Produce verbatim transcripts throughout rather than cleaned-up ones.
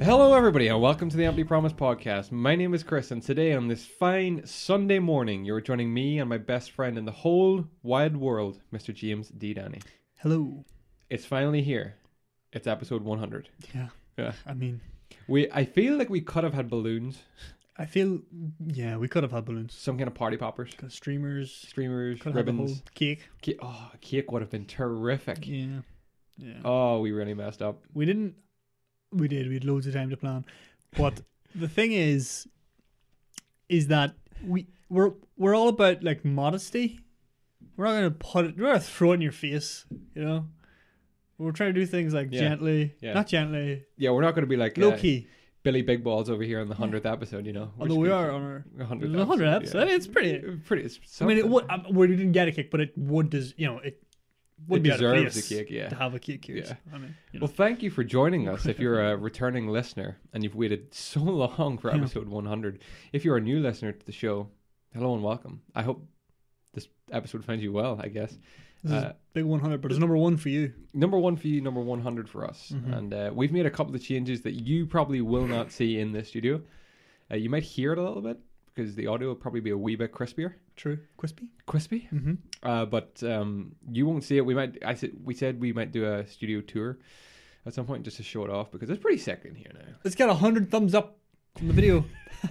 Hello everybody and welcome to the Empty Promise podcast. My name is Chris and today on this fine Sunday morning you're joining me and my best friend in the whole wide world, Mister James D. Danny. Hello. It's finally here. It's episode one hundred. Yeah. Yeah. I mean, we. I feel like we could have had balloons. I feel, yeah, we could have had balloons. Some kind of party poppers. Got streamers. Streamers, Could have had the ribbons. whole cake. Cake. Oh, a cake would have been terrific. Yeah. Yeah. Oh, we really messed up. We didn't, we did, we had loads of time to plan. But the thing is, is that we, we're, we're all about like modesty. We're not going to put it, we're not going to throw it in your face, you know? We're trying to do things like Yeah. gently, Yeah. not gently, Yeah, we're not going to be like low uh, key. Billy Big Balls over here on the hundredth episode, you know. We're Although just we gonna- are on our a hundredth one hundred episode, episode. yeah. It's pretty. Pretty. It's I mean, it something. would. Um, we didn't get a cake, but it would. Des- you know, it would It be out of deserves place a cake, yeah. to have a cake here. Yeah. I mean, you know. Well, thank you for joining us. If you're a returning listener and you've waited so long for Yeah. episode one hundred, if you're a new listener to the show, hello and welcome. I hope this episode finds you well, I guess. This Uh, is big one hundred, but it's number one for you. number one for you, number one hundred for us. Mhm. And uh, we've made a couple of changes that you probably will not see in the studio. Uh, you might hear it a little bit because the audio will probably be a wee bit crispier. True, crispy. Crispy? Mm-hmm. Uh, but um, you won't see it. We might. I said we said we might do a studio tour at some point just to show it off because it's pretty sick in here now. It's got a hundred thumbs up on the video.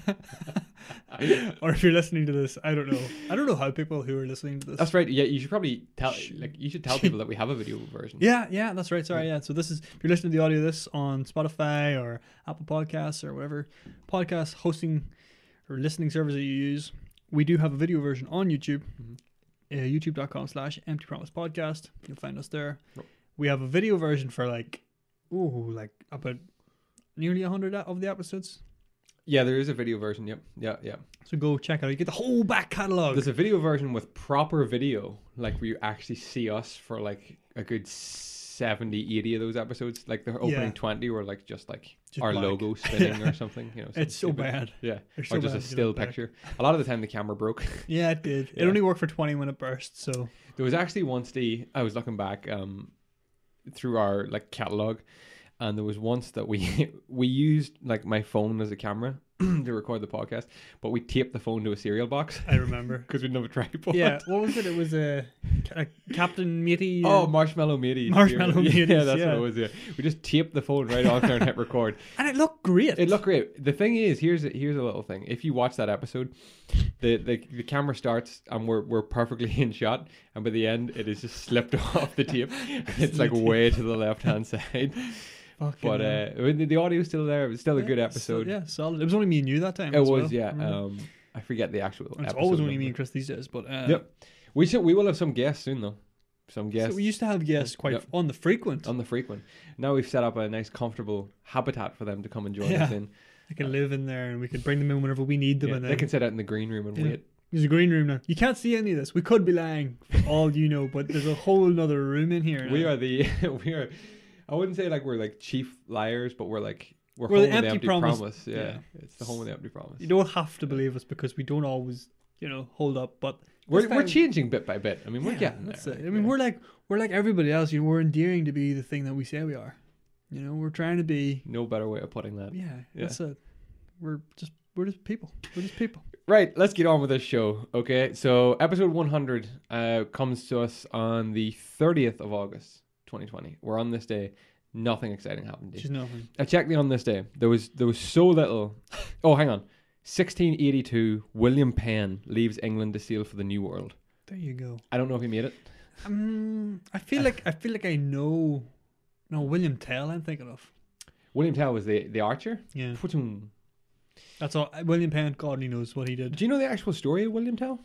Or if you're listening to this, I don't know. I don't know how people who are listening to this. That's right. Yeah, you should probably tell Sh- like you should tell people that we have a video version. Yeah, yeah, that's right. Sorry, yeah. So this is if you're listening to the audio of this on Spotify or Apple Podcasts or whatever podcast hosting or listening service that you use, we do have a video version on YouTube. Mhm. Uh, YouTube.com slash Empty Promise Podcast. You'll find us there. Yep. We have a video version for like, oh, like about nearly a hundred of the episodes. Yeah, there is a video version. Yep. Yeah, yeah. So go check it out. You get the whole back catalogue. There's a video version with proper video, like where you actually see us for like a good seventy, eighty of those episodes. Like the opening Yeah. twenty were like just like Just our black. logo spinning or something. You know, something It's so stupid. bad. Yeah. It's Or so just bad a to still look back. picture. A lot of the time the camera broke. Yeah, it did. Yeah. It only worked for twenty when it burst. So There was actually once the I was looking back um through our like catalog, and there was once that we we used like my phone as a camera to record the podcast, but we taped the phone to a cereal box I remember. because we didn't have a tripod. Yeah, what was it? It was a, a Captain Matey. Oh, uh, Marshmallow Mateys. Marshmallow yeah, Mateys, Yeah, that's yeah. what it was. Yeah, we just taped the phone right on there and hit record. and it looked great. It looked great. The thing is, here's a, here's a little thing. If you watch that episode, the, the the camera starts and we're we're perfectly in shot, and by the end, it is just slipped off the tape. And it's like way to the left hand side. Fucking But hell. uh, I mean, the, the audio's still there. It was still a Yeah, good so- episode. yeah, solid. It was only me and you that time. It as was, well. yeah. Remember? Um, I forget the actual. And it's episode always only number. me and Chris these days. But uh, Yep. We should. We will have some guests soon, though. Some guests So we used to have guests quite Yep. on the frequent. on the frequent. Now we've set up a nice, comfortable habitat for them to come and join Yeah. us in. They can live in there, and we can bring them in whenever we need them. Yeah, and they then can sit out in the green room and Yeah. wait. there's a green room now. You can't see any of this. We could be lying for all you know, but there's a whole other room in here. We now. are the. we are. I wouldn't say like we're like chief liars, but we're like we're, We're home the of the empty empty promise. promise. Yeah. Yeah. It's the home of the empty promise. You don't have to believe us because we don't always, you know, hold up. But We're this we're time- changing bit by bit. I mean, we're Yeah, getting that's there. it. I mean, yeah. we're like we're like everybody else. You know, we're endearing to be the thing that we say we are. You know, we're trying to be. no better way of putting that. Yeah, Yeah. that's it. We're just we're just people. We're just people. Right, let's get on with this show. Okay, so episode one hundred uh, comes to us on the thirtieth of August, twenty twenty. We're on this day. Nothing exciting happened. She's nothing. I checked the on this day. There was there was so little. Oh, hang on. sixteen eighty-two. William Penn leaves England to sail for the New World. There you go. I don't know if he made it. Um, I feel like I feel like I know. No, William Tell. I'm thinking of. William Tell was the the archer. Yeah, Do that's all. William Penn. God only knows what he did. you know the actual story of William Tell?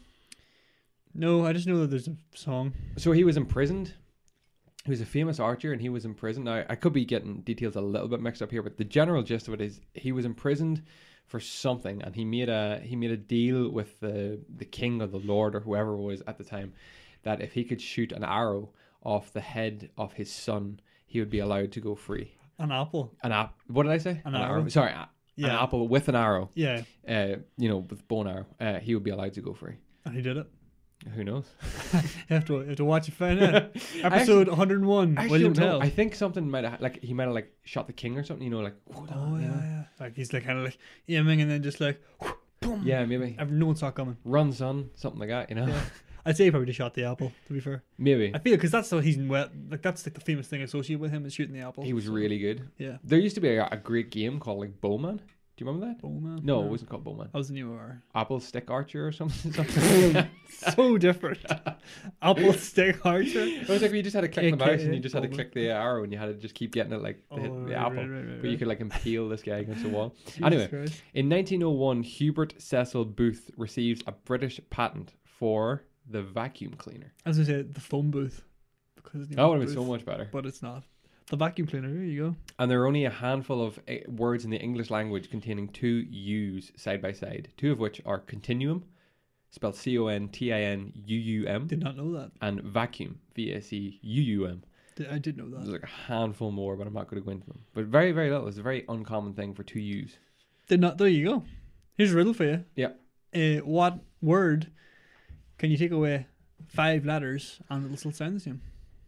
No, I just know that there's a song. So he was imprisoned. He was a famous archer, and he was imprisoned. Now, I could be getting details a little bit mixed up here, but the general gist of it is he was imprisoned for something, and he made a he made a deal with the the king or the lord or whoever it was at the time that if he could shoot an arrow off the head of his son, he would be allowed to go free. An apple. An app. What did I say? An arrow. Sorry, a- Yeah. an apple with an arrow. Yeah, Uh, you know, with bow and arrow. Uh, he would be allowed to go free. and he did it. Who knows? You have to you have to watch it find out. Episode one hundred one. I actually William don't know. Tell. I think something might have like he might have like shot the king or something. You know, like Oh you yeah, know? yeah. Like he's like kind of like aiming and then just like boom. yeah, maybe Every- No one saw it coming. run, son, something like that. You know, Yeah. I'd say he probably just shot the apple. To be fair, maybe I feel because that's what he's in. Well, like that's like the famous thing associated with him is shooting the apple. he was So, really good. yeah. There used to be a, a great game called like Bowman. Do you remember that? Bowman. No, it wasn't called Bowman. That was the new R. Apple Stick Archer or something. something. So different. Apple stick archer. It was like you just had to click the A K A mouse and you just had to Bowman. click the arrow and you had to just keep getting it like to Oh, hit the right, apple. right, right, right, But you right. could like impale this guy against the wall. Jesus Anyway. Christ. In nineteen oh one, Hubert Cecil Booth receives a British patent for the vacuum cleaner. As I said, the phone booth. Because That would have been so much better. But it's not. The vacuum cleaner. There you go. And there are only a handful of uh, words in the English language containing two U's side by side, two of which are continuum, spelled C O N T I N U U M, Did not know that. and vacuum, V A C U U M. Did, I did know There's that. like a handful more, but I'm not going to go into them. But very, very little. It's a very uncommon thing for two U's. Did not. There you go. Here's a riddle for you. Yeah. Uh, what word can you take away five letters and it'll still sound the same?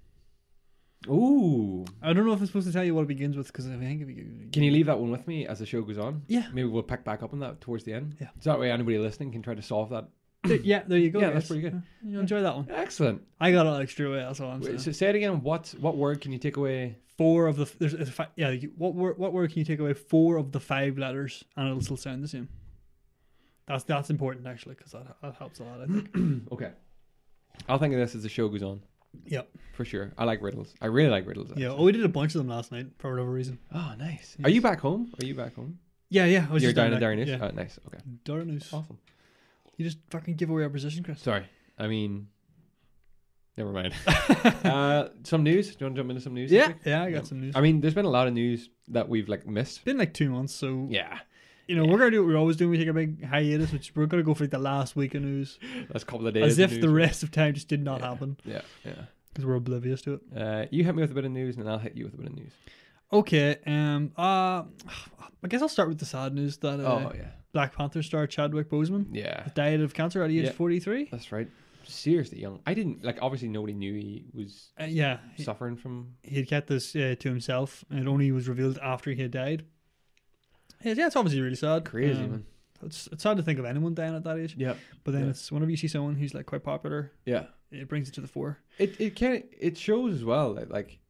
Ooh. I don't know if I'm supposed to tell you what it begins with because I think if you Can you leave that one with me as the show goes on? Yeah. Maybe we'll pick back up on that towards the end. Yeah. So that way anybody listening can try to solve that. There- yeah, there you go. Yeah, that's yes. pretty good. Yeah, you enjoy that one. Excellent. I got it like straight away. That's all I'm saying. Wait, so say it again. What what word can you take away? Four of the there's a fi- yeah. You, what word what word can you take away four of the five letters and it'll still sound the same? That's that's important actually because that, that helps a lot. I think. Okay. I'll think of this as the show goes on. Yep. For sure. I like riddles. I really like riddles. Yeah. actually. Oh, we did a bunch of them last night for whatever reason. Oh, nice. Are you back home? Are you back home? Yeah, yeah. I was You're just down in there. Darnews? Yeah. Oh, nice. Okay. Darnews. Awesome. You just fucking give away our position, Chris. Sorry. I mean, never mind. uh, some news. Do you want to jump into some news? this Yeah, week? yeah. I got Yeah. some news. I mean, there's been a lot of news that we've like missed. Been like two months, so Yeah. you know Yeah. we're gonna do what we're always doing. We take a big hiatus, which we're gonna go for like the last week of news, That's a couple of days. as of if news. the rest of time just did not Yeah. happen Yeah. Yeah. because we're oblivious to it. Uh, you hit me with a bit of news, and then I'll hit you with a bit of news. Okay, um, uh, I guess I'll start with the sad news that uh, oh yeah, Black Panther star Chadwick Boseman yeah, has died of cancer at age Yeah. forty-three. that's right. Seriously young. I didn't like. Obviously, nobody knew he was Uh, yeah, he, suffering from. he had kept this uh, to himself, and it only was revealed after he had died. Yeah, yeah, it's obviously really sad. Crazy Um, man. It's it's sad to think of anyone dying at that age, Yeah, but then Yeah. it's whenever you see someone who's like quite popular, yeah. it brings it to the fore. It it can it shows as well that like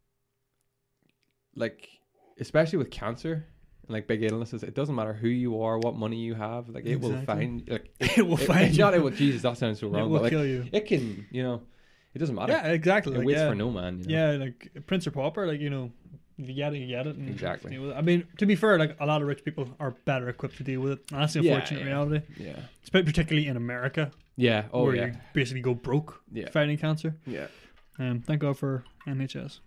like especially with cancer and like big illnesses, it doesn't matter who you are, what money you have, like it will Exactly. find like It will it, find it's you. not it will Jesus, that sounds so It wrong, will but like kill you. it can, you know, it doesn't matter. Yeah, exactly. It like, waits yeah. for no man, you know? Yeah, like Prince or Pauper, like you know, if you get it, you get it. And Exactly. deal with it. I mean, to be fair, like a lot of rich people are better equipped to deal with it. And that's the Yeah, unfortunate yeah. reality, Yeah. Espe- particularly in America, Yeah. Oh where yeah. you basically go broke Yeah. fighting cancer. Yeah. Um, thank God for N H S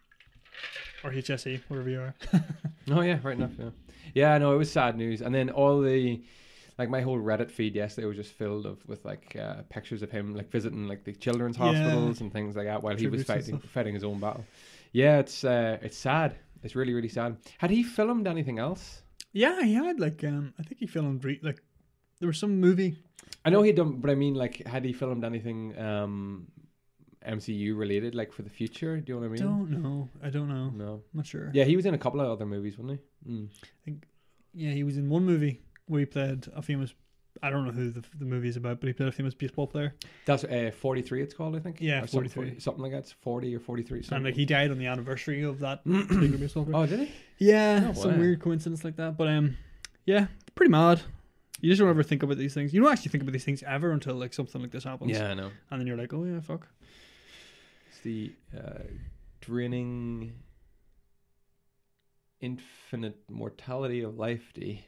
or H S E, wherever you are. Oh yeah, right enough. Yeah, yeah. No, it was sad news, and then all the, like my whole Reddit feed yesterday was just filled of with like uh, pictures of him like visiting like the children's Yeah. hospitals and things like that while he was Tributes and fighting stuff. fighting his own battle. Yeah, it's uh, it's sad. It's really really sad. Had he filmed anything else? Yeah, he had like um, I think he filmed re- like there was some movie. I know he'd done, but I mean, like, had he filmed anything um, M C U related, like for the future? Do you know what I mean? Don't know. I don't know. No. I'm not sure. Yeah, he was in a couple of other movies, wasn't he? Mm. Yeah, he was in one movie where he played a famous. I don't know who the, the movie is about, but he played a famous baseball player. That's uh, forty-three. It's called, I think. Yeah, Or something, forty-three. something like that. It's forty or forty-three. Something. And like he died on the anniversary of that particular baseball player. Oh, did he? Yeah, Oh, some wow. weird coincidence like that. But um, yeah, pretty mad. You just don't ever think about these things. You don't actually think about these things ever until like something like this happens. Yeah, I know. And then you're like, oh yeah, fuck. It's the uh, draining infinite mortality of life, D.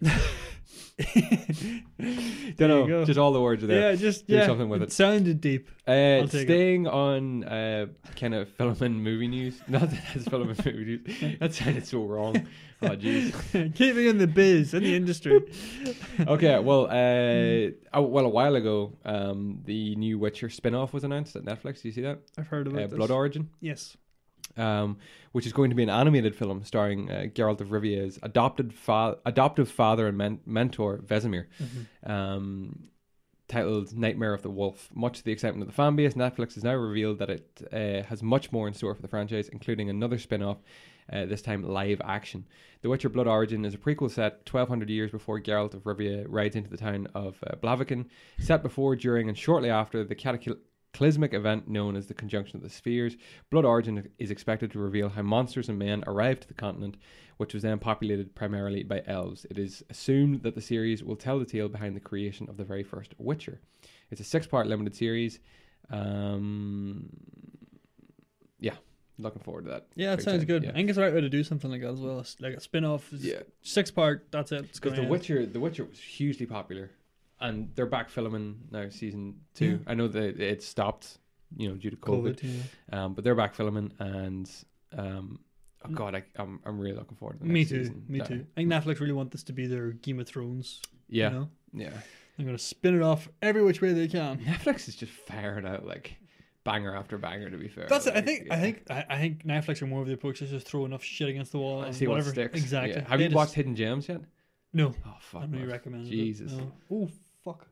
Don't There you know. go. Just all the words are there. Yeah, just Do yeah. something with it. it. Sounded deep. Uh, I'll take it. staying on uh, kind of filming movie news. Not that it's filming movie news. That sounded so wrong. Oh, jeez. Keep me in the biz, in the industry. Okay, well, uh, oh, well, a while ago, um, the new Witcher spin-off was announced at Netflix. Do you see that? I've heard about Uh, this. Blood Origin. Yes. Um, which is going to be an animated film starring uh, Geralt of Rivia's adopted fa- adoptive father and men- mentor Vesemir. Mm-hmm. Um, titled Nightmare of the Wolf. Much to the excitement of the fan base, Netflix has now revealed that it uh, has much more in store for the franchise, including another spin-off, uh, this time live action. The Witcher Blood Origin is a prequel set twelve hundred years before Geralt of Rivia rides into the town of uh, Blaviken, set before, during, and shortly after the cataclysmic event known as the Conjunction of the Spheres. Blood Origin is expected to reveal how monsters and men arrived to the continent, which was then populated primarily by elves. It is assumed that the series will tell the tale behind the creation of the very first Witcher. It's a six-part limited series. Um, yeah, looking forward to that. Yeah, it Big sounds time, good. yeah. I think it's the right way to do something like that as well. It's like a spin-off. Yeah. Six part. That's it. It's Because going The to Witcher, The Witcher was hugely popular, and they're back filming now, season two. Yeah. I know that it stopped, you know, due to COVID, COVID. Yeah. um, but they're back filming, and um, oh god, I, I'm I'm really looking forward to the Me next too. season. Me No. too. I think Netflix really want this to be their Game of Thrones. Yeah, You know? yeah. They're going to spin it off every which way they can. Netflix is just firing out like banger after banger. To be fair, That's it. I Like, think. yeah. I think. I, I think Netflix are more of the approach to just throw enough shit against the wall. I and see what whatever. sticks. Exactly. Yeah. Have They you just- watched Hidden Gems yet? No. Oh fuck! I'm really man. recommending. Jesus. No. Oh fuck.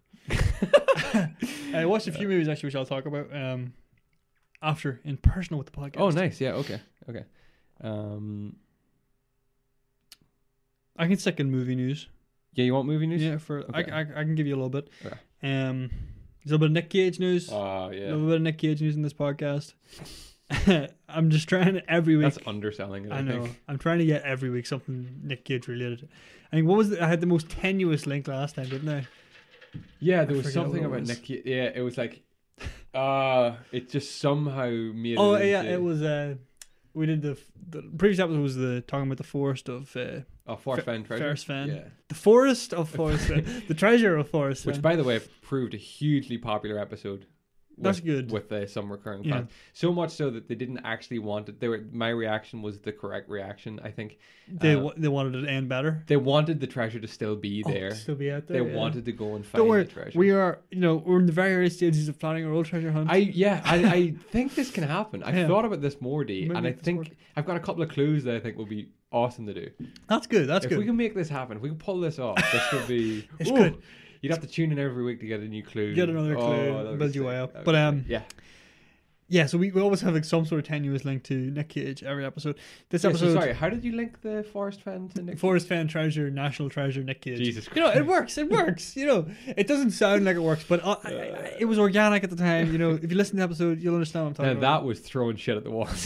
I watched a few movies actually, which I'll talk about um after in personal with the podcast. Oh, nice. Yeah. Okay. Okay. Um. I can stick in movie news. Yeah. You want movie news? Yeah, for Okay. I, I I can give you a little bit. Okay. Um, there's a little bit of Nick Cage news. Oh A yeah. little bit of Nick Cage news in this podcast. I'm just trying to, every week. That's underselling it. I, I know. think. I'm trying to get every week something Nick Cage related. I think what was the, I had the most tenuous link last time, didn't I? Yeah, there I was forget something what it about was. Nick. Ca- Yeah, it was like, uh it just somehow made. Oh it yeah, into- it was. Uh, we did the the previous episode was the talking about the forest of uh, Oh, Forest Fa- Fan Treasure. Forest Fan. Yeah. the forest of Forest Fan, the treasure of Forest Which, Fan. by the way, proved a hugely popular episode. That's with, good. With uh, some recurring Yeah. fans. So much so that they didn't actually want it. They were, my reaction was the correct reaction, I think. They uh, wa- they wanted it to end better. They wanted the treasure to still be Oh, there. still be out They there. yeah. wanted to go and find Don't worry, the treasure. we are. You know, we're in the very early stages of planning our old treasure hunt. I yeah, I, I think this can happen. I Yeah. thought about this more, D, Maybe and I make this think work. I've got a couple of clues that I think will be awesome to do. That's good. That's if good. we can make this happen, if we can pull this off, this would be It's Ooh, good. You'd have to tune in every week to get a new clue. Get another Oh, clue, that'd be build your sick. way up. That'd But, be um, sick. yeah. Yeah, so we, we always have like some sort of tenuous link to Nick Cage every episode. This Yeah, so episode, sorry, how did you link the Forest Fan to Nick? Forest Fan Treasure, National Treasure, Nick Cage. Jesus You know, it works. It works. You know, it doesn't sound like it works, but uh, I, I, it was organic at the time. You know, if you listen to the episode, you'll understand what I'm talking Now about. that was throwing shit at the walls.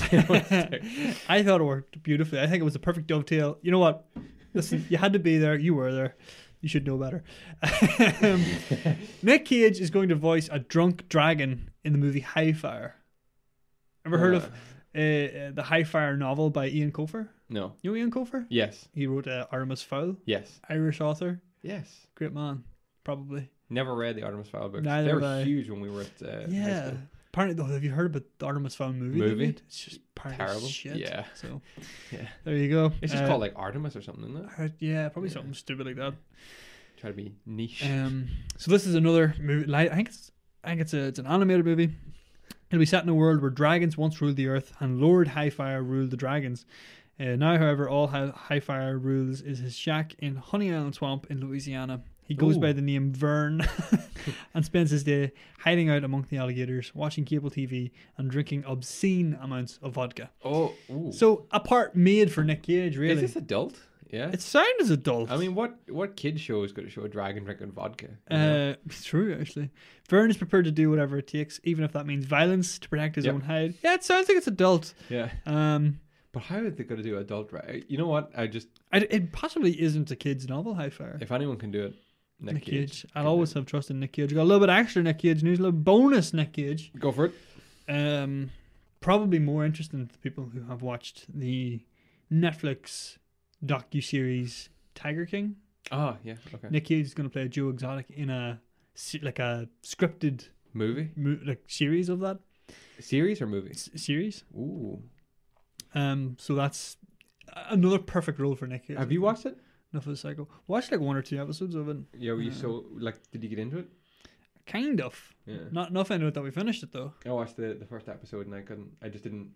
I thought it worked beautifully. I think it was a perfect dovetail. You know what? Listen, you had to be there. You were there. You should know better. um, Nick Cage is going to voice a drunk dragon in the movie High Fire. Ever heard of uh, uh, the High Fire novel by Ian Cofer? No. You know Ian Cofer? Yes. He wrote uh, Artemis Fowl, Yes. Irish author, Yes. great man, probably. Never read the Artemis Fowl books. Neither they have were I. huge when we were at uh, high Yeah. school. Apparently, though, have you heard about the Artemis Fowl movie? they Movie? made? It's just apparently Terrible. shit. Yeah. So Yeah. there you go. It's just Uh, called like Artemis or something, isn't it? uh, yeah, probably Yeah. something stupid like that. Try to be niche. Um, so this is another movie. Like, I think it's, I think it's a, it's an animated movie. It'll be set in a world where dragons once ruled the earth and Lord Highfire ruled the dragons. Uh, now, however, all Hi- Highfire rules is his shack in Honey Island Swamp in Louisiana. He goes Ooh. by the name Vern and spends his day hiding out among the alligators, watching cable T V, and drinking obscene amounts of vodka. oh, ooh. So a part made for Nick Cage, really. Is this adult? Yeah. It sounds adult. I mean, what what kid show is going to show a dragon drinking vodka? you know? Uh, it's true, actually. Vern is prepared to do whatever it takes, even if that means violence, to protect his Yep. own hide. Yeah, it sounds like it's adult. yeah. Um, But how are they going to do adult? Right? You know what? I just I, it possibly isn't a kid's novel, High Fire. if anyone can do it, Nick, Nick Cage. Cage. I'll can do always it. have trust in Nick Cage. Got a little bit extra Nick Cage news, a little bonus Nick Cage. Go for it. Um, probably more interesting to people who have watched the Netflix docu-series Tiger King. Oh yeah. Okay. Nick Cage is going to play Joe Exotic in a se- like a scripted Movie, mo- like series of that series or movie? s- series. Ooh. Um, so that's another perfect role for Nick Cage. Have you watched it? Enough of the Psycho. Watched like one or two episodes of it. Yeah. Were you Uh, so like? Did you get into it? Kind of. Yeah. Not enough into it that we finished it though. I watched the the first episode and I couldn't. I just didn't.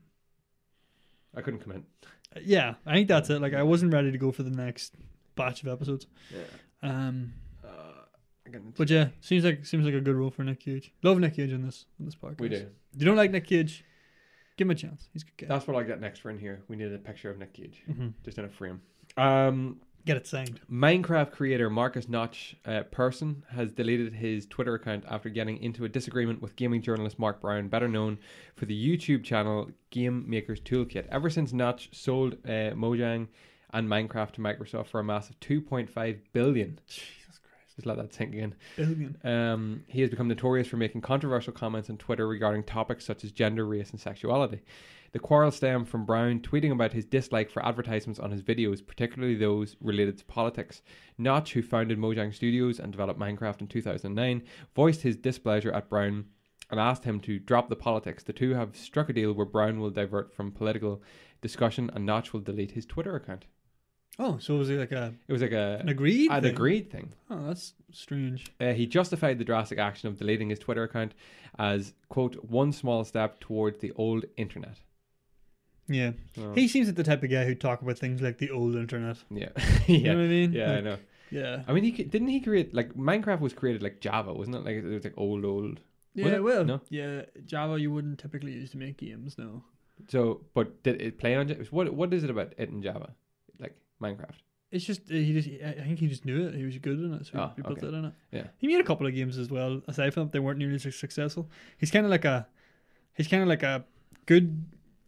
I couldn't come in. Uh, Yeah, I think that's it. Like I wasn't ready to go for the next batch of episodes. Yeah. Um, Uh, Again, But yeah, seems like seems like a good role for Nick Cage. Love Nick Cage in this in this podcast. we do. If you don't like Nick Cage, give him a chance. He's a good guy. That's what I get next for in here. We need a picture of Nick Cage, Mm-hmm. just in a frame. Um, Get it signed. Minecraft creator Marcus Notch uh, Persson has deleted his Twitter account after getting into a disagreement with gaming journalist Mark Brown, better known for the YouTube channel Game Maker's Toolkit. Ever since Notch sold uh, Mojang and Minecraft to Microsoft for a massive two point five billion. Jesus Christ. Just let that sink in. Billion. Um, he has become notorious for making controversial comments on Twitter regarding topics such as gender, race, and sexuality. The quarrel stemmed from Brown tweeting about his dislike for advertisements on his videos, particularly those related to politics. Notch, who founded Mojang Studios and developed Minecraft in two thousand nine, voiced his displeasure at Brown and asked him to drop the politics. The two have struck a deal where Brown will divert from political discussion and Notch will delete his Twitter account. Oh, so was it like a It was like a an agreed? an thing? agreed thing. Oh, that's strange. Uh, he justified the drastic action of deleting his Twitter account as, quote, one small step towards the old internet. Yeah. So, He seems like the type of guy who'd talk about things like the old internet. yeah. You yeah. know what I mean? Yeah, I Like, know. Yeah. I mean, he c- didn't he create, like, Minecraft was created like Java, wasn't it? Like, it was like old, old. Was Yeah, it? well, No? yeah, Java you wouldn't typically use to make games, no. So, but did it play on Java? What, what is it about it in Java? Like, Minecraft? It's just uh, he just I think he just knew it. He was good in it, so Oh, he put okay. that in it. Yeah. He made a couple of games as well. Aside from that, they weren't nearly as successful. He's kind of like a he's kind of like a good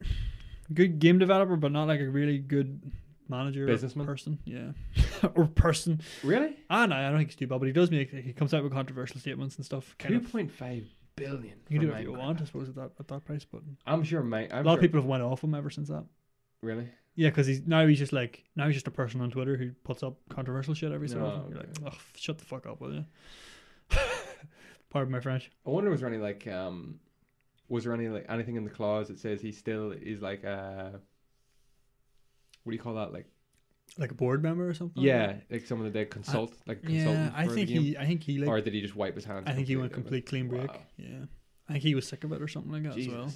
good game developer, but not like a really good manager, or Businessman? person. Yeah, or person. Really? Ah, no, I don't think he's too bad, but he does make he comes out with controversial statements and stuff. Kind two of. point five billion. You can for do whatever you Minecraft. want, I suppose, at that at that price. But I'm sure my, I'm a lot sure, of people have went off him ever since that. Really? Yeah, because he's now he's just like now he's just a person on Twitter who puts up controversial shit every so No, often. You're okay. like, oh, shut the fuck up, will you? Pardon my French. I wonder was there any like um was there any like anything in the clause that says he still is like uh what do you call that, like Like a board member or something. yeah like someone that they consult like Yeah, consultant I for think the game? he. I think he like. Or did he just wipe his hands I think he went completely complete of clean it? break. Wow. Yeah, I think he was sick of it or something like that Jesus. as well.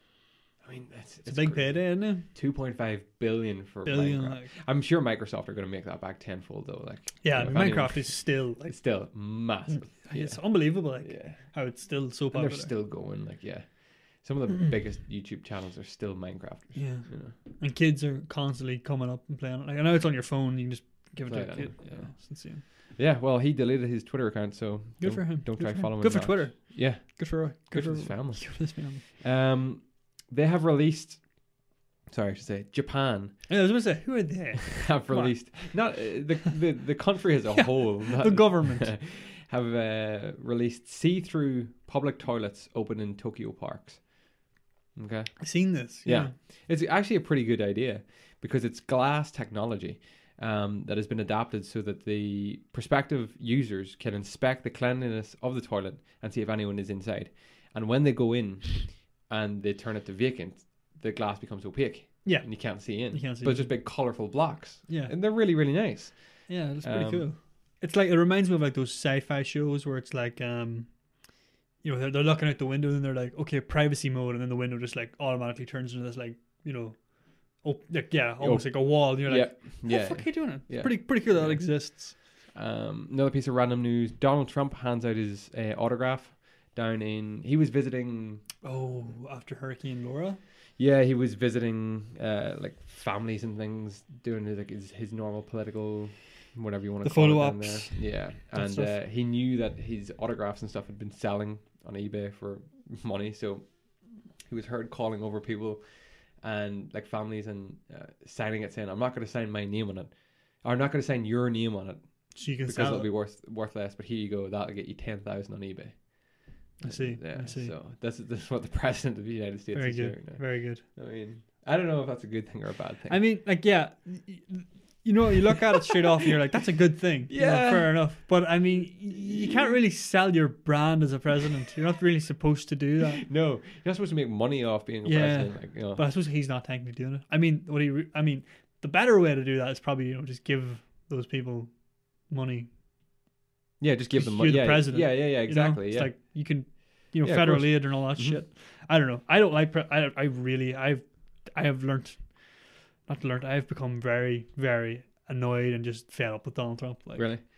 I mean that's It's, a big payday, isn't it? two point five billion for Billion. Minecraft. Like, I'm sure Microsoft are going to make that back tenfold though, like yeah, you know, I mean, if anyone- Minecraft is still like it's still massive. it's unbelievable. Like Yeah. how it's still so And popular. they're still going, like, yeah. Some of the biggest YouTube channels are still Minecrafters. Yeah, You know. and kids are constantly coming up and playing it. Like I know it's on your phone. You can just give it Play to a it kid. anyway, Yeah, yeah. it's insane. Yeah, well, he deleted his Twitter account, so Good don't, for him. Don't Good try for him. following. Good for Notch. Twitter. Yeah, Good for good, good for for his family. Good for this family. Um, they have released. Sorry, I should say Japan Yeah, I was going to say, who are they? have Come on. released not uh, the, the the country as a Yeah, whole. the government. have uh, released see-through public toilets open in Tokyo parks. Okay. I've seen this. Yeah. It's actually a pretty good idea because it's glass technology um, that has been adapted so that the prospective users can inspect the cleanliness of the toilet and see if anyone is inside. And when they go in and they turn it to vacant, the glass becomes opaque. Yeah. And you can't see in. You can't see but it's in. just big colourful blocks. Yeah. And they're really, really nice. Yeah, it's pretty Um, cool. It's like it reminds me of like those sci-fi shows where it's like um you know, they're, they're looking out the window and they're like, okay, privacy mode, and then the window just like automatically turns into this like, you know, oh, like, yeah, almost like a wall. And you're yeah. like, how yeah. the fuck are you doing it? Yeah. It's pretty pretty cool that Yeah. it exists. Um, another piece of random news. Donald Trump hands out his uh, autograph down in... He was visiting... Oh, after Hurricane Laura. Yeah, he was visiting uh, like families and things, doing his, like his, his normal political, whatever you want to The call photo it down there. ops. Yeah, That and stuff. uh, he knew that his autographs and stuff had been selling on eBay for money, so he was heard calling over people and like families and uh, signing it, saying, "I'm not going to sign my name on it, or I'm not going to sign your name on it So you can because sell it'll it. be worth worth less. But here you go, that'll get you ten thousand on eBay." I see. Yeah, I see. so that's that's what the president of the United States Very is good. doing now. Very good. I mean, I don't know if that's a good thing or a bad thing. I mean, like, yeah, y- y- you know, you look at it straight off and you're like, that's a good thing. You know, Yeah. fair enough. But I mean, y- you can't really sell your brand as a president. You're not really supposed to do that. No, you're not supposed to make money off being a Yeah. president. Like, you know. But I suppose he's not technically doing it. I mean, what he, re- I mean, the better way to do that is probably, you know, just give those people money. yeah, just give them you're money. the Yeah, president, yeah, yeah, yeah, you know? exactly. It's Yeah, like you can, you know, Yeah, of federal course. aid and all that Mhm. shit. I don't know. I don't like. Pre- I I really I've I have learnt, not learnt. I've become very very annoyed and just fed up with Donald Trump. Like, really.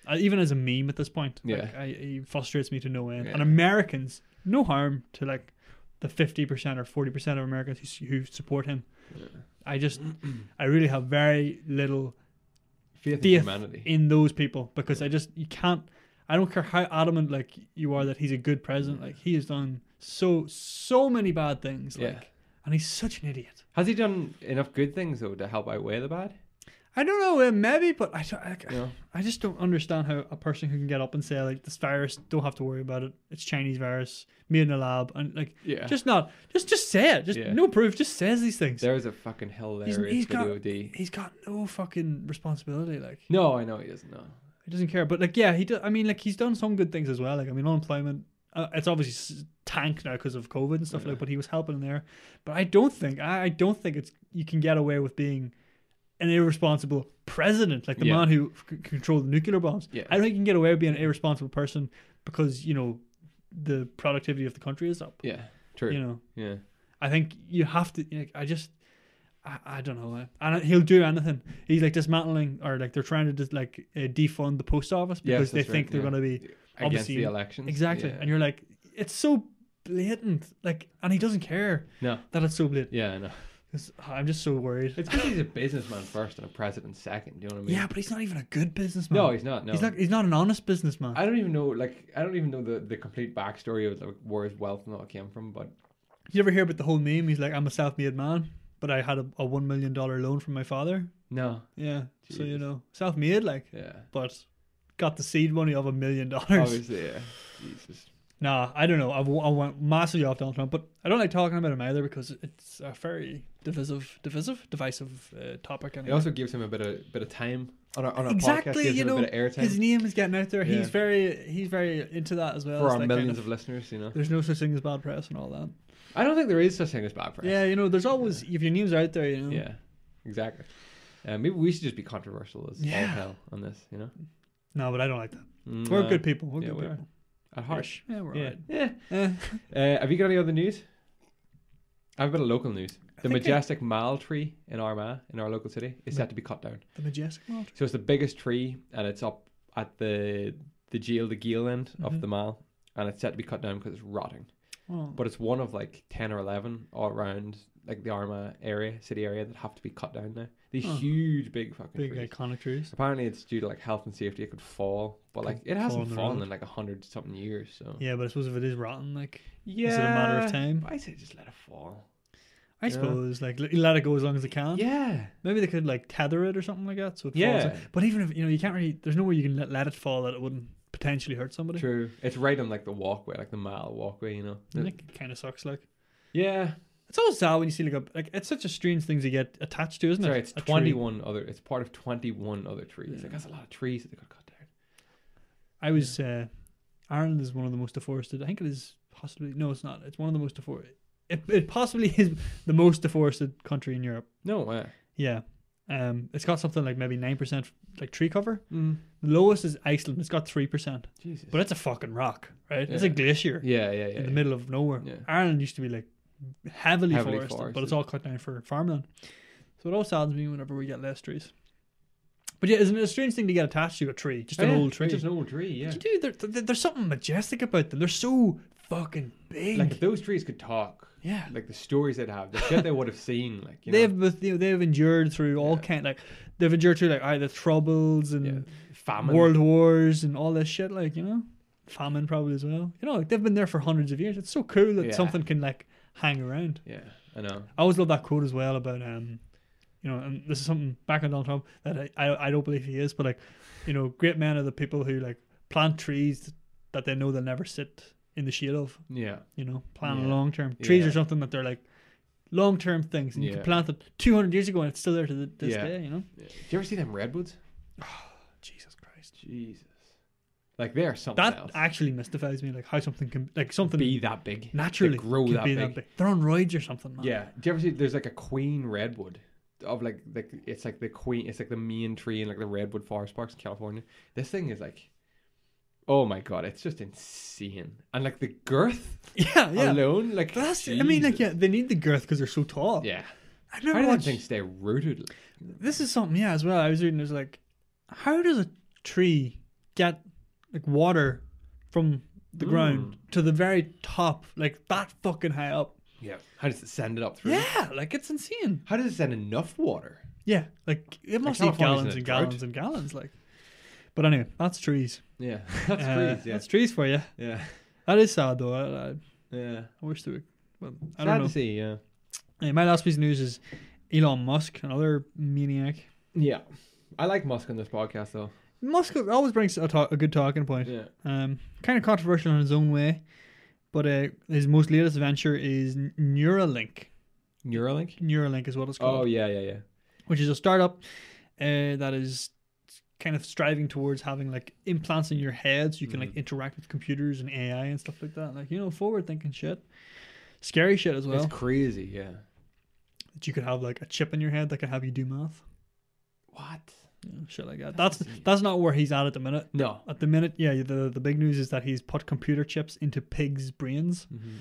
Uh, even as a meme at this point, Yeah. like, I, he frustrates me to no end. Yeah. And Americans, no harm to like the fifty percent or forty percent of Americans who, who support him. Yeah. I just, I really have very little Faith in faith humanity. in those people because I just, you can't, I don't care how adamant like you are that he's a good president. Like he has done so, so many bad things. Like, Yeah. and he's such an idiot. Has he done enough good things though to help outweigh the bad? I don't know, uh, maybe, but I, don't- I, You know? I just don't understand how a person who can get up and say like this virus, don't have to worry about it. It's Chinese virus made in a lab, and like Yeah. just not, just just say it. Just Yeah. no proof. Just says these things. There's a fucking hilarious he's got- video. D. He's got no fucking responsibility. Like No, I know he doesn't know. he doesn't care. But like yeah, he. Do, I mean, like he's done some good things as well. Like I mean, unemployment. Uh, it's obviously s- tanked now because of COVID and stuff Yeah. like. But he was helping there. But I don't think. I, I don't think it's you can get away with being an irresponsible president, like the Yeah. man who c- controlled the nuclear bombs. Yeah. I don't think you can get away with being an irresponsible person because you know the productivity of the country is up. Yeah, true. You know, Yeah, I think you have to. Like, I just, I, I don't know. And he'll do anything. He's like dismantling, or like they're trying to just like uh, defund the post office because Yes, they that's think right, they're yeah. going to be against Obviously- the elections. exactly. Yeah. And you're like, it's so blatant. Like, and he doesn't care No. that it's so blatant. Yeah, I know. 'Cause I'm just so worried. It's because he's a businessman first and a president second. Do you know what I mean? Yeah, but he's not even a good businessman. No, he's not. No. He's not. He's not an honest businessman. I don't even know. Like, I don't even know the, the complete backstory of like, where his wealth and all came from. But Did you ever hear about the whole meme? He's like, I'm a self-made man, but I had a, a one million dollar loan from my father. no. Yeah, so you Jesus. know, self-made, like, Yeah. but got the seed money of a million dollars. Obviously, yeah. Jesus. Nah, I don't know. I, w- I went massively off Donald Trump, but I don't like talking about him either because it's a very divisive, divisive, divisive uh, topic. It Anyway. also gives him a bit of bit of time on our on our podcast. Exactly, Gives you him know, a bit of airtime his name is getting out there. Yeah. He's very, he's very into that as well. for It's our like millions kind of, listeners. You know, There's no such thing as bad press and all that. I don't think there is such thing as bad press. Yeah, you know, there's always if your name's out there, you know. Yeah. Exactly. Uh, maybe we should just be controversial as all Yeah. hell on this. You know, No, but I don't like that. Mm, We're uh, good people. We're yeah, good we are. people. At heart. Yeah, we're Yeah. alright. Yeah. Eh. Uh, have you got any other news? I have a bit of local news. I The think I- majestic Mal tree in Armagh, in our local city, is Ma- set to be cut down. The majestic malt. So it's the biggest tree, and it's up at the the jail, the Gale end Mhm. of the Mal, and it's set to be cut down because it's rotting. Oh. But it's one of like ten or eleven all around like the Armagh area, city area, that have to be cut down now. These Oh. huge, big fucking Big trees. iconic trees. Apparently, it's due to like health and safety. It could fall, but like Could it fall hasn't on the fallen road. in like a hundred something years. So Yeah, but I suppose if it is rotten, like yeah, is it a matter of time? I say just let it fall. I Yeah. suppose, like let let it go as long as it can. Yeah, Maybe they could like tether it or something like that, so it falls. Yeah. out. But even if you know, you can't really. There's nowhere you can let, let it fall that it wouldn't potentially hurt somebody. true. It's right on like the walkway, like the mile walkway. You know. I think it kind of sucks. Like Yeah. it's always sad when you see like a like it's such a strange thing to get attached to, isn't Sorry, it? it's A tree. twenty-one other. It's part of twenty-one other trees. Yeah. Like that's a lot of trees that they got cut down. I was. Uh, Ireland is one of the most deforested. I think it is possibly. No, it's not. It's one of the most deforested. It, it possibly is the most deforested country in Europe. No way. Yeah. Um, it's got something like maybe nine percent like tree cover. Mm. The lowest is Iceland. It's got three percent. Jesus. But it's a fucking rock, right? It's a Yeah. glacier yeah, yeah, yeah. in the yeah. middle of nowhere. Yeah. Ireland used to be like heavily, Heavily forested, but forested. it's all cut down for farmland. So it all saddens me whenever we get less trees. But yeah, isn't it a strange thing to get attached to a tree? Just an Oh, yeah, old tree. Just an old tree. Yeah. You do. There, there- there's something majestic about them. They're so fucking big. Like if those trees could talk, yeah. like the stories they'd have, the shit they would have seen, like you They've know, with- you know, they've endured through all Yeah. kind like they've endured through like either troubles and yeah, famine. world wars and all this shit, like, you know, famine probably as well. You know, like they've been there for hundreds of years. It's so cool that Yeah. something can like hang around. Yeah, I know. I always love that quote as well about um, you know, and this is something back on Donald Trump that I, I I don't believe he is, but like, you know, great men are the people who like plant trees that they know they'll never sit in the shade of. Yeah, You know, plan Yeah. long term. Trees Yeah. are something that they're like long term things, and you Yeah. can plant it two hundred years ago and it's still there to the, this Yeah. day. You know, yeah. Do you ever see them redwoods? Jesus Christ. Jesus, like they're something That else. actually mystifies me, like how something can like something Be that big, naturally They grow can that be big. that big. They're on roids or something, man. Yeah. Do you ever see? There's like a queen redwood of like like it's like the queen. It's like the main tree in like the redwood forest parks in California. This thing is like, oh my god, it's just insane. And like the girth yeah, yeah. alone, like But that's, I mean, like, Jesus. yeah, they need the girth because they're so tall. yeah. I've How never do them watched. things stay rooted? This is something, yeah, as well. I was reading, there's like, how does a tree get like water from the Mm. ground to the very top, like that fucking high up. Yeah. How does it send it up through? Yeah, like it's insane. How does it send enough water? Yeah, like it must be California's gallons in a and drought. gallons and gallons. Like, but anyway, that's trees. Yeah. That's Uh, trees. Yeah. That's trees for you. Yeah. That is sad though. I, I, Yeah. I wish they would. Well, I Sad don't know. to see. Yeah. Hey, my last piece of news is Elon Musk, another maniac. Yeah. I like Musk on this podcast though. Musk always brings a, talk, a good talking point. Yeah. Um, kind of controversial in his own way, but uh, his most latest venture is Neuralink. Neuralink. Neuralink is what it's called. Oh yeah, yeah, yeah. Which is a startup uh, that is kind of striving towards having like implants in your head so you can like Mhm. interact with computers and A I and stuff like that. Like, you know, forward thinking shit. Scary shit as well. It's crazy. Yeah. That you could have like a chip in your head that could have you do math. What? Yeah, shit like that. That's That's insane. that's not where he's at at the minute. No. At the minute, yeah, the the big news is that he's put computer chips into pigs' brains. Mm-hmm.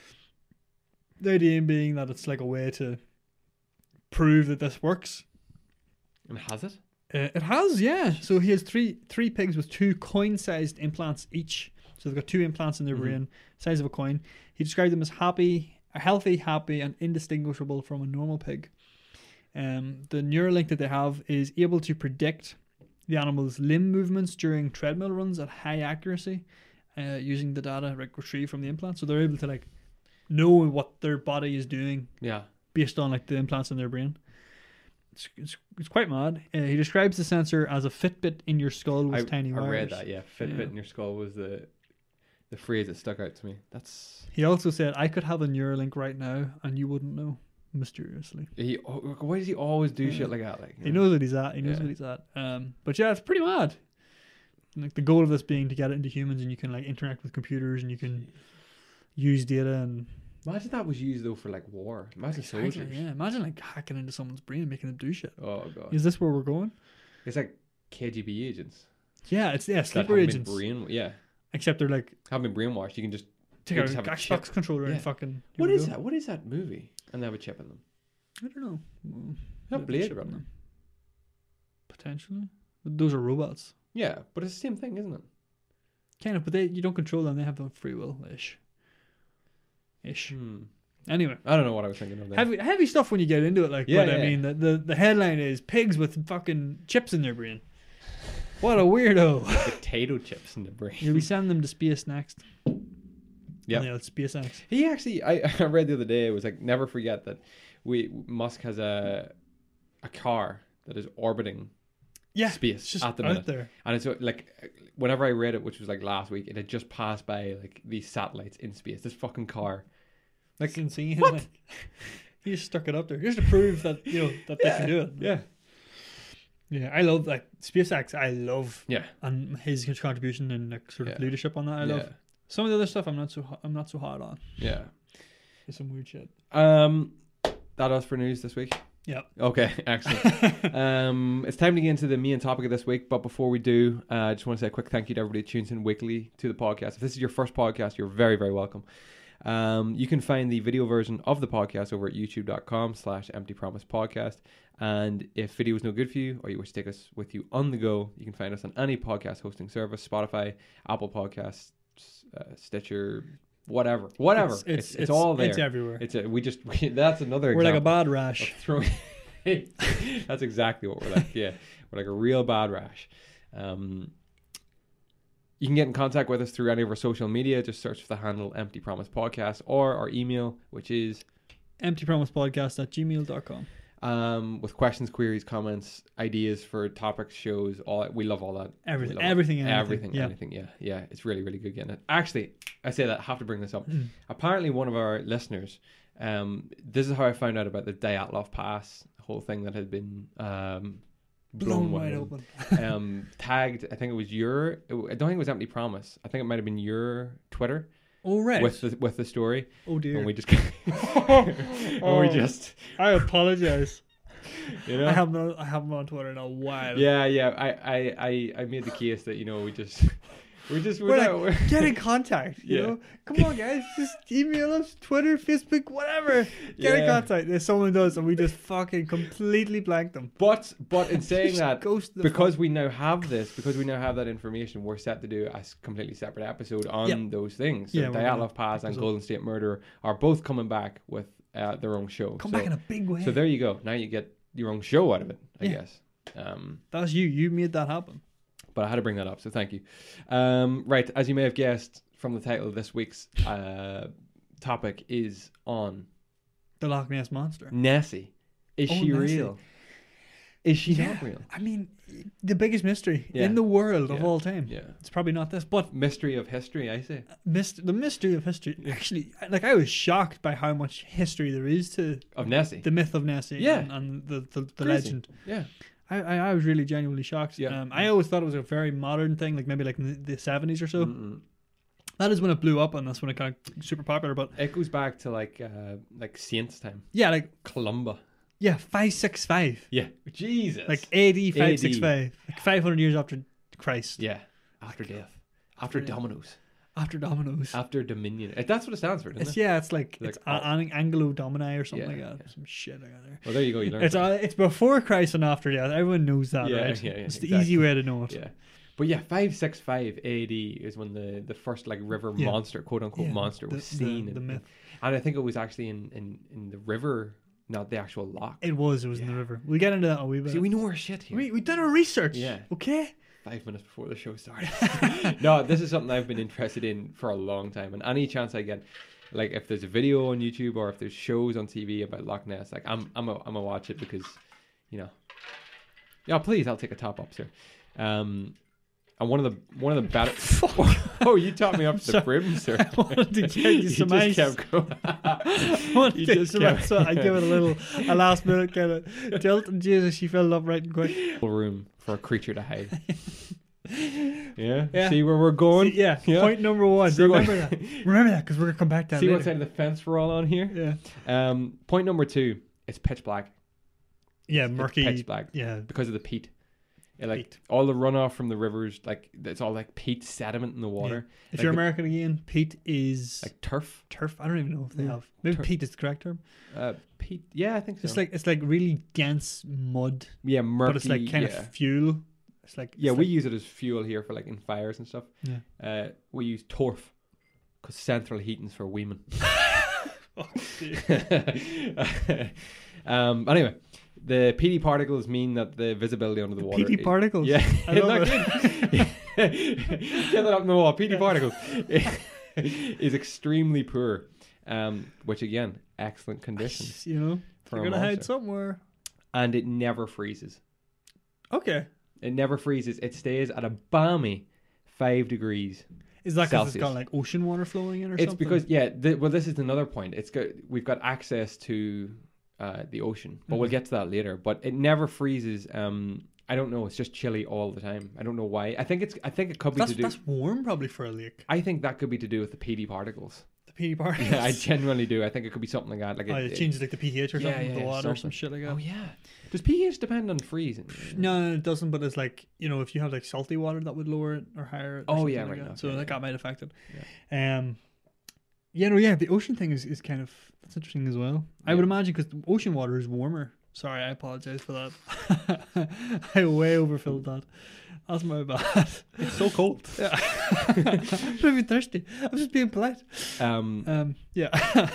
The idea being that it's like a way to prove that this works. And has it? Uh, it has, yeah. So he has three three pigs with two coin-sized implants each. So they've got two implants in their Mhm. brain, size of a coin. He described them as happy, healthy, happy, and indistinguishable from a normal pig. Um, the Neuralink that they have is able to predict the animal's limb movements during treadmill runs at high accuracy, uh, using the data like, retrieved from the implant. So they're able to like know what their body is doing Yeah. based on like the implants in their brain. It's, it's, it's quite mad. Uh, he describes the sensor as a Fitbit in your skull with I, tiny I wires. read that. Yeah. Fitbit Yeah. in your skull was the the phrase that stuck out to me. That's He also said, "I could have a Neuralink right now, and you wouldn't know." Mysteriously, he. oh, Why does he always do Yeah. shit like that? Like you he know? knows what he's at. He knows Yeah. what he's at. Um, but yeah, it's pretty mad. Like the goal of this being to get it into humans, and you can like interact with computers, and you can use data and Imagine that was used though for like war. Imagine Exactly, soldiers. yeah. Imagine like hacking into someone's brain, and making them do shit. Oh god. Is this where we're going? It's like K G B agents. Yeah, it's yeah, that sleeper haven't agents. Been brain, yeah, Except they're like haven't been brainwashed. You can just. take They out just a have a Xbox chip. controller Yeah. and fucking. What here we is go. that? What is that movie? And they have a chip in them. I don't know. Well, Not maybe Blade chip Runner. them. Potentially. But those are robots. Yeah, but it's the same thing, isn't it? Kind of, but they you don't control them. They have their free will ish. Ish. Hmm. Anyway, I don't know what I was thinking of there. heavy heavy stuff when you get into it. Like, Yeah, but I yeah. mean, the, the the headline is pigs with fucking chips in their brain. What a weirdo! Potato chips in the brain. You'll be sending them to space next. Yeah. Yeah, it's SpaceX. He actually, I, I read the other day. It was like never forget that we Musk has a a car that is orbiting Yeah, space it's just at the out minute, there. and it's like whenever I read it, which was like last week, it had just passed by like these satellites in space. This fucking car, Like, it's insane. what? Like, he just stuck it up there just to prove that you know that they can do it. yeah, Yeah, I love like SpaceX. I love yeah, and his contribution and like sort of Yeah. leadership on that. I yeah, love some of the other stuff. I'm not so ho- I'm not so hot on. yeah. There's some weird shit. Um, that us for news this week. Yeah. Okay, excellent. um, it's time to get into the main topic of this week. But before we do, uh, I just want to say a quick thank you to everybody who tunes in weekly to the podcast. If this is your first podcast, you're very, very welcome. Um, you can find the video version of the podcast over at youtube.com slash empty promise podcast. And if video is no good for you, or you wish to take us with you on the go, you can find us on any podcast hosting service, Spotify, Apple Podcasts, uh, Stitcher, whatever, whatever. It's, it's, it's, all there. It's everywhere. It's a, we just we, that's another. We're like a example bad of rash. throwing. That's exactly what we're like. Yeah, we're like a real bad rash. Um, you can get in contact with us through any of our social media. Just search for the handle Empty Promise Podcast or our email, which is emptypromisepodcast at gmail dot com. um, with questions, queries, comments, ideas for topics, shows. All that. We love all that. Everything, We love it. everything, anything. everything, Yeah. anything. Yeah, yeah. It's really, really good getting it. Actually, I say that. I have to bring this up. Mm. Apparently, one of our listeners. Um, this is how I found out about the Dyatlov Pass whole thing that had been um, blown, Blown wide open. open. um, tagged. I think it was your. It, I don't think it was Empty Promise. I think it might have been your Twitter Oh right. with the with the story, oh dear. and we just and we just I apologize. you know I haven't on, I haven't been on Twitter in a while. yeah yeah I, I I I made the case that you know we just We're just we're, We're not, like, we're get in contact. You Yeah. know, come on, guys, just email us, Twitter, Facebook, whatever. Get in Yeah. contact. If someone does, and we just fucking completely blank them. But but in saying Just that, ghost the because we now have this, because we now have that information, we're set to do a s- completely separate episode on Yep. those things. So Yeah, we're gonna- Dyatlov Pass and episode. Golden State Murder are both coming back with uh, their own show. come so, back in a big way. so there you go. Now you get your own show out of it, I Yeah. guess. Um, That's you. You made that happen. but I had to bring that up, so thank you. Um, right, as you may have guessed from the title, this week's uh, topic is on The Loch Ness monster. Nessie. Is Oh, she Nessie. real? Is she Yeah. not real? I mean, the biggest mystery Yeah. in the world of Yeah. all time. Yeah. It's probably not this, but Mystery of history, I say. myst- the mystery of history. Actually, like I was shocked by how much history there is to Of Nessie. the myth of Nessie Yeah. and, and the, the, the Crazy. legend. Yeah. I, I, I was really genuinely shocked. Yeah. Um, I always thought it was a very modern thing, like maybe like in the, the seventies or so. Mm-mm. That is when it blew up, and that's when it kind of super popular. But It goes back to like uh, like Saints time. yeah, like Columba. yeah, five six five, Yeah. Jesus. like A D five six five, like five hundred years after Christ, yeah. After death. After death. Dominoes. after Dominoes. After Dominion. Uh, That's what it stands for, doesn't It's it? yeah, it's like, Like it's all- an Anglo Domini or something Yeah, like that. yeah. Some shit I got there. Well, there you go. You learned It's something. uh, it's before Christ and after death. Everyone knows that, Yeah, right? yeah, yeah, it's the exactly. easy way to know it. Yeah. But yeah, five six five A D is when the, the first like river Yeah. monster, quote unquote Yeah, monster, the- was the- seen. the in- myth. And I think it was actually in, in, in the river, not the actual loch. It was. It was in the Yeah. river. We'll get into that a wee bit. See, we know our shit here. we we done our research. Yeah. Okay. Five minutes before the show started. No, this is something I've been interested in for a long time, and any chance I get, like if there's a video on YouTube or if there's shows on T V about Loch Ness, like I'm I'm a, I'm a watch it because, you know. Yeah, please, I'll take a top up, sir. Um, and one of the one of the better. Oh, you taught me up to the Sorry. brim, sir. I wanted to get you You some just ice. kept going. I wanted You to get just some kept- ice, so I give it a little, a last minute kind of tilt, and Jesus, she filled up right and quick. Room for a creature to hide. Yeah. Yeah. See where we're going. See, yeah, Yeah. Point number one. See what- remember that. Remember that because we're gonna come back to that See later. what side of the fence we're all on here. Yeah. Um, point number two. It's pitch black. Yeah, It's murky. pitch black Yeah. because of the peat. Yeah, like Peat. all the runoff from the rivers, like it's all like peat sediment in the water, If Like you're the- American again, peat is like turf. turf. I don't even know if they Yeah. have. Maybe Turf. peat is the correct term. Uh, peat. Yeah, I think so. It's like it's like really dense mud, yeah, murky. but it's like kind yeah. of fuel. It's like Yeah, it's we like, use it as fuel here for like in fires and stuff. yeah. Uh, we use torf because central heating's for women. Oh, dear. um. Anyway, the P D particles mean that the visibility under the water. P T is- particles. Yeah, I Isn't love that good? Get that up in the wall. P D Yeah. particles is extremely poor, um, which again, excellent conditions You know, for you're a gonna hide monster. somewhere. And it never freezes. Okay. It never freezes. It stays at a balmy five degrees. Is that because it's Celsius. got like ocean water flowing in or It's something? because yeah. The, well, this is another point. It's got we've got access to uh, the ocean, but we'll Mhm. get to that later. But it never freezes. Um, I don't know. It's just chilly all the time. I don't know why. I think it's. I think it could be that's to do. that's warm probably for a lake. I think that could be to do with the P D particles. The P T particles. Yeah, I genuinely do. I think it could be something like that. Like Oh, it, it it- changes like the pH or Yeah, something with yeah, the water or something. some shit like that. Oh yeah. Does pH depend on freezing? No, no, it doesn't. But it's like, you know, if you have like salty water, that would lower it or higher it. Or Oh, something yeah, like right, that. okay, So yeah. that might affect it. Um, yeah, no, yeah. The ocean thing is, is kind of that's interesting as well. I Yeah. would imagine because ocean water is warmer. Sorry, I apologize for that. I way overfilled that. That's my bad. It's so cold. Yeah. I'm not even thirsty. I'm just being polite. Um, Um, yeah.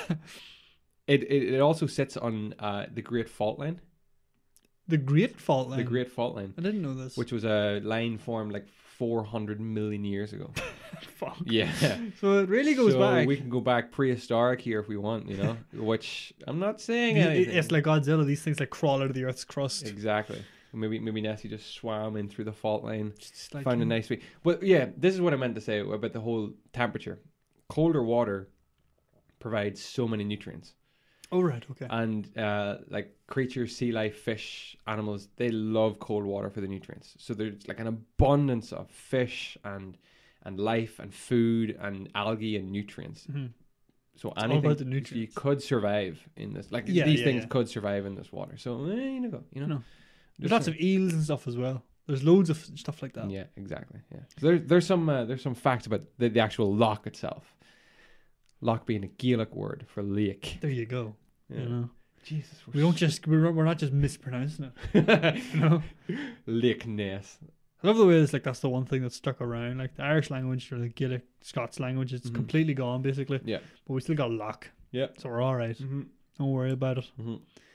it, it it also sits on uh the Great Fault Line. The Great Fault Line. The Great Fault Line, I didn't know this. which was a line formed like four hundred million years ago. Fuck. Yeah. So it really goes so back. we can go back prehistoric here if we want, you know. Which I'm not saying It- anything. it's like Godzilla. These things like crawl out of the Earth's crust. Exactly. Maybe maybe Nessie just swam in through the fault line. Just like, Found a nice way. But yeah, this is what I meant to say about the whole temperature. Colder water provides so many nutrients, Oh right, okay. and uh, like creatures, sea life, fish, animals, they love cold water for the nutrients. So there's like an abundance of fish and and life and food and algae and nutrients. Mhm. So all anything about the you nutrients. could survive in this, like Yeah, these yeah, things yeah. could survive in this water. So eh, you know, you know, No. There's Just lots saying. of eels and stuff as well. There's loads of stuff like that. Yeah, exactly. Yeah. So there's there's some uh, there's some facts about the, the actual loch itself. Loch being a Gaelic word for lake. There you go. Yeah. You know, Jesus, we're we don't sh- just we're, we're not just mispronouncing it. You know, Lake Ness. I love the way it's like that's the one thing that's stuck around. Like the Irish language or the Gaelic Scots language, it's Mhm. completely gone basically. Yeah. But we still got loch, Yeah. so we're all right. Mm-hmm. Don't worry about it. Mm-hmm.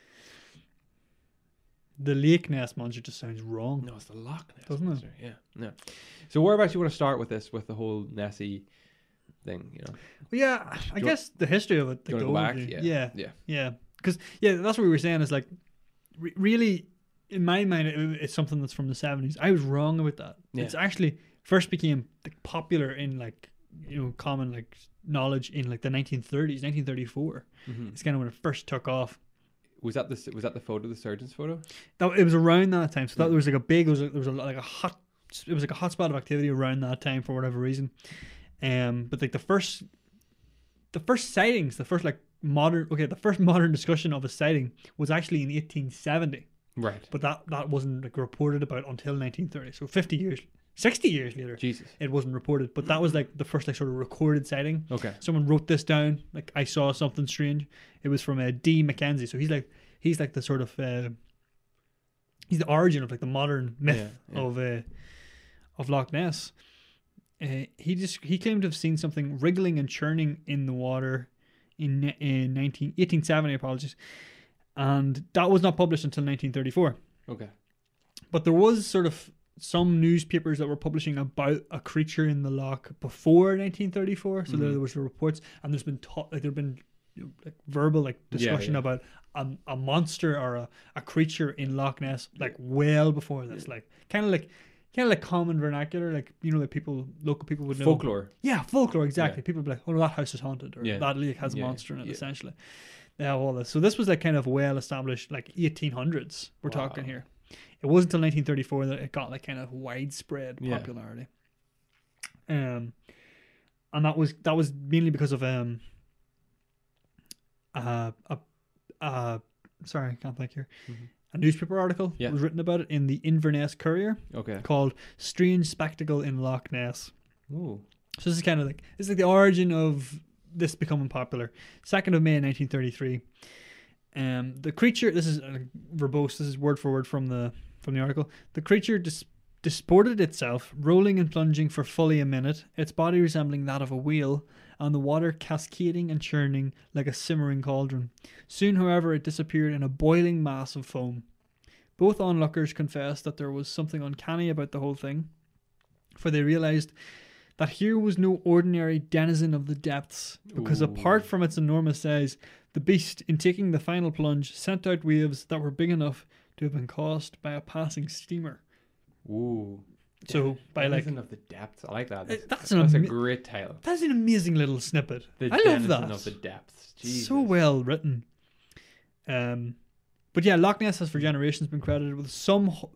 The Lake Ness monster just sounds wrong. No, it's the Loch Ness, Doesn't it? monster. Yeah. Yeah. So whereabouts you want to start with this, with the whole Nessie thing? You know. Well, yeah, I you guess the history of it. Do you the want to go back? overview. Yeah. yeah, Yeah. yeah. Because yeah, that's what we were saying. Is like re- really, in my mind, it, it's something that's from the seventies. I was wrong about that. Yeah. It's actually first became like, popular in like you know common like knowledge in like the nineteen thirties, nineteen thirty-four. Mm-hmm. It's kind of when it first took off. Was that the was that the photo, the surgeon's photo? That it was around that time. So that Mm. there was like a big, it was, there was a, like a hot, it was like a hot spot of activity around that time for whatever reason. Um, but like the first, the first sightings, the first like modern, okay, the first modern discussion of a sighting was actually in eighteen seventy. Right. But that that wasn't like reported about until nineteen thirty. So fifty years, sixty years later, Jesus. it wasn't reported. But that was like the first like sort of recorded sighting. Okay. Someone wrote this down. Like I saw something strange. It was from uh, D. Mackenzie. So he's like he's like the sort of uh, he's the origin of like the modern myth Yeah, yeah. of uh, of Loch Ness. Uh, he just he claimed to have seen something wriggling and churning in the water in in nineteen, eighteen seventy. Apologies, and that was not published until nineteen thirty-four. Okay. But there was sort of some newspapers that were publishing about a creature in the loch before nineteen thirty-four. So Mhm. there, there was reports, and there's been ta- like there've been you know, like verbal like Yeah, discussion yeah. about a, a monster or a, a creature in Loch Ness like well before this, like kind of like kind of like common vernacular, like you know, like people local people would know Folklore. Yeah, folklore exactly. Yeah. People would be like, oh, no, that house is haunted, or Yeah. that lake has a Yeah, monster in it, yeah. essentially. Yeah, all this. So this was like kind of well established, like eighteen hundreds. We're Wow. talking here. It wasn't until nineteen thirty-four that it got like kind of widespread Yeah. popularity. Um, and that was that was mainly because of um, uh, a, uh, sorry, I can't think here. Mhm. A newspaper article Yeah. was written about it in the Inverness Courier Okay. called "Strange Spectacle in Loch Ness." Ooh. So this is kind of like this is like the origin of this becoming popular. Second of May, nineteen thirty-three. Um, the creature. This is uh, verbose. This is word for word from the from the article. The creature dis- disported itself, rolling and plunging for fully a minute, its body resembling that of a wheel, and the water cascading and churning like a simmering cauldron. Soon, however, it disappeared in a boiling mass of foam. Both onlookers confessed that there was something uncanny about the whole thing, for they realized that here was no ordinary denizen of the depths, because Ooh. apart from its enormous size, the beast, in taking the final plunge, sent out waves that were big enough to have been caused by a passing steamer. Ooh. So, by like, Denizen of the depths. I like that. That's, that's that's, an a ama- great title. that's an amazing little snippet. The I love Denizen that. of the depths. Jesus. So well written. Um, but yeah, Loch Ness has for generations been credited with some ho-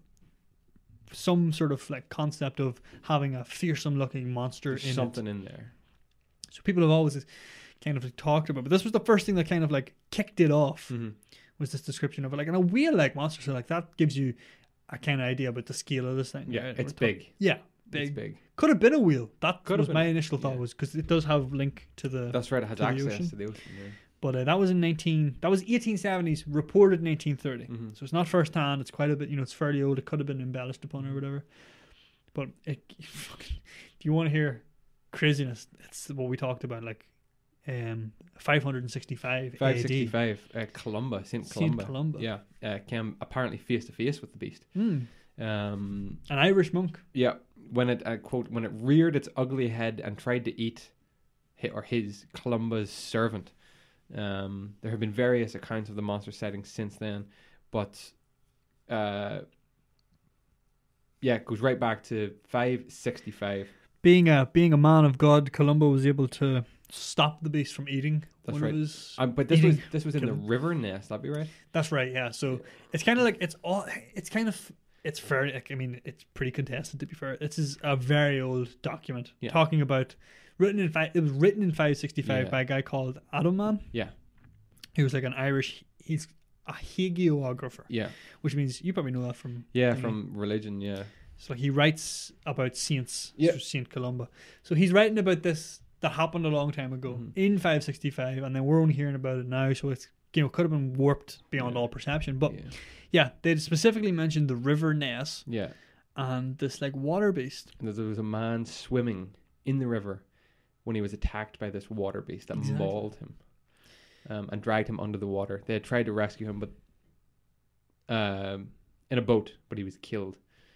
some sort of like concept of having a fearsome looking monster There's in something it. in there. So people have always kind of like talked about, but this was the first thing that kind of like kicked it off. Mm-hmm. Was this description of it like and a whale like monster? So like that gives you a kind of idea about the scale of this thing. Yeah, right? it's We're talking- big. Yeah, It's big. big. Could have been a whale. That Could have was been. my initial thought Yeah. was because it does have link to the. That's right. It has to the access ocean. to the ocean. Yeah. But uh, that was in nineteen. That was eighteen seventies. Reported nineteen thirty. Mhm. So it's not first hand. It's quite a bit. You know, it's fairly old. It could have been embellished upon or whatever. But it, if you want to hear craziness, it's what we talked about. Like, um, five hundred sixty-five. five A D. sixty-five. Uh, Columba. Saint Saint Columba. Columba. Yeah. Uh, came apparently face to face with the beast. Hmm. Um. An Irish monk. Yeah. When it uh, quote when it reared its ugly head and tried to eat, hi- or his Columba's servant. Um. There have been various accounts of the monster sightings since then, but, uh. Yeah, it goes right back to five sixty-five. Being a being a man of God, Columba was able to stop the beast from eating. That's one right. Of his Um, but this was eating- this was in the killing. river Ness. That'd be right. That's right. Yeah. So it's kind of like it's all. It's kind of it's fair. Like, I mean, it's pretty contested to be fair. This is a very old document Yeah. talking about written in five. It was written in five sixty-five Yeah. by a guy called Adamman. Yeah. He was like an Irish. He's a hagiographer, Yeah. which means you probably know that from Yeah, thingy. from religion. Yeah. So he writes about saints, Yeah. so Saint Columba. So he's writing about this that happened a long time ago Mhm. in five sixty-five, and then we're only hearing about it now. So it's, you know, could have been warped beyond Yeah. all perception. But yeah. yeah, they specifically mentioned the river Ness yeah. and this like water beast. And there was a man swimming in the river when he was attacked by this water beast that Exactly. mauled him um, and dragged him under the water. They had tried to rescue him, but um, in a boat, but he was killed.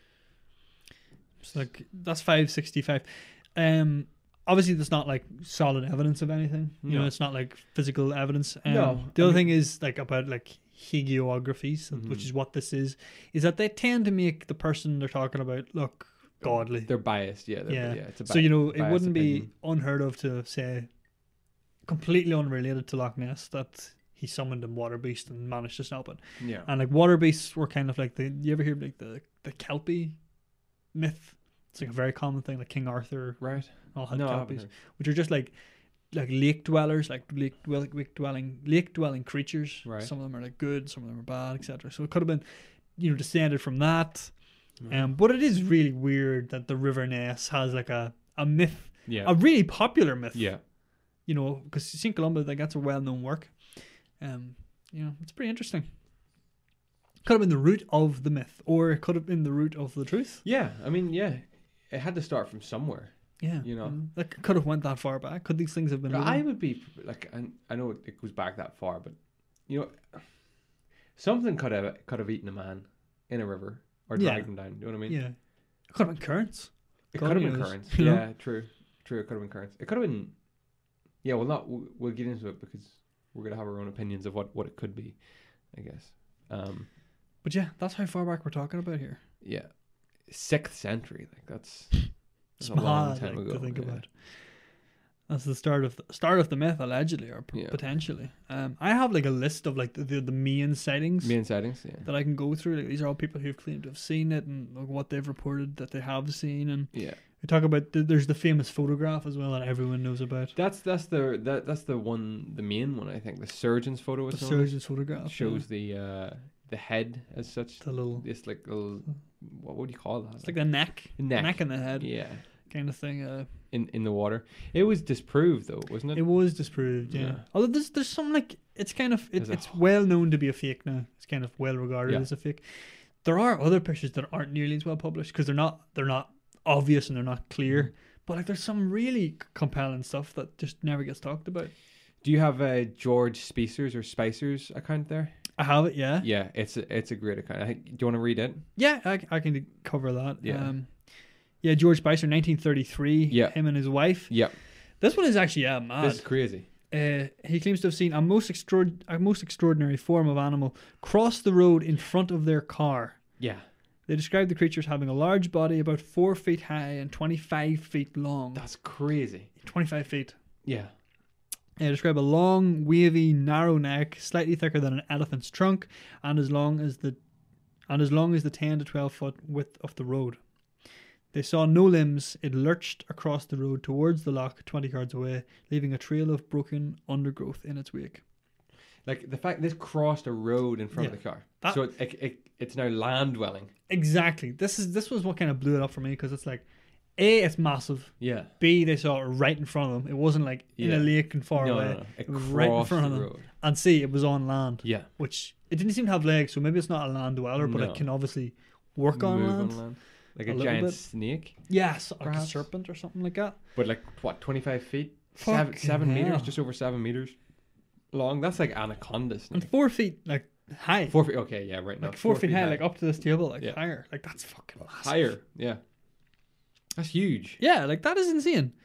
It's like that's five sixty-five. Um, obviously, there's not like solid evidence of anything. You No. know, it's not like physical evidence. Um, No, The I other mean- thing is like about like hagiographies, Mhm. which is what this is, is that they tend to make the person they're talking about look godly. They're biased, yeah. They're, Yeah. yeah. It's a So you know, it biased wouldn't opinion. be unheard of to say, completely unrelated to Loch Ness, that he summoned a water beast and managed to stop it. Yeah. And like water beasts were kind of like the. You ever hear like the the Kelpie myth? It's like a very common thing. Like King Arthur Right. all had No, I haven't Kelpies, heard. which are just like like lake dwellers, like lake dwelling lake dwelling lake dwelling creatures. Right. Some of them are like good, some of them are bad, et cetera. So it could have been, you know, descended from that. Mm. Um, but it is really weird that the River Ness has like a, a myth, Yeah. a really popular myth. yeah. You know, because Saint Columba, like that's a well-known work. Um, you know, it's pretty interesting. Could have been the root of the myth, or it could have been the root of the truth. Yeah. I mean, yeah. It had to start from somewhere. Yeah, You know. that could have went that far back. Could these things have been? I living? would be like, I, I know it goes back that far, but you know, something could have could have eaten a man in a river or Yeah. dragged him down. You know what I mean? Yeah, it could have been currents. It God could have been knows, currents. you know? Yeah, true, true. It could have been currents. It could have been. Yeah, well, not. We'll we'll get into it because we're gonna have our own opinions of what what it could be, I guess. Um, But yeah, that's how far back we're talking about here. yeah, sixth century. Like that's, It's that's a long mad, time like, ago. to think yeah. about. That's the start of the start of the myth, allegedly or p- Yeah. potentially. Um, I have like a list of like the the, the main sightings Main sightings. Yeah. that I can go through. Like, these are all people who've claimed to have seen it and like, what they've reported that they have seen. And Yeah. we talk about th- there's the famous photograph as well that everyone knows about. That's that's the that that's the one the main one I think the surgeon's photo The is known as. surgeon's photograph Shows the uh the head as such. yeah. the little. This like little what would you call that? It's like the neck, neck. neck and the head Yeah. kind of thing. Uh, In in the water. It was disproved though, wasn't it? it was disproved, yeah. Yeah. Although there's there's some like it's kind of it, There's a- it's well known to be a fake now. It's kind of well regarded Yeah. as a fake. There are other pictures that aren't nearly as well published because they're not they're not obvious and they're not clear. Mm. But like there's some really c- compelling stuff that just never gets talked about. Do you have a George Spicers or Spicer's account there? I have it, yeah. Yeah, it's a, it's a great account. I think, do you want to read it? Yeah, I, I can cover that. Yeah. Um, yeah, George Spicer, nineteen thirty-three. Yeah. Him and his wife. Yeah, This one is actually yeah mad. this is crazy. Uh, he claims to have seen a most extraord- a most extraordinary form of animal cross the road in front of their car. Yeah, They describe the creatures having a large body, about four feet high and twenty-five feet long. that's crazy. twenty-five feet. Yeah, They describe a long, wavy, narrow neck, slightly thicker than an elephant's trunk, and as long as the and as long as the ten to twelve foot width of the road. They saw no limbs. It lurched across the road towards the loch, twenty yards away, leaving a trail of broken undergrowth in its wake. like the fact this crossed a road in front Yeah. of the car, That- so it, it, it it's now land dwelling. Exactly. This is this was what kind of blew it up for me because it's like, A, it's massive. Yeah, B, they saw it right in front of them. It wasn't like in Yeah. a lake and far no, away. no, no, it, It was crossed right in front the of them. road. And C, it was on land, Yeah, which it didn't seem to have legs, so maybe it's not a land dweller, but No. it can obviously work on Move land. on land like A a, little giant bit. snake, Yes, like a Perhaps. serpent or something like that. but like what twenty five feet, seven, Fucking seven hell. meters, just over seven meters long. That's like anaconda And snake. four feet, like, high. Four feet. Okay, yeah, right now. like four, feet, high, like up to this table, like Yeah. higher. Like, that's fucking massive. higher. Yeah, that's huge. Yeah, like, that is insane.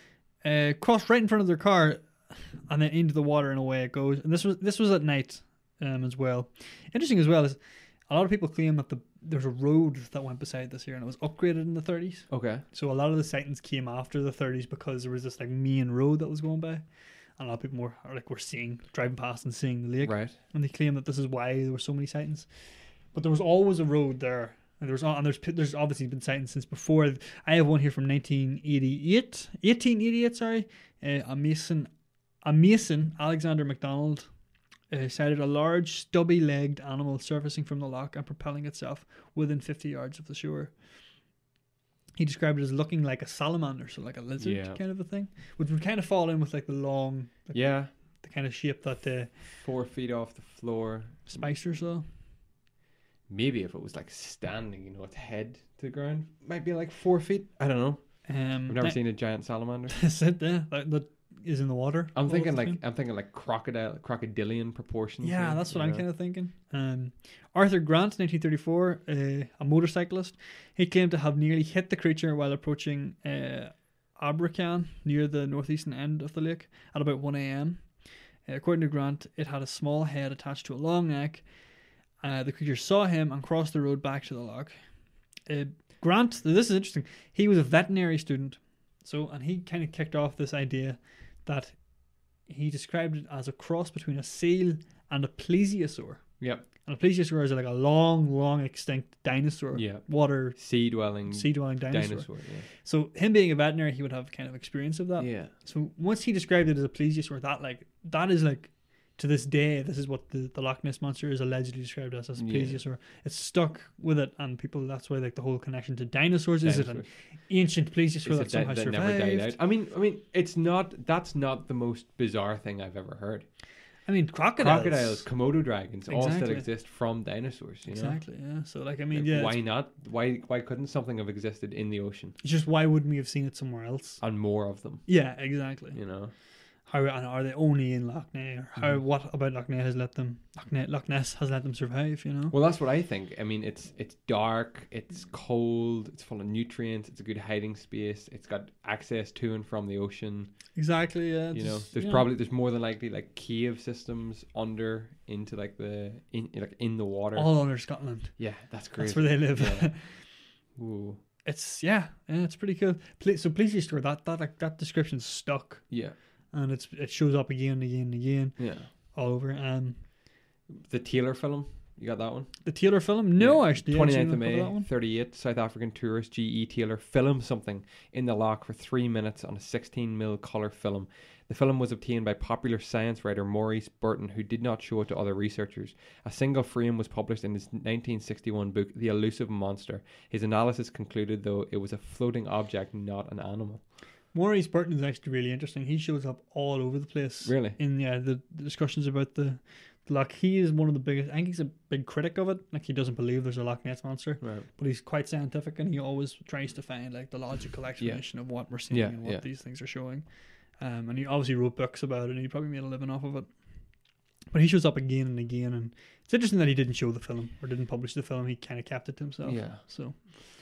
Uh, crossed right in front of their car and then into the water and away it goes. And this was this was at night um, as well. Interesting as well is a lot of people claim that the there's a road that went beside this here and it was upgraded in the thirties. Okay. So a lot of the sightings came after the thirties because there was this like main road that was going by. And a lot of people were like were seeing driving past and seeing the lake. Right. And they claim that this is why there were so many sightings. But there was always a road there. And there was and there's there's obviously been sightings since before. I have one here from nineteen eighty-eight, eighteen eighty-eight, sorry. Uh, a mason, a mason, Alexander MacDonald, uh, sighted a large stubby-legged animal surfacing from the loch and propelling itself within fifty yards of the shore. he described it as looking like a salamander, so like a lizard Yeah. kind of a thing, which would kind of fall in with like the long, like Yeah, the kind of shape that the four feet off the floor. Spicer saw. Maybe if it was like standing, you know, its head to the ground, might be like four feet. I don't know. Um, I've never that- seen a giant salamander. That's it. Yeah, that, that is in the water. I'm all thinking the like time. I'm thinking like crocodile, crocodilian proportions. Yeah, here, that's what you I'm know? kind of thinking. Um, Arthur Grant, nineteen thirty-four, uh, a motorcyclist, he claimed to have nearly hit the creature while approaching uh, Abercan near the northeastern end of the lake at about one a.m. Uh, according to Grant, it had a small head attached to a long neck. Uh, the creature saw him and crossed the road back to the loch. Uh, Grant, this is interesting. He was a veterinary student, so and he kind of kicked off this idea that he described it as a cross between a seal and a plesiosaur. Yep. And a plesiosaur is like a long, long extinct dinosaur. Yeah. Water, Sea dwelling sea dwelling dinosaur. dinosaur. So him being a veterinary, he would have kind of experience of Yeah. that. yeah. So once he described it as a plesiosaur, that like that is like to this day, this is what the, the Loch Ness monster is allegedly described as, as a Yeah. plesiosaur. It's stuck with it, and people, that's why like the whole connection to dinosaurs. Is it an Dinosaurs. ancient plesiosaur Is that it somehow that, that survived? never died out? I mean, I mean, it's not. That's not the most bizarre thing I've ever heard. I mean, crocodiles. Crocodiles, Komodo dragons, all still Exactly. exist from dinosaurs. You know, Exactly, yeah. So like, I mean, Like, yeah. why it's- not? Why why couldn't something have existed in the ocean It's just why wouldn't we have seen it somewhere else? and more of them? Yeah, exactly. You know, How and are they only in Loch Ness? Or how Mhm. what about Loch Ness has let them Loch Ness, Loch Ness has let them survive? You know. well, that's what I think. I mean, it's it's dark, it's cold, it's full of nutrients, it's a good hiding space, it's got access to and from the ocean. Exactly. Yeah. You know, just, there's you probably there's more than likely like cave systems under into like the in like in the water. all under Scotland. Yeah, that's great. That's where they live. Yeah. Ooh, It's yeah, yeah, it's pretty cool. Ple- so please store that that like, that description's stuck, yeah, and it's it shows up again and again and again yeah. all over. Um, The Taylor film, you got that one? the Taylor film? No, Yeah. actually, I haven't seen twenty-ninth of the cover of that May, one. thirty-eight, South African tourist G E. Taylor filmed something in the loch for three minutes on a sixteen millimeter colour film. The film was obtained by popular science writer Maurice Burton, who did not show it to other researchers. A single frame was published in his nineteen sixty-one book, The Elusive Monster. His analysis concluded, though, it was a floating object, not an animal. Maurice Burton is actually really interesting. He shows up all over the place. Really? In yeah, the, the discussions about the, the Loch. He is one of the biggest. I think he's a big critic of it. Like he doesn't believe there's a Loch Ness monster, Right. but he's quite scientific and he always tries to find like the logical explanation of what we're seeing Yeah, and what yeah. these things are showing. Um, and he obviously wrote books about it, and he probably made a living off of it. But he shows up again and again, and it's interesting that he didn't show the film or didn't publish the film. He kind of kept it to himself. Yeah. So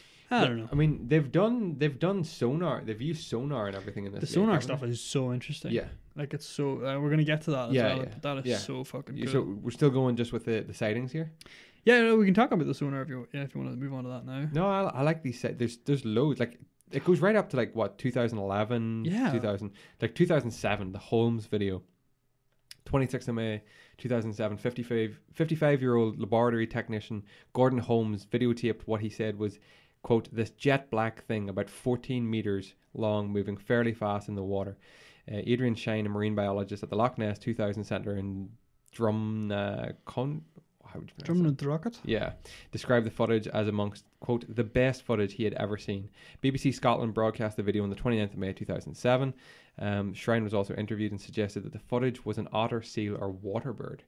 I don't know. I mean, they've done they've done sonar. They've used sonar and everything in this. The lake, sonar haven't stuff they? is so interesting. Yeah. Like it's so. Uh, we're gonna get to that. As Yeah, well, yeah, but that is yeah. so fucking You- cool. So we're still going just with the, the sightings here. Yeah, no, we can talk about the sonar if you yeah, if you want to move on to that now. No, I, I like these. Set. There's there's loads. Like it goes right up to like what two thousand eleven, Yeah. two thousand, like two thousand seven, the Holmes video. twenty-sixth of May, two thousand seven, fifty-five, fifty-five-year-old laboratory technician Gordon Holmes videotaped what he said was, quote, this jet black thing about fourteen meters long moving fairly fast in the water. Uh, Adrian Shine, a marine biologist at the Loch Ness two thousand Centre in Drumna... Con- how would you pronounce Drummond that? and the Rocket. Yeah, described the footage as amongst, quote, the best footage he had ever seen. B B C Scotland broadcast the video on the twenty-ninth of May two thousand seven. Um, Shrine was also interviewed and suggested that the footage was an otter, seal, or water bird.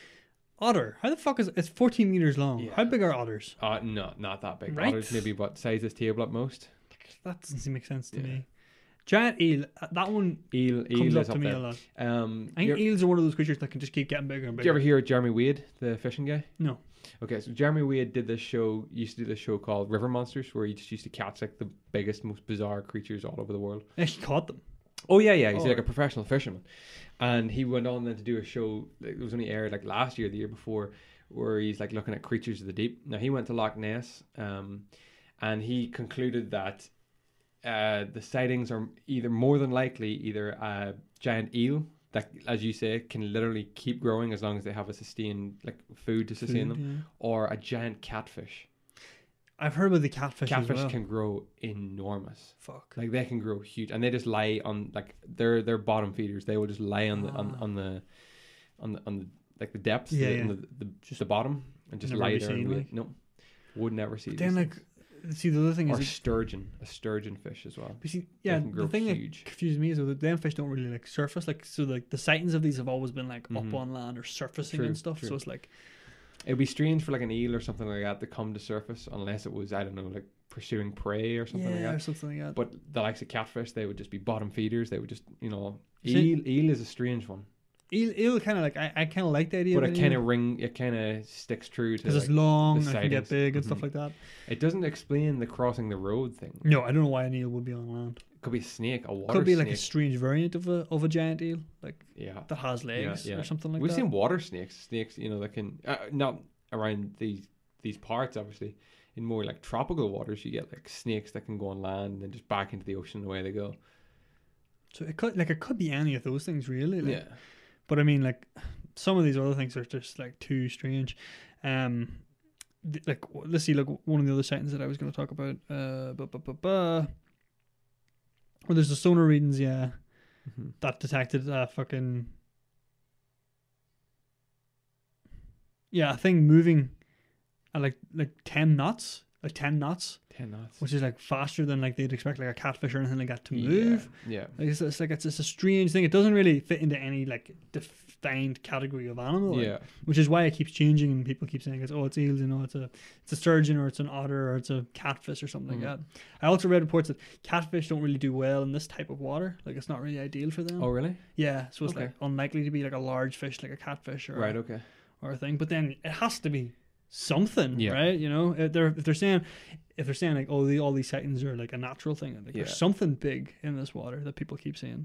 Otter. How the fuck is it? It's fourteen meters long? Yeah. How big are otters? Uh, no, not that big. Right. Otters maybe what size this table at most. That doesn't seem make sense to Yeah. me. Giant eel. uh, That one Eel, comes eel up is to up me there. a lot. Um, I think you, eels are one of those creatures that can just keep getting bigger and did bigger. you ever hear of Jeremy Wade, the fishing guy? No. Okay, so Jeremy Wade did this show, used to do this show called River Monsters, where he just used to catch like the biggest, most bizarre creatures all over the world. I actually caught them. Oh yeah, yeah, he's Oh, like a right. professional fisherman, and he went on then to do a show. Like, it was only aired like last year, the year before, where he's like looking at creatures of the deep. Now he went to Loch Ness, um, and he concluded that uh, the sightings are either more than likely either a giant eel that, as you say, can literally keep growing as long as they have a sustained like food to sustain Food, them, yeah. or a giant catfish. I've heard about the catfish. Catfish as well. can grow enormous. Fuck. Like they can grow huge, and they just lie on like they're they're bottom feeders. They will just lie on the on, Ah. on the on the on the like the depths, Yeah, the, yeah. on the, the just the bottom, and just Never lie be there. seen, And wait. like. No, would never see. But then these like things. see, the other thing Or is, sturgeon, a sturgeon fish as well. but see, They yeah, can grow the thing huge. that confused me is that them fish don't really like surface. Like, so like the sightings of these have always been like Mhm. up on land or surfacing True, and stuff. true. So it's like, It'd be strange for like an eel or something like that to come to surface unless it was, I don't know, like pursuing prey or something yeah, like or that. something like that. But the likes of catfish, they would just be bottom feeders. They would just, you know, See- eel. Eel is a strange one, eel, eel kind of like I, I kind of like the idea, but of it kind of ring. It kind of sticks true to. because Like, it's long the and it can get sightings. big and stuff Mhm. like that. it doesn't explain the crossing the road thing. No, I don't know why an eel would be on land. It could be a snake, a water Could be like snake. a strange variant of a of a giant eel, like yeah, that has legs yeah. or something like we've that. seen water snakes. Snakes, you know, that can uh, not around these these parts, obviously. In more like tropical waters, you get like snakes that can go on land and then just back into the ocean and away they go. So it could like it could be any of those things really. Like, Yeah. But I mean, like some of these other things are just like too strange. Um, th- like w- let's see, like one of the other sightings that I was going to talk about. Uh, bu- bu- bu- bu- well, there's the sonar readings, yeah, Mhm. that detected uh fucking yeah, a thing moving at like like ten knots, like ten knots, Ten knots. which is like faster than like they'd expect like a catfish or anything like that to move. Yeah. Like it's, it's like it's just a strange thing. It doesn't really fit into any like defined category of animal. Yeah. like, yeah. which is why it keeps changing and people keep saying it's oh it's eels, you know, it's a it's a sturgeon or it's an otter or it's a catfish or something Mhm. like that. I also read reports that catfish don't really do well in this type of water. Like it's not really ideal for them. Oh, really? Yeah, so it's Okay. like unlikely to be like a large fish like a catfish or Right. a, Okay. or a thing. But then it has to be something, Yeah. right? You know, if they're if they're saying if they're saying like oh the, all these sightings are like a natural thing, like Yeah. there's something big in this water that people keep saying.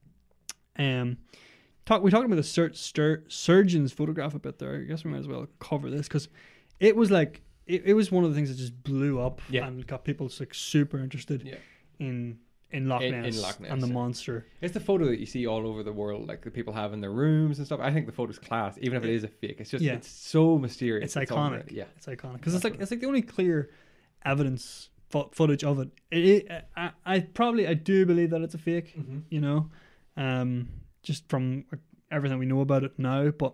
Um, talk we talked about the sur- stur- surgeon's photograph a bit there. I guess we might as well cover this because it was like it, it was one of the things that just blew up Yeah. and got people like super interested Yeah. in in Loch In- in Ness, Loch Ness, and the yeah. monster. It's the photo that you see all over the world, like the people have in their rooms and stuff. I think the photo's class, even if it is a fake. It's just, Yeah. it's so mysterious. It's unreal. iconic. Yeah. It's iconic because it's like it's like the only clear evidence fo- footage of it. It, it I, I probably I do believe that it's a fake. Mm-hmm. You know, um, just from everything we know about it now. But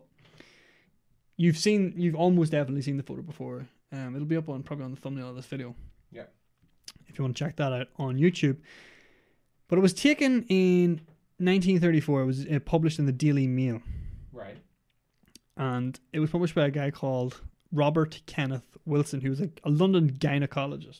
you've seen, you've almost definitely seen the photo before. Um, it'll be up on probably on the thumbnail of this video. Yeah. If you want to check that out on YouTube. But it was taken in nineteen thirty-four. It was uh, published in the Daily Mail. Right. And it was published by a guy called Robert Kenneth Wilson, who was a, a London gynecologist.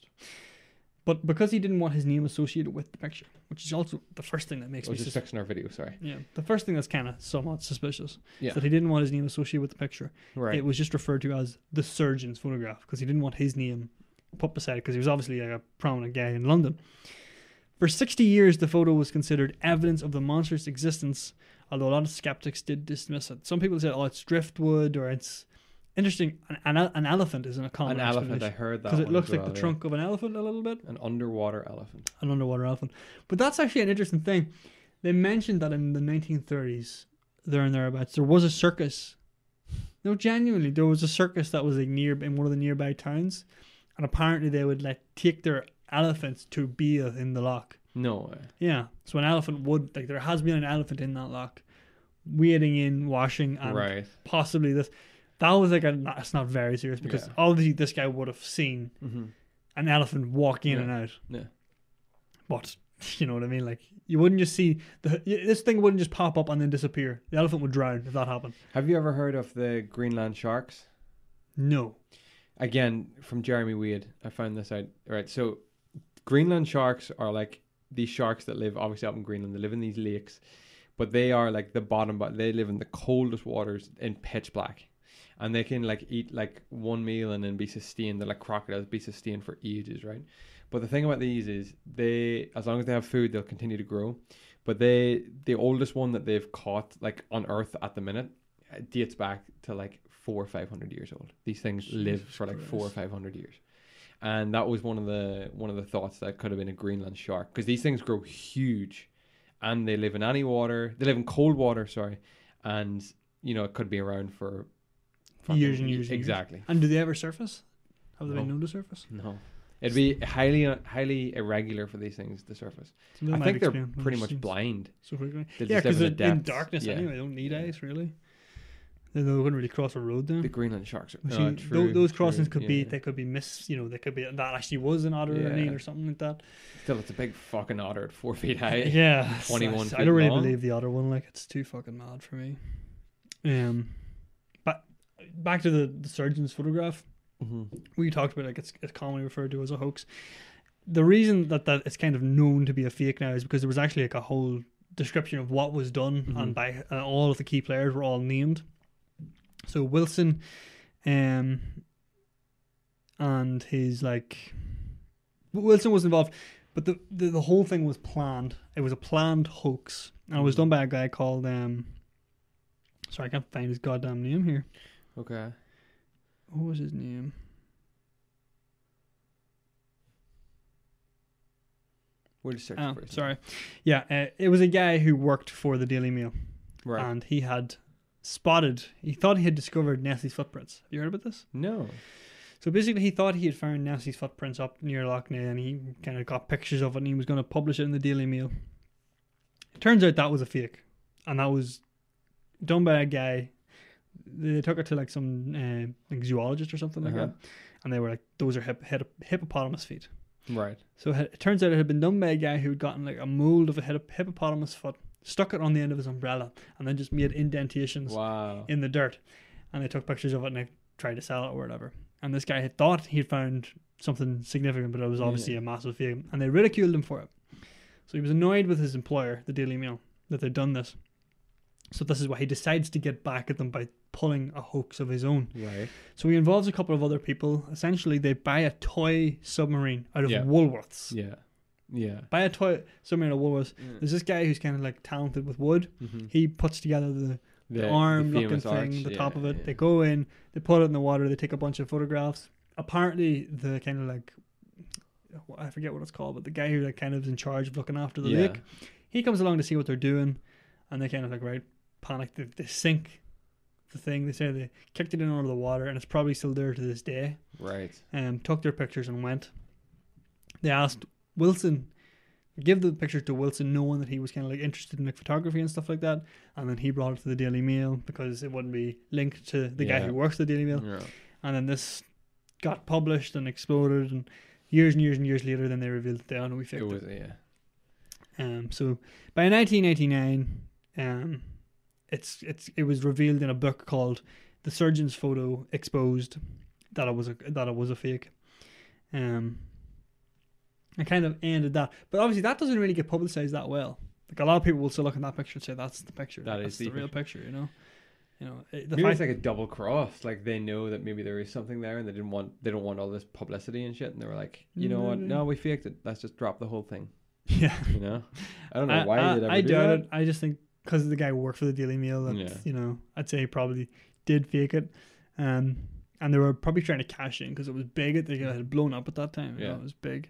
But because he didn't want his name associated with the picture, which is also the first thing that makes I me was just sus- fixing our video, sorry. yeah, the first thing that's kind of somewhat suspicious Yeah. is that he didn't want his name associated with the picture. Right. It was just referred to as the surgeon's photograph because he didn't want his name put beside it because he was obviously like a prominent guy in London. For sixty years, the photo was considered evidence of the monster's existence, although a lot of skeptics did dismiss it. Some people said, oh, it's driftwood or it's interesting. An, an, an elephant is in a common An elephant, I heard that. because it one looks as like well, the yeah. trunk of an elephant a little bit, An underwater elephant. an underwater elephant. But that's actually an interesting thing. They mentioned that in the nineteen thirties, there and thereabouts, there was a circus. No, genuinely, there was a circus that was like near in one of the nearby towns, and apparently they would like take their elephants to bathe in the loch. No way. Yeah, so an elephant would like there has been an elephant in that loch, wading in, washing, and Right. possibly this. That was like a. That's not very serious because Yeah. obviously this guy would have seen Mm-hmm. an elephant walk in Yeah. and out. Yeah. But you know what I mean? Like you wouldn't just see the this thing wouldn't just pop up and then disappear. The elephant would drown if that happened. Have you ever heard of the Greenland sharks? No. Again, from Jeremy Wade, I found this out. Right, so Greenland sharks are like these sharks that live obviously up in Greenland. They live in these lakes, but they are like the bottom. But they live in the coldest waters in pitch black, and they can like eat like one meal and then be sustained. They're like crocodiles, be sustained for ages, right? But the thing about these is they, as long as they have food, they'll continue to grow. But they, the oldest one that they've caught like on Earth at the minute, uh, dates back to like four or five hundred years old. These things live Jesus for like four or Christ. five hundred years, and that was one of the one of the thoughts that it could have been a Greenland shark because these things grow huge, and they live in any water. They live in cold water, sorry, and you know it could be around for fucking Years and years and years. Exactly. And do they ever surface? Have they No. been known to surface? No, it'd be highly highly irregular for these things to surface. So that I might think they're explain pretty why much it seems blind. so quickly. They Yeah, just live because in the in depths. darkness Yeah. anyway, they don't need Yeah. eyes really. They wouldn't really cross a road then. The Greenland sharks are Well, oh, see, true, tho- those true, crossings could be yeah. they could be miss you know they could be that actually was an otter or an Yeah. eel or something like that. Still, it's a big fucking otter at four feet high. Yeah, twenty-one I, feet I don't really long. believe the otter one. Like it's too fucking mad for me. Um, but back to the, the surgeon's photograph. Mhm. We talked about like it's it's commonly referred to as a hoax. The reason that that it's kind of known to be a fake now is because there was actually like a whole description of what was done, Mhm. and by uh, all of the key players were all named. So Wilson, um, and his like Wilson was involved, but the, the the whole thing was planned. It was a planned hoax, and it was done by a guy called um. Sorry, I can't find his goddamn name here. Okay. What was his name? We'll just search Oh, for it. sorry. Yeah, uh, it was a guy who worked for the Daily Mail, Right. and he had spotted. He thought he had discovered Nessie's footprints. Have you heard about this? No. So basically, he thought he had found Nessie's footprints up near Loch Ness, and he kind of got pictures of it, and he was going to publish it in the Daily Mail. It turns out that was a fake, and that was done by a guy. They took it to like some uh, like zoologist or something like Uh-huh. that, and they were like, "Those are hip- hip- hippopotamus feet." Right. So it it turns out it had been done by a guy who'd gotten like a mold of a hip- hippopotamus foot, stuck it on the end of his umbrella, and then just made indentations Wow. in the dirt. And they took pictures of it and they tried to sell it or whatever. And this guy had thought he'd found something significant, but it was obviously Yeah. a massive fake. And they ridiculed him for it. So he was annoyed with his employer, the Daily Mail, that they'd done this. So this is why he decides to get back at them by pulling a hoax of his own. Right. So he involves a couple of other people. Essentially, they buy a toy submarine out of Yeah. Woolworths. Yeah. Yeah. Buy a toy submarine out of Woolworths. Mm. There's this guy who's kind of like talented with wood. Mhm. He puts together the, the, The- arm the looking famous thing, arch, the yeah, top of it. yeah. They go in, they put it in the water, they take a bunch of photographs. Apparently, the kind of like, I forget what it's called, but the guy who like kind of is in charge of looking after the Yeah. lake, he comes along to see what they're doing, and they kind of like, right, panic. They, they sink the thing. They say they kicked it in under the water, and it's probably still there to this day. Right. Um, took their pictures and went. They asked Wilson, give the pictures to Wilson, knowing that he was kind of like interested in like photography and stuff like that, and then he brought it to the Daily Mail because it wouldn't be linked to the guy Yeah. who works at the Daily Mail. Yeah. And then this got published and exploded, and years and years and years later, then they revealed that they oh, no, we It faked was it. yeah. Um, so by nineteen eighty-nine, um, it's it's it was revealed in a book called "The Surgeon's Photo Exposed" that it was a that it was a fake. Um, I kind of ended that, but obviously that doesn't really get publicized that well. Like a lot of people will still look at that picture and say that's the picture, That that's is the, the real picture. You know, you know it- the Maybe fact it's like a double cross. Like they know that maybe there is something there, and they didn't want they don't want all this publicity and shit, and they were like, you know what? Maybe. No, we faked it. Let's just drop the whole thing. yeah. You know? I don't know I, why I, they'd ever I do doubt that. it. I just think because the guy who worked for the Daily Mail, that Yeah. you know, I'd say he probably did fake it, um, and they were probably trying to cash in because it was big. It they had blown up at that time. You Yeah. know, it was big.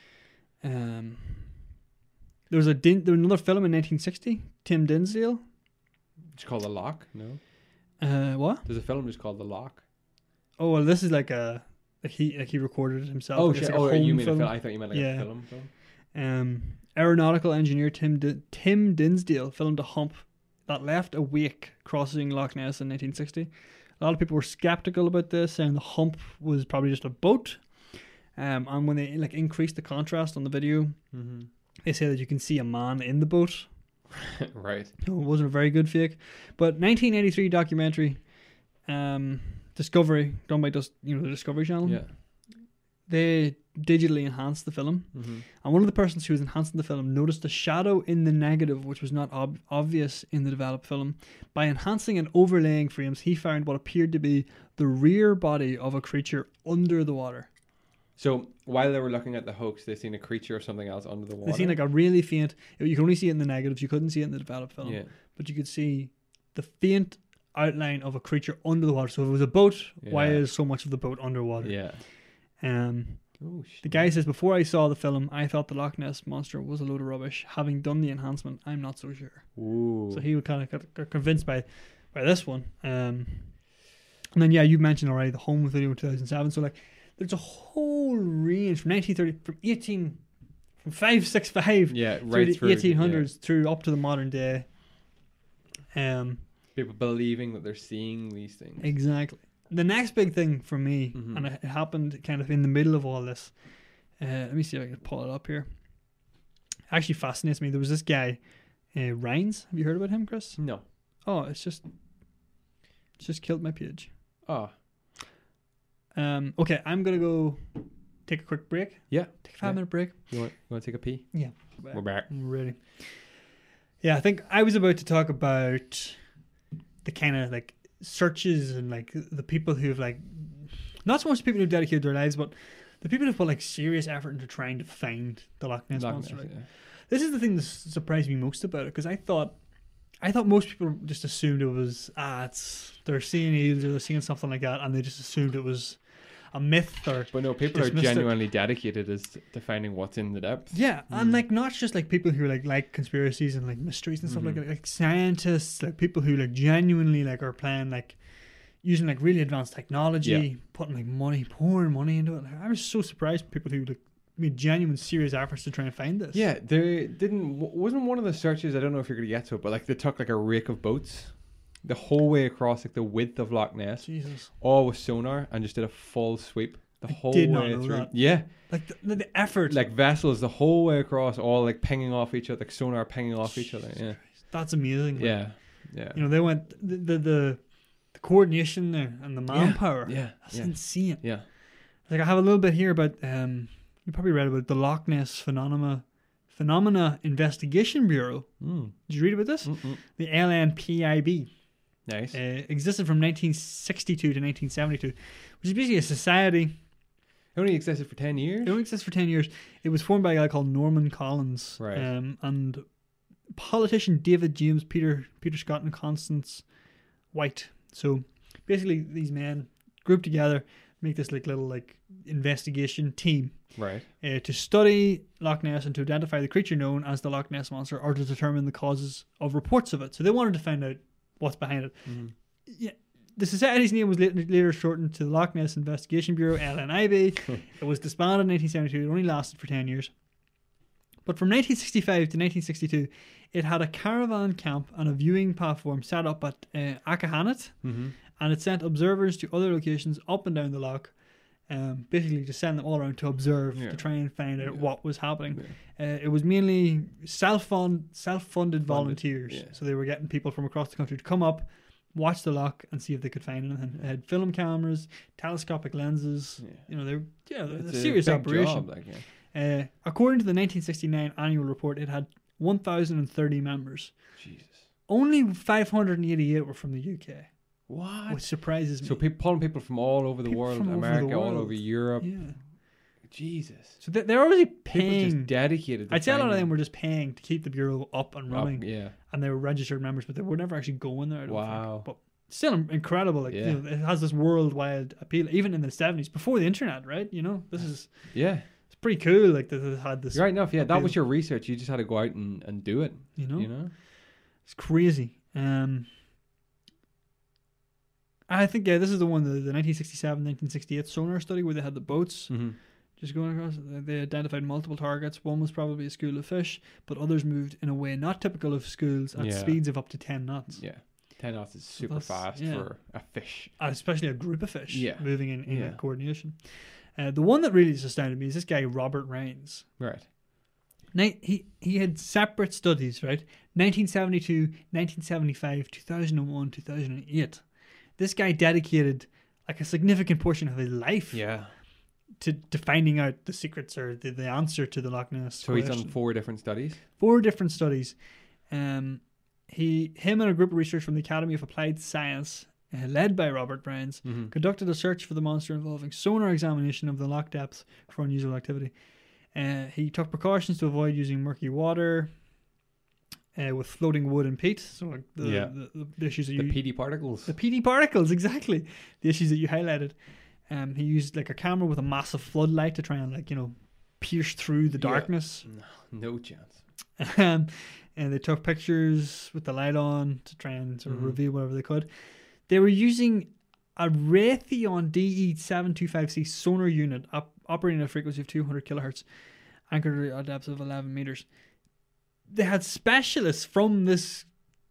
Um, there was a Din- there was another film in nineteen sixty, Tim Dinsdale. It's called The Lock. No, Uh, what? there's a film just called The Lock. Oh well, this is like a like he like he recorded it himself. Oh like it's shit! like a Oh, home you mean film. a film? I thought you meant like Yeah. a film. film. Um, aeronautical engineer Tim Di- Tim Dinsdale filmed a hump that left a wake crossing Loch Ness in nineteen sixty. A lot of people were skeptical about this, saying the hump was probably just a boat. Um, and when they like increased the contrast on the video, Mm-hmm. they say that you can see a man in the boat. Right. So it wasn't a very good fake. But nineteen eighty-three documentary, um, Discovery, done by just you know the Discovery Channel. Yeah. They digitally enhanced the film. Mm-hmm. And one of the persons who was enhancing the film noticed a shadow in the negative, which was not ob- obvious in the developed film. By enhancing and overlaying frames, he found what appeared to be the rear body of a creature under the water. So while they were looking at the hoax, they seen a creature or something else under the water. They seen like a really faint. You could only see it in the negatives. You couldn't see it in the developed film, yeah. but you could see the faint outline of a creature under the water. So if it was a boat, why Yeah. is so much of the boat underwater? Yeah. Um, Oh the shit. guy says, before I saw the film, I thought the Loch Ness monster was a load of rubbish. Having done the enhancement, I'm not so sure. Ooh. So he would kind of got, got convinced by by this one. Um, and then yeah, you mentioned already the home video in two thousand seven. So like, there's a whole range from nineteen thirty, from eighteen, from five six five yeah. through Right the through eighteen hundreds through up to the modern day. Um, People believing that they're seeing these things. Exactly. The next big thing for me, Mhm. and it happened kind of in the middle of all this. Uh, let me see if I can pull it up here. Actually fascinates me. There was this guy, uh, Rhines. Have you heard about him, Chris? No. Oh, it's just, it's just killed my page. Oh. Um. Okay, I'm gonna go take a quick break. Yeah. Take a five Yeah. minute break. You want, you want to take a pee? Yeah. We're back. I'm ready. Yeah, I think I was about to talk about the kind of like searches and like the people who've like, not so much the people who've dedicated their lives, but the people who've put like serious effort into trying to find the Loch Ness Loch monster. Ness, Like, yeah. this is the thing that surprised me most about it, because I thought, I thought most people just assumed it was ah, it's they're seeing eels or they're seeing something like that, and they just assumed it was a myth or But no, people are dismissed it. genuinely dedicated as to finding what's in the depths. yeah, and Mm. like not just like people who like like conspiracies and like mysteries and stuff like Mhm. that, like scientists, like people who like genuinely like are playing like using like really advanced technology, Yeah. putting like money, pouring money into it. Like, I was so surprised with people who like made genuine, serious efforts to try and find this. Yeah, there didn't w- wasn't one of the searches. I don't know if you're gonna get to it, but like they took like a rake of boats, the whole way across like the width of Loch Ness, Jesus, all with sonar, and just did a full sweep the I whole did not way know through. that. Yeah, like the, the effort, like vessels the whole way across, all like pinging off each other, like sonar pinging off each other. Yeah, that's amazing. Like, yeah, yeah, you know, they went the the the, the coordination there and the manpower. yeah, That's yeah, insane. yeah. Like I have a little bit here about um you probably read about the Loch Ness Phenomena Phenomena Investigation Bureau. Mm. Did you read about this? Mm-mm. The L N P I B Nice. uh, existed from nineteen sixty-two to nineteen seventy-two, which is basically a society. It only existed for ten years. It only exists for ten years. It was formed by a guy called Norman Collins, Right. um, and politician David James, Peter Peter Scott, and Constance White. So basically, these men group together, make this like little like investigation team Right. uh, to study Loch Ness and to identify the creature known as the Loch Ness monster, or to determine the causes of reports of it. So they wanted to find out what's behind it. Mm-hmm. Yeah. The society's name was later, later shortened to the Loch Ness Investigation Bureau, L N I B. It was disbanded in nineteen seventy-two. It only lasted for ten years. But from nineteen sixty-five to nineteen sixty-two, it had a caravan camp and a viewing platform set up at uh, Akahanat, Mm-hmm. and it sent observers to other locations up and down the loch, um, basically to send them all around to observe, Yeah. to try and find out Yeah. what was happening. Yeah. Uh, it was mainly self-fund, self-funded volunteers, yeah. so they were getting people from across the country to come up, watch the loch, and see if they could find anything. It had film cameras, telescopic lenses. Yeah. You know, they were yeah, they're It's a serious big operation. job, like, yeah. Uh, according to the nineteen sixty-nine annual report, it had one thousand thirty members. Jesus. Only five hundred eighty-eight were from the U K, What? which surprises me. So people pulling people from all over the People world, from over the America, all world. over Europe. yeah. Jesus. So they- they're already People paying. just dedicated. To I'd say a lot of finding- them were just paying to keep the bureau up and Oh, running, yeah. and they were registered members, but they were never actually going there. I don't Wow. think. But still incredible. Like Yeah. you know, it has this worldwide appeal, even in the seventies, before the internet. Right? You know, this is Yeah. it's pretty cool. Like that it had this. Right enough. Yeah. That appeal. was your research. You just had to go out and, and do it. You know, You know. it's crazy. Um, I think yeah, this is the one the, the nineteen sixty-seven nineteen sixty-eight sonar study where they had the boats Mm-hmm. just going across. They identified multiple targets. One was probably a school of fish, but others moved in a way not typical of schools at Yeah. speeds of up to ten knots. Yeah. Ten knots is super that's- fast yeah. for a fish. And especially a group of fish Yeah. moving in, in Yeah. coordination. Uh, the one that really just astounded me is this guy Robert Rhines. Right. Now, he, he had separate studies, right? nineteen seventy-two, nineteen seventy-five, two thousand one, two thousand eight. This guy dedicated like a significant portion of his life Yeah. to, to finding out the secrets or the, the answer to the Loch Ness So he's question. done four different studies. Four different studies. Um, he, him and a group of researchers from the Academy of Applied Science, uh, led by Robert Rhines, Mm-hmm. conducted a search for the monster involving sonar examination of the loch depth for unusual activity. Uh, he took precautions to avoid using murky water uh, with floating wood and peat. So like the, Yeah. the, the, the issues that The you P D particles. the P D particles, exactly. The issues that you highlighted. Um, he used like a camera with a massive floodlight to try and like, you know, pierce through the Yeah. darkness. No chance. Um, and they took pictures with the light on to try and sort of Mhm. reveal whatever they could. They were using a Raytheon D E seven twenty-five C sonar unit op- operating at a frequency of two hundred kilohertz, anchored at a depth of eleven meters. They had specialists from this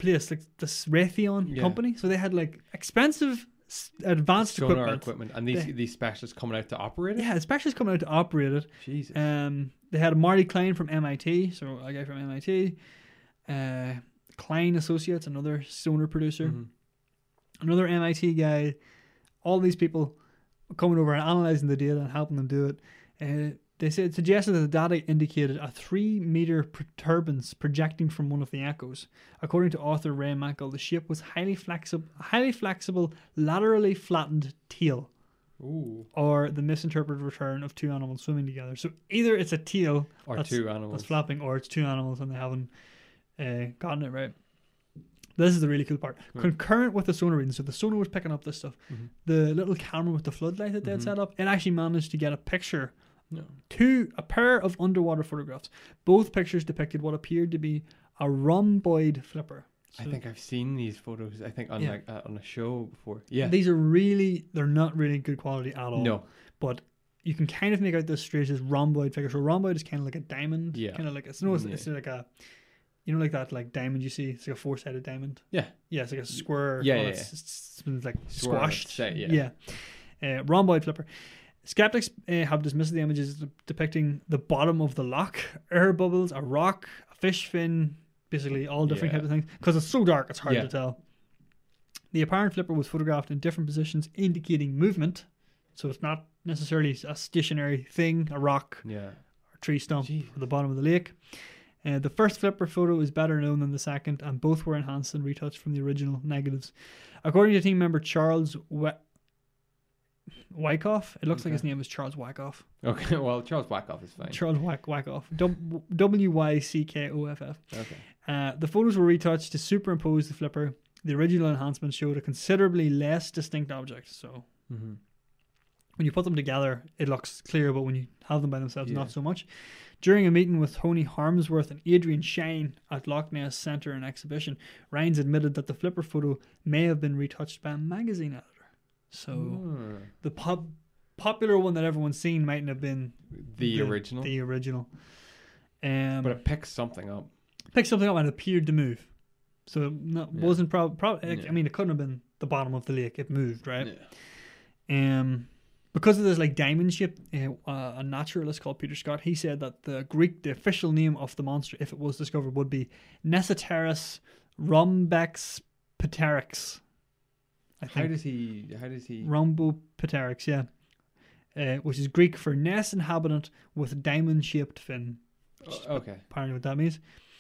place, like this Raytheon Yeah. company. So they had like expensive, s- advanced Sonar equipment. equipment. And these They- these specialists coming out to operate it? Yeah, specialists coming out to operate it. Jesus. Um, they had Marty Klein from M I T, so a guy from M I T. Uh, Klein Associates, another sonar producer. Mhm. Another M I T guy. All these people coming over and analyzing the data and helping them do it. Uh, they said suggested that the data indicated a three meter perturbance projecting from one of the echoes. According to author Ray Mackle, the shape was highly flexible, highly flexible, laterally flattened tail, Ooh. or the misinterpreted return of two animals swimming together. So either it's a tail Or that's, two animals. that's flapping, or it's two animals and they haven't uh, gotten it right. This is the really cool part. Hmm. Concurrent with the sonar reading, so the sonar was picking up this stuff. Mhm. The little camera with the floodlight that they had Mhm. set up, it actually managed to get a picture, No. two, a pair of underwater photographs. Both pictures depicted what appeared to be a rhomboid flipper. I So think I've seen these photos. I think on Yeah. like uh, on a show before. Yeah. these are really, they're not really good quality at all. No. But you can kind of make out this straight as rhomboid figure. So rhomboid is kind of like a diamond. Yeah. Kind of like, it's, no, it's, Yeah. it's like a, you know, like that like diamond you see. It's like a four-sided diamond. Yeah. Yeah, it's like a square. Yeah, oh, yeah, it's, yeah. it's, it's like Square, squashed. say, yeah. yeah. Uh, rhomboid flipper. Skeptics uh, have dismissed the images de- depicting the bottom of the lock, air bubbles, a rock, a fish fin, basically all different Yeah. types of things. Because it's so dark, it's hard Yeah. to tell. The apparent flipper was photographed in different positions, indicating movement. So it's not necessarily a stationary thing, a rock, Yeah. or tree stump, Gee. or the bottom of the lake. Uh, the first flipper photo is better known than the second, and both were enhanced and retouched from the original negatives. According to team member Charles We- Wyckoff, it looks like Okay. his name is Charles Wyckoff. Okay. Well, Charles Blackoff is fine. Charles Wyck- Wyckoff. W Y C K O F F. Okay. Uh, the photos were retouched to superimpose the flipper. The original enhancement showed a considerably less distinct object. So Mm-hmm. when you put them together, it looks clear, but when you have them by themselves, Yeah. not so much. During a meeting with Tony Harmsworth and Adrian Shine at Loch Ness Centre and Exhibition, Rhines admitted that the flipper photo may have been retouched by a magazine editor. So Hmm. the pop- popular one that everyone's seen mightn't have been The, original. The original. Um, but it picks something up. picked something up and it appeared to move. So it not, Yeah. wasn't probably. Prob- Yeah. I mean, it couldn't have been the bottom of the lake. It moved, right? Yeah. Um, because of this like diamond shape, uh, uh, a naturalist called Peter Scott, he said that the Greek, the official name of the monster, if it was discovered, would be Nessoteris rhombex pteryx. I How think does he? How does he? rhombopteryx, yeah, uh, which is Greek for nest inhabitant with diamond shaped fin. Oh, okay. Apparently, what that means.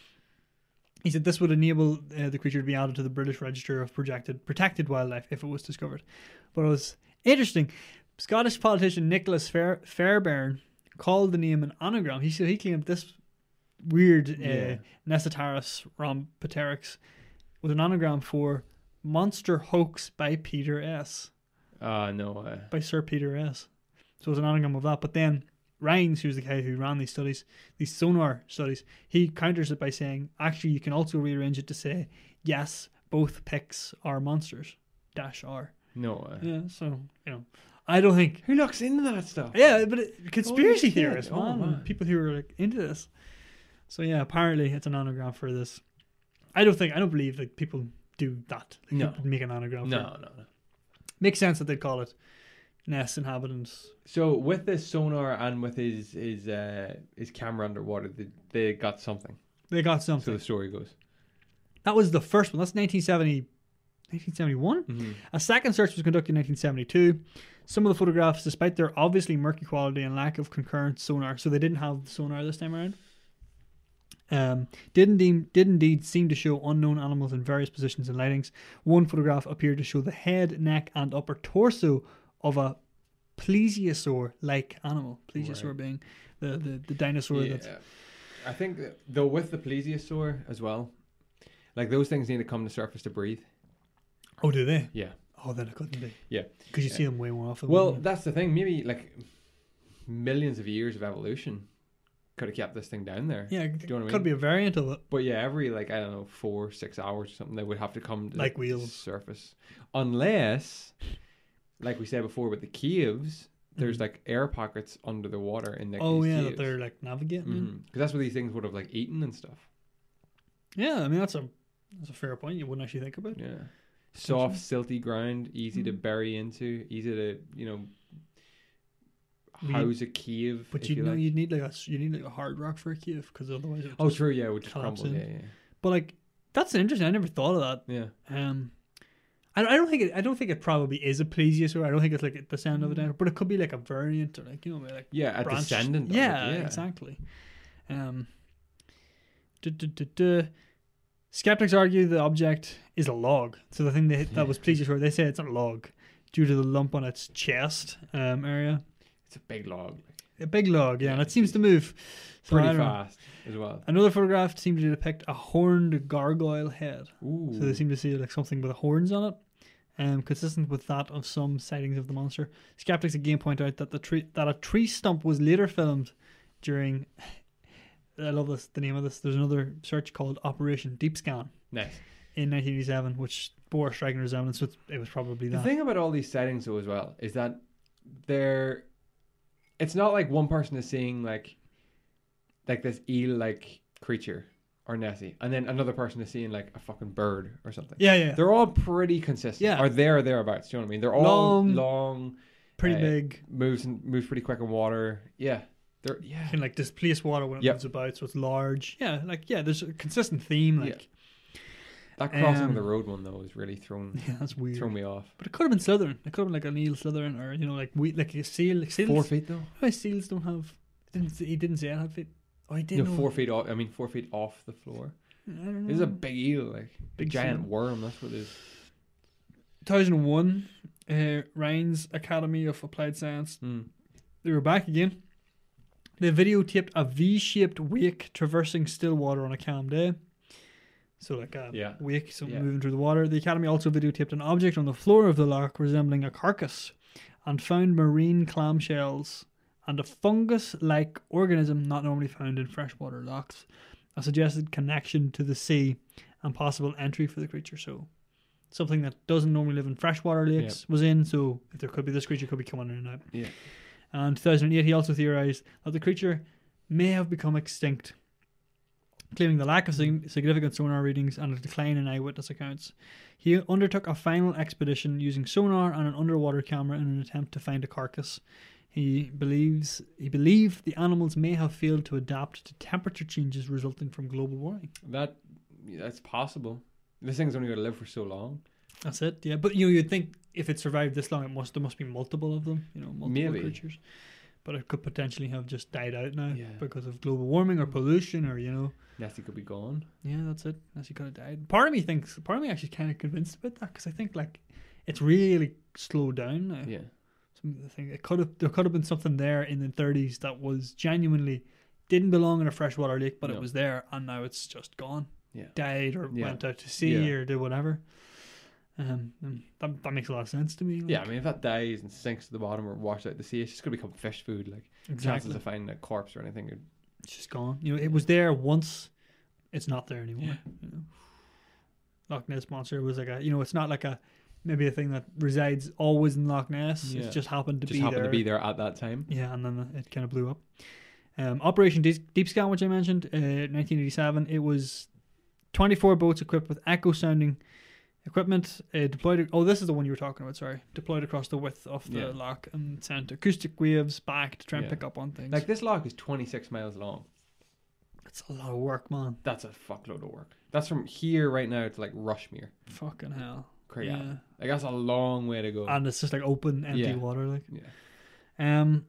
He said this would enable uh, the creature to be added to the British Register of Projected Protected Wildlife if it was discovered. But it was interesting. Scottish politician Nicholas Fair, Fairbairn called the name an anagram. He said he claimed this weird uh, Yeah. Nessoteris rhomboteryx was an anagram for Monster Hoax by Peter S. Uh no. Uh, by Sir Peter S. So it was an anagram of that. But then Rhines, who's the guy who ran these studies, these sonar studies, he counters it by saying, actually, you can also rearrange it to say, yes, both pics are monsters. Dash R. no. Uh, Yeah, so, you know, I don't think. Who looks into that stuff? Yeah, but it, conspiracy Holy shit. theorists, Oh, man. man. People who are like into this. So yeah, apparently it's an anagram for this. I don't think, I don't believe that people do that. Like, No. people make an anagram No, for it. no, no. Makes sense that they'd call it Nest Inhabitants. So with this sonar and with his his uh his camera underwater, they, they got something. They got So something. the story goes. That was the first one. That's nineteen seventy, nineteen seventy-one. Mm-hmm. A second search was conducted in nineteen seventy-two. Some of the photographs, despite their obviously murky quality and lack of concurrent sonar, so they didn't have sonar this time around, um, did indeed, did indeed seem to show unknown animals in various positions and lightings. One photograph appeared to show the head, neck, and upper torso of a plesiosaur-like animal. Plesiosaur Right. being the, the, the dinosaur Yeah. that's... I think that, though with the plesiosaur as well, like those things need to come to surface to breathe. Oh, do they? Yeah. Oh, then it couldn't be. Yeah. Because you see them way more often. Well, wouldn't you? that's the thing. Maybe like millions of years of evolution could have kept this thing down there. yeah, Do you know what I could mean? be a variant of it. But yeah, every like I don't know four six hours or something, they would have to come to Like the wheels. surface, unless, like we said before, with the caves, there's Mhm. like air pockets under the water in the Oh these yeah, that caves. they're like navigating. in. Because that's where these things would have like eaten and stuff. Yeah, I mean that's a That's a fair point. You wouldn't actually think about. Yeah. Soft, silty ground, easy to Mm. bury into, easy to, you know, We- house a cave. But if you you know, like. you'd need like a s- you need like a hard rock for a cave because otherwise. It would Oh, just true. Yeah, it would just collapse crumble. in. Yeah, yeah, But like, that's interesting. I never thought of that. yeah. Um, I, I don't think it. I don't think it probably is a plesiosaur. I don't think it's like the sound of a dinosaur, but it could be like a variant or like you know like Yeah, a branch. descendant. of it, Yeah, yeah, exactly. Um, duh, duh, duh, duh. Skeptics argue the object is a log. So the thing they, that was plesiosaur, they say it's a log due to the lump on its chest um, area. It's a big log, like, A big log, yeah, and Yeah, it seems to move. So I pretty don't know. fast as well. Another photograph seemed to depict a horned gargoyle head. Ooh. So they seem to see like something with horns on it, um, consistent with that of some sightings of the monster. Skeptics again point out that the tree that a tree stump was later filmed during. I love this. The name of this. There's another search called Operation Deep Scan Nice. in nineteen eighty-seven, which bore a striking resemblance. So it was probably The that. thing about all these sightings, though, as well, is that they're. It's not like one person is seeing like, like this eel-like creature or Nessie, and then another person is seeing like a fucking bird or something. yeah, yeah, They're all pretty consistent. Yeah. Or there or thereabouts. Do you know what I mean? They're all Long, long, pretty uh, big. moves and moves pretty quick in water. Yeah. They're yeah. Can like displace water when it Yep. moves about, so it's large. Yeah, like yeah, there's a consistent theme. Like That crossing um, the road one though is really thrown yeah, that's weird. thrown me off. But it could have been Slytherin. It could have been like an eel Slytherin, or you know, like we like a seal. Like seals. Four feet though. Why seals don't have? Didn't he didn't say it had feet? Oh, he did. No, know. four feet off. I mean, four feet off the floor. I don't know. This is a big eel, like Big big giant seal. worm. That's what it is. two thousand one, uh, Rhines Academy of Applied Science. Mm. They were back again. They videotaped a V-shaped wake traversing still water on a calm day. So like a Yeah. wake, something Yeah. moving through the water. The Academy also videotaped an object on the floor of the loch resembling a carcass and found marine clamshells and a fungus-like organism not normally found in freshwater lochs. A suggested connection to the sea and possible entry for the creature. So something that doesn't normally live in freshwater lakes was in. So if there could be this creature could be coming in and out. Yeah. And in two thousand eight, he also theorized that the creature may have become extinct, claiming the lack of sig- significant sonar readings and a decline in eyewitness accounts. He undertook a final expedition using sonar and an underwater camera in an attempt to find a carcass. He believes he believed the animals may have failed to adapt to temperature changes resulting from global warming. That that's possible. This thing's only going to live for so long. That's it, yeah. But you know, you'd think if it survived this long, it must there must be multiple of them. You know, multiple Maybe. creatures. But it could potentially have just died out now Yeah. because of global warming or pollution, or you know. Nessie could be gone. Yeah, that's it. Unless he could have died. Part of me thinks. Part of me actually kind of convinced about that because I think like it's really slowed down now. Yeah. Some of the thing it could have there could have been something there in the thirties that was genuinely didn't belong in a freshwater lake, but No. it was there, and now it's just gone. Yeah. Died or Yeah. went out to sea Yeah. or did whatever. Um, and that that makes a lot of sense to me. Like, Yeah, I mean, if that dies and sinks to the bottom or washed out to sea, it's just going to become fish food. Like, exactly. chances of finding a corpse or anything are It's just gone. You know, it was there once. It's not there anymore. Yeah. You know, Loch Ness monster was like a. You know, it's not like a maybe a thing that resides always in Loch Ness. Yeah. It just happened to just be happened there. to be there at that time. Yeah, and then it kind of blew up. Um, Operation Deep, Deep Scan, which I mentioned, uh, nineteen eighty-seven. It was twenty-four boats equipped with echo sounding equipment uh, deployed. Oh, this is the one you were talking about. Sorry, deployed across the width of the Yeah. loch and sent acoustic waves back to try and Yeah. pick up on things. Like, this loch is twenty-six miles long. It's a lot of work, man. That's a fuckload of work. That's from here right now to, like, Rushmere. Fucking hell. Craig Yeah. Allen. Like, that's a long way to go. And it's just like open, empty Yeah. water. Like, yeah. um,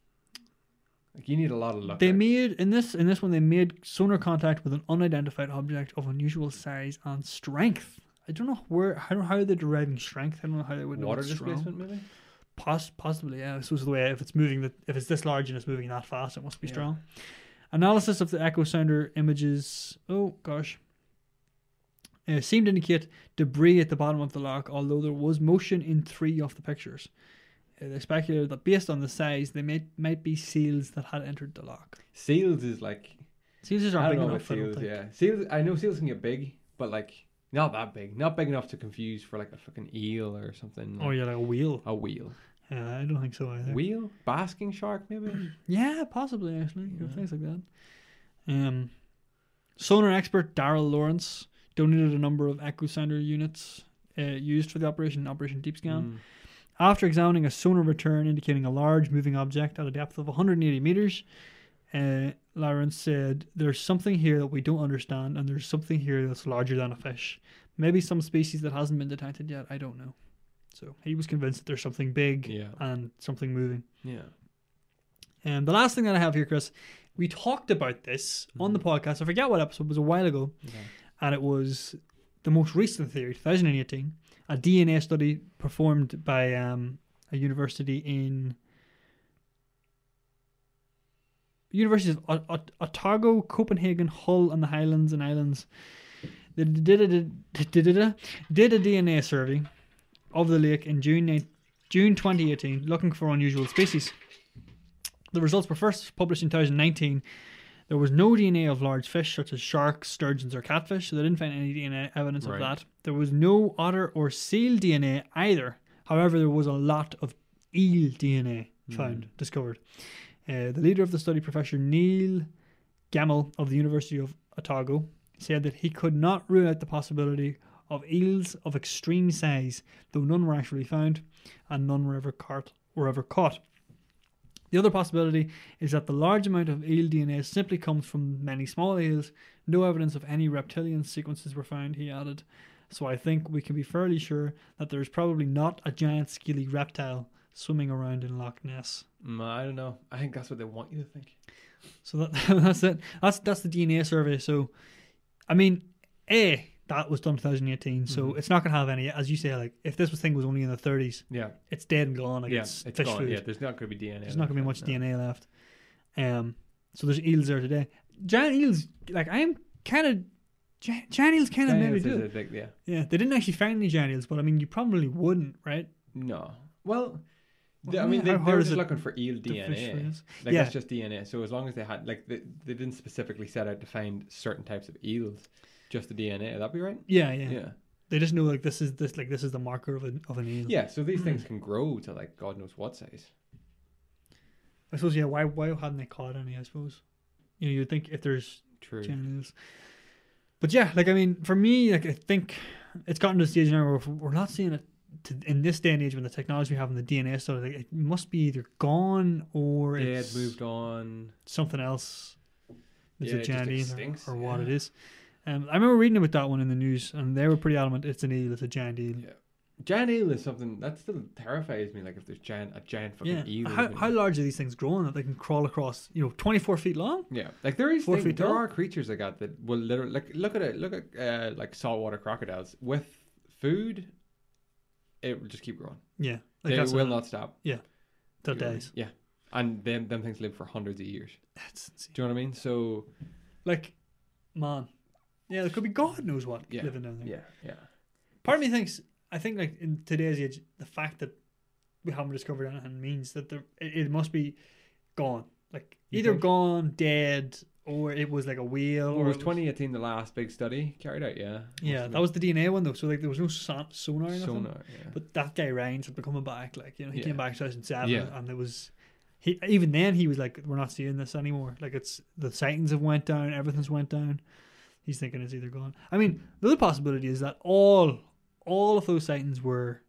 Like, you need a lot of luck. they there. made in this in this one they made sonar contact with an unidentified object of unusual size and strength. I don't know where how how they're deriving strength. I don't know how they would know Water it's strong. displacement, maybe? Poss- possibly, yeah. This was the way if it's moving that if it's this large and it's moving that fast, it must be Yeah. strong. Analysis of the echo sounder images. Oh gosh. Uh, seemed to indicate debris at the bottom of the loch, although there was motion in three of the pictures. Uh, they speculated that based on the size, they might might be seals that had entered the loch. Seals is like... Seals just I aren't don't big know enough. about I don't seals, think. yeah. Seals, I know seals can get big, but, like, not that big. Not big enough to confuse for, like, a fucking eel or something. Oh like yeah, like a wheel. A wheel. Yeah, I don't think so either. Wheel? Basking shark, maybe? Yeah, possibly actually. Yeah. Things like that. Um, sonar expert Daryl Lawrence donated a number of echo sounder units uh, used for the operation, Operation Deep Scan. Mm. After examining a sonar return indicating a large moving object at a depth of one hundred eighty meters, uh, Lawrence said, "There's something here that we don't understand, and there's something here that's larger than a fish. Maybe some species that hasn't been detected yet. I don't know." So he was convinced that there's something big Yeah. and something moving. Yeah. And the last thing that I have here, Chris, we talked about this on the podcast. I forget what episode, it was a while ago, Okay. and it was the most recent theory, twenty eighteen, a D N A study performed by um, a university in Universities of Ot- Ot- Otago, Copenhagen, Hull, and the Highlands and Islands. They did a, did, did, a, did a D N A survey of the lake in June June twenty eighteen, looking for unusual species. The results were first published in twenty nineteen. There was no D N A of large fish such as sharks, sturgeons, or catfish, so they didn't find any D N A evidence Right. of that. There was no otter or seal D N A either. However, there was a lot of eel D N A found, Mm. discovered. Uh, the leader of the study, Professor Neil Gamel of the University of Otago, said that he could not rule out the possibility of eels of extreme size, though none were actually found and none were ever caught. Were ever caught. The other possibility is that the large amount of eel D N A simply comes from many small eels. No evidence of any reptilian sequences were found, he added. So I think we can be fairly sure that there is probably not a giant scaly reptile swimming around in Loch Ness. Mm, I don't know. I think that's what they want you to think. So that, that's it. That's that's the D N A survey. So, I mean, A, that was done in twenty eighteen, so Mhm. it's not going to have any, as you say, like, if this thing was only in the thirties, Yeah. it's dead and gone. Like, yeah. it's, It's fish gone. food. Yeah. There's not going to be D N A. There's not going to be much no. D N A left. Um, so there's eels there today. Giant eels, like, I'm kind of, giant, giant eels kind of Giant maybe eels do is it. a big- yeah. Yeah, they didn't actually find any giant eels, but I mean, you probably wouldn't, right? No. Well, Well, they- I mean, how they, they hard were is just it looking for eel to D N fish for A. eels? Like, Yeah. that's just D N A. So as long as they had, like, they, they didn't specifically set out to find certain types of eels, just the D N A. That'd be right? Yeah, yeah, Yeah. They just know, like, this is this like this is the marker of an of an eel. Yeah. So these things can grow to, like, God knows what size. I suppose. Yeah. Why why hadn't they caught any? I suppose. You know, you'd think if there's True. giant eels. But yeah, like, I mean, for me, like, I think it's gotten to the stage now where we're not seeing it to, in this day and age when the technology we have in the D N A stuff. Like, it must be either gone or Dead, it's moved on. something else. It's Yeah, a it just giant eel extincts, or, or what yeah. it is. Um, I remember reading about that one in the news, and they were pretty adamant it's an eel, it's a giant eel. Yeah. Giant eel is something that still terrifies me. Like, if there's giant a giant fucking Yeah. eel. How, living how there. large are these things growing that they can crawl across? You know, twenty-four feet long. Yeah, like there is Four thing, feet there tall? are creatures like that that will literally like look at it. Look at uh, like saltwater crocodiles with food. It will just keep growing. Yeah, like They that's will a, not stop. till days. Yeah, and them them things live for hundreds of years. That's insane. Do you know what I mean? So Like, man, yeah, there could be God knows what Yeah. living down there. yeah, yeah, Part of me thinks, I think, like, in today's age, the fact that we haven't discovered anything means that there it, it must be gone. Like, You either think? gone, dead, or it was like a whale. Well, or was it was- twenty eighteen the last big study carried out? Yeah, Yeah, that was the D N A one though. So like, there was no son- sonar or nothing. sonar. Yeah, But that guy Ryan's had been coming back. Like, you know, he Yeah. came back in two thousand seven, Yeah. and it was. He even then he was like, "We're not seeing this anymore. Like, it's the sightings have went down, everything's went down." He's thinking it's either gone. I mean, the other possibility is that all all of those sightings were.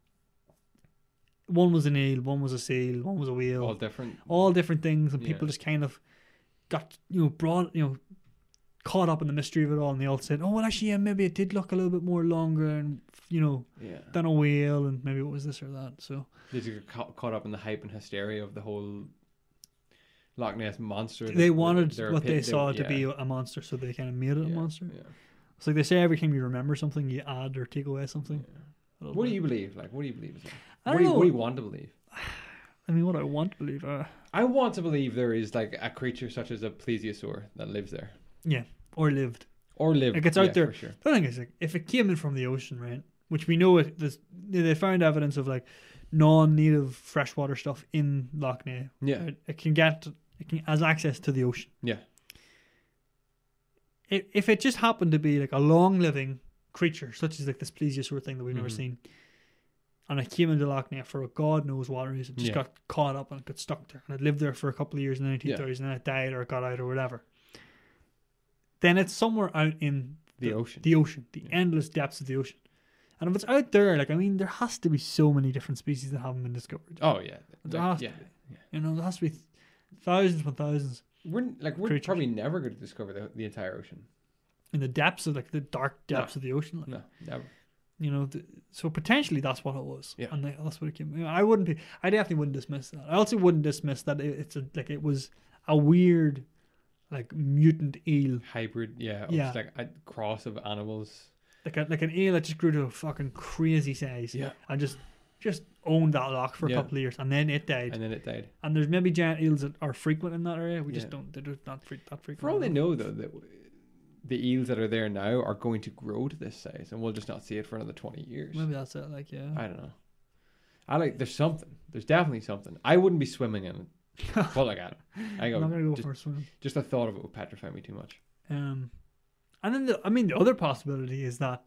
One was an eel, one was a seal, one was a whale, all all, different. different things, and Yeah. people just kind of got you know brought you know caught up in the mystery of it all, and they all said, "Oh, well, actually, yeah, maybe it did look a little bit more longer, and you know, Yeah, than a whale, and maybe it was this or that." So. they just got caught, caught up in the hype and hysteria of the whole Loch Ness monster. They that- wanted their what they opi- saw to yeah, be a monster, so they kind of made it a yeah, monster. Yeah. It's like they say every time you remember something, you add or take away something. yeah. a little What do bit. you believe? Like, what do you believe? Is I what, don't do you, know. what do you want to believe? I mean, what I want to believe. Uh, I want to believe there is like a creature such as a plesiosaur that lives there yeah, or lived. or lived. Like, it's out yeah, there. for sure. The thing is, like, if it came in from the ocean, right, which we know it, there's, they found evidence of like non-native freshwater stuff in Loch Ness. Yeah, It, it can get, it can has access to the ocean. yeah, If if it just happened to be like a long-living creature, such as like this plesiosaur thing that we've never Mhm. seen, and it came into Loch Ness for a God knows what reason, just Yeah. got caught up and it got stuck there, and it lived there for a couple of years in the nineteen thirties, Yeah. and then it died or it got out or whatever. Then it's somewhere out in The ocean. The ocean. The Yeah. endless depths of the ocean. And if it's out there, like, I mean, there has to be so many different species that haven't been discovered. Oh yeah. There Like, has yeah. to be. You know, there has to be th- thousands and thousands We're like we're Creatures. probably never going to discover the, the entire ocean. in the depths of, like, the dark depths No. of the ocean. Like, No, never. you know, th- so potentially that's what it was. Yeah. And like, that's what it came. You know, I wouldn't be, I definitely wouldn't dismiss that. I also wouldn't dismiss that it, it's a, like, it was a weird, like, mutant eel. Hybrid. Yeah. Yeah. It's like a cross of animals. Like a, like an eel that just grew to a fucking crazy size. Yeah. And just just owned that loch for a Yeah. couple of years, and then it died. And And, then it died. there's maybe giant eels that are frequent in that area. We just Yeah. don't. They're just not fre- that frequent. For all they enough. know, though, that the eels that are there now are going to grow to this size, and we'll just not see it for another twenty years. Maybe that's it. Like, yeah. I don't know. I like. There's something. There's definitely something. I wouldn't be swimming in it. But like, I don't. I I'm go. not gonna go just, for a swim. just the thought of it would petrify me too much. Um, and then the, I mean, the other possibility is that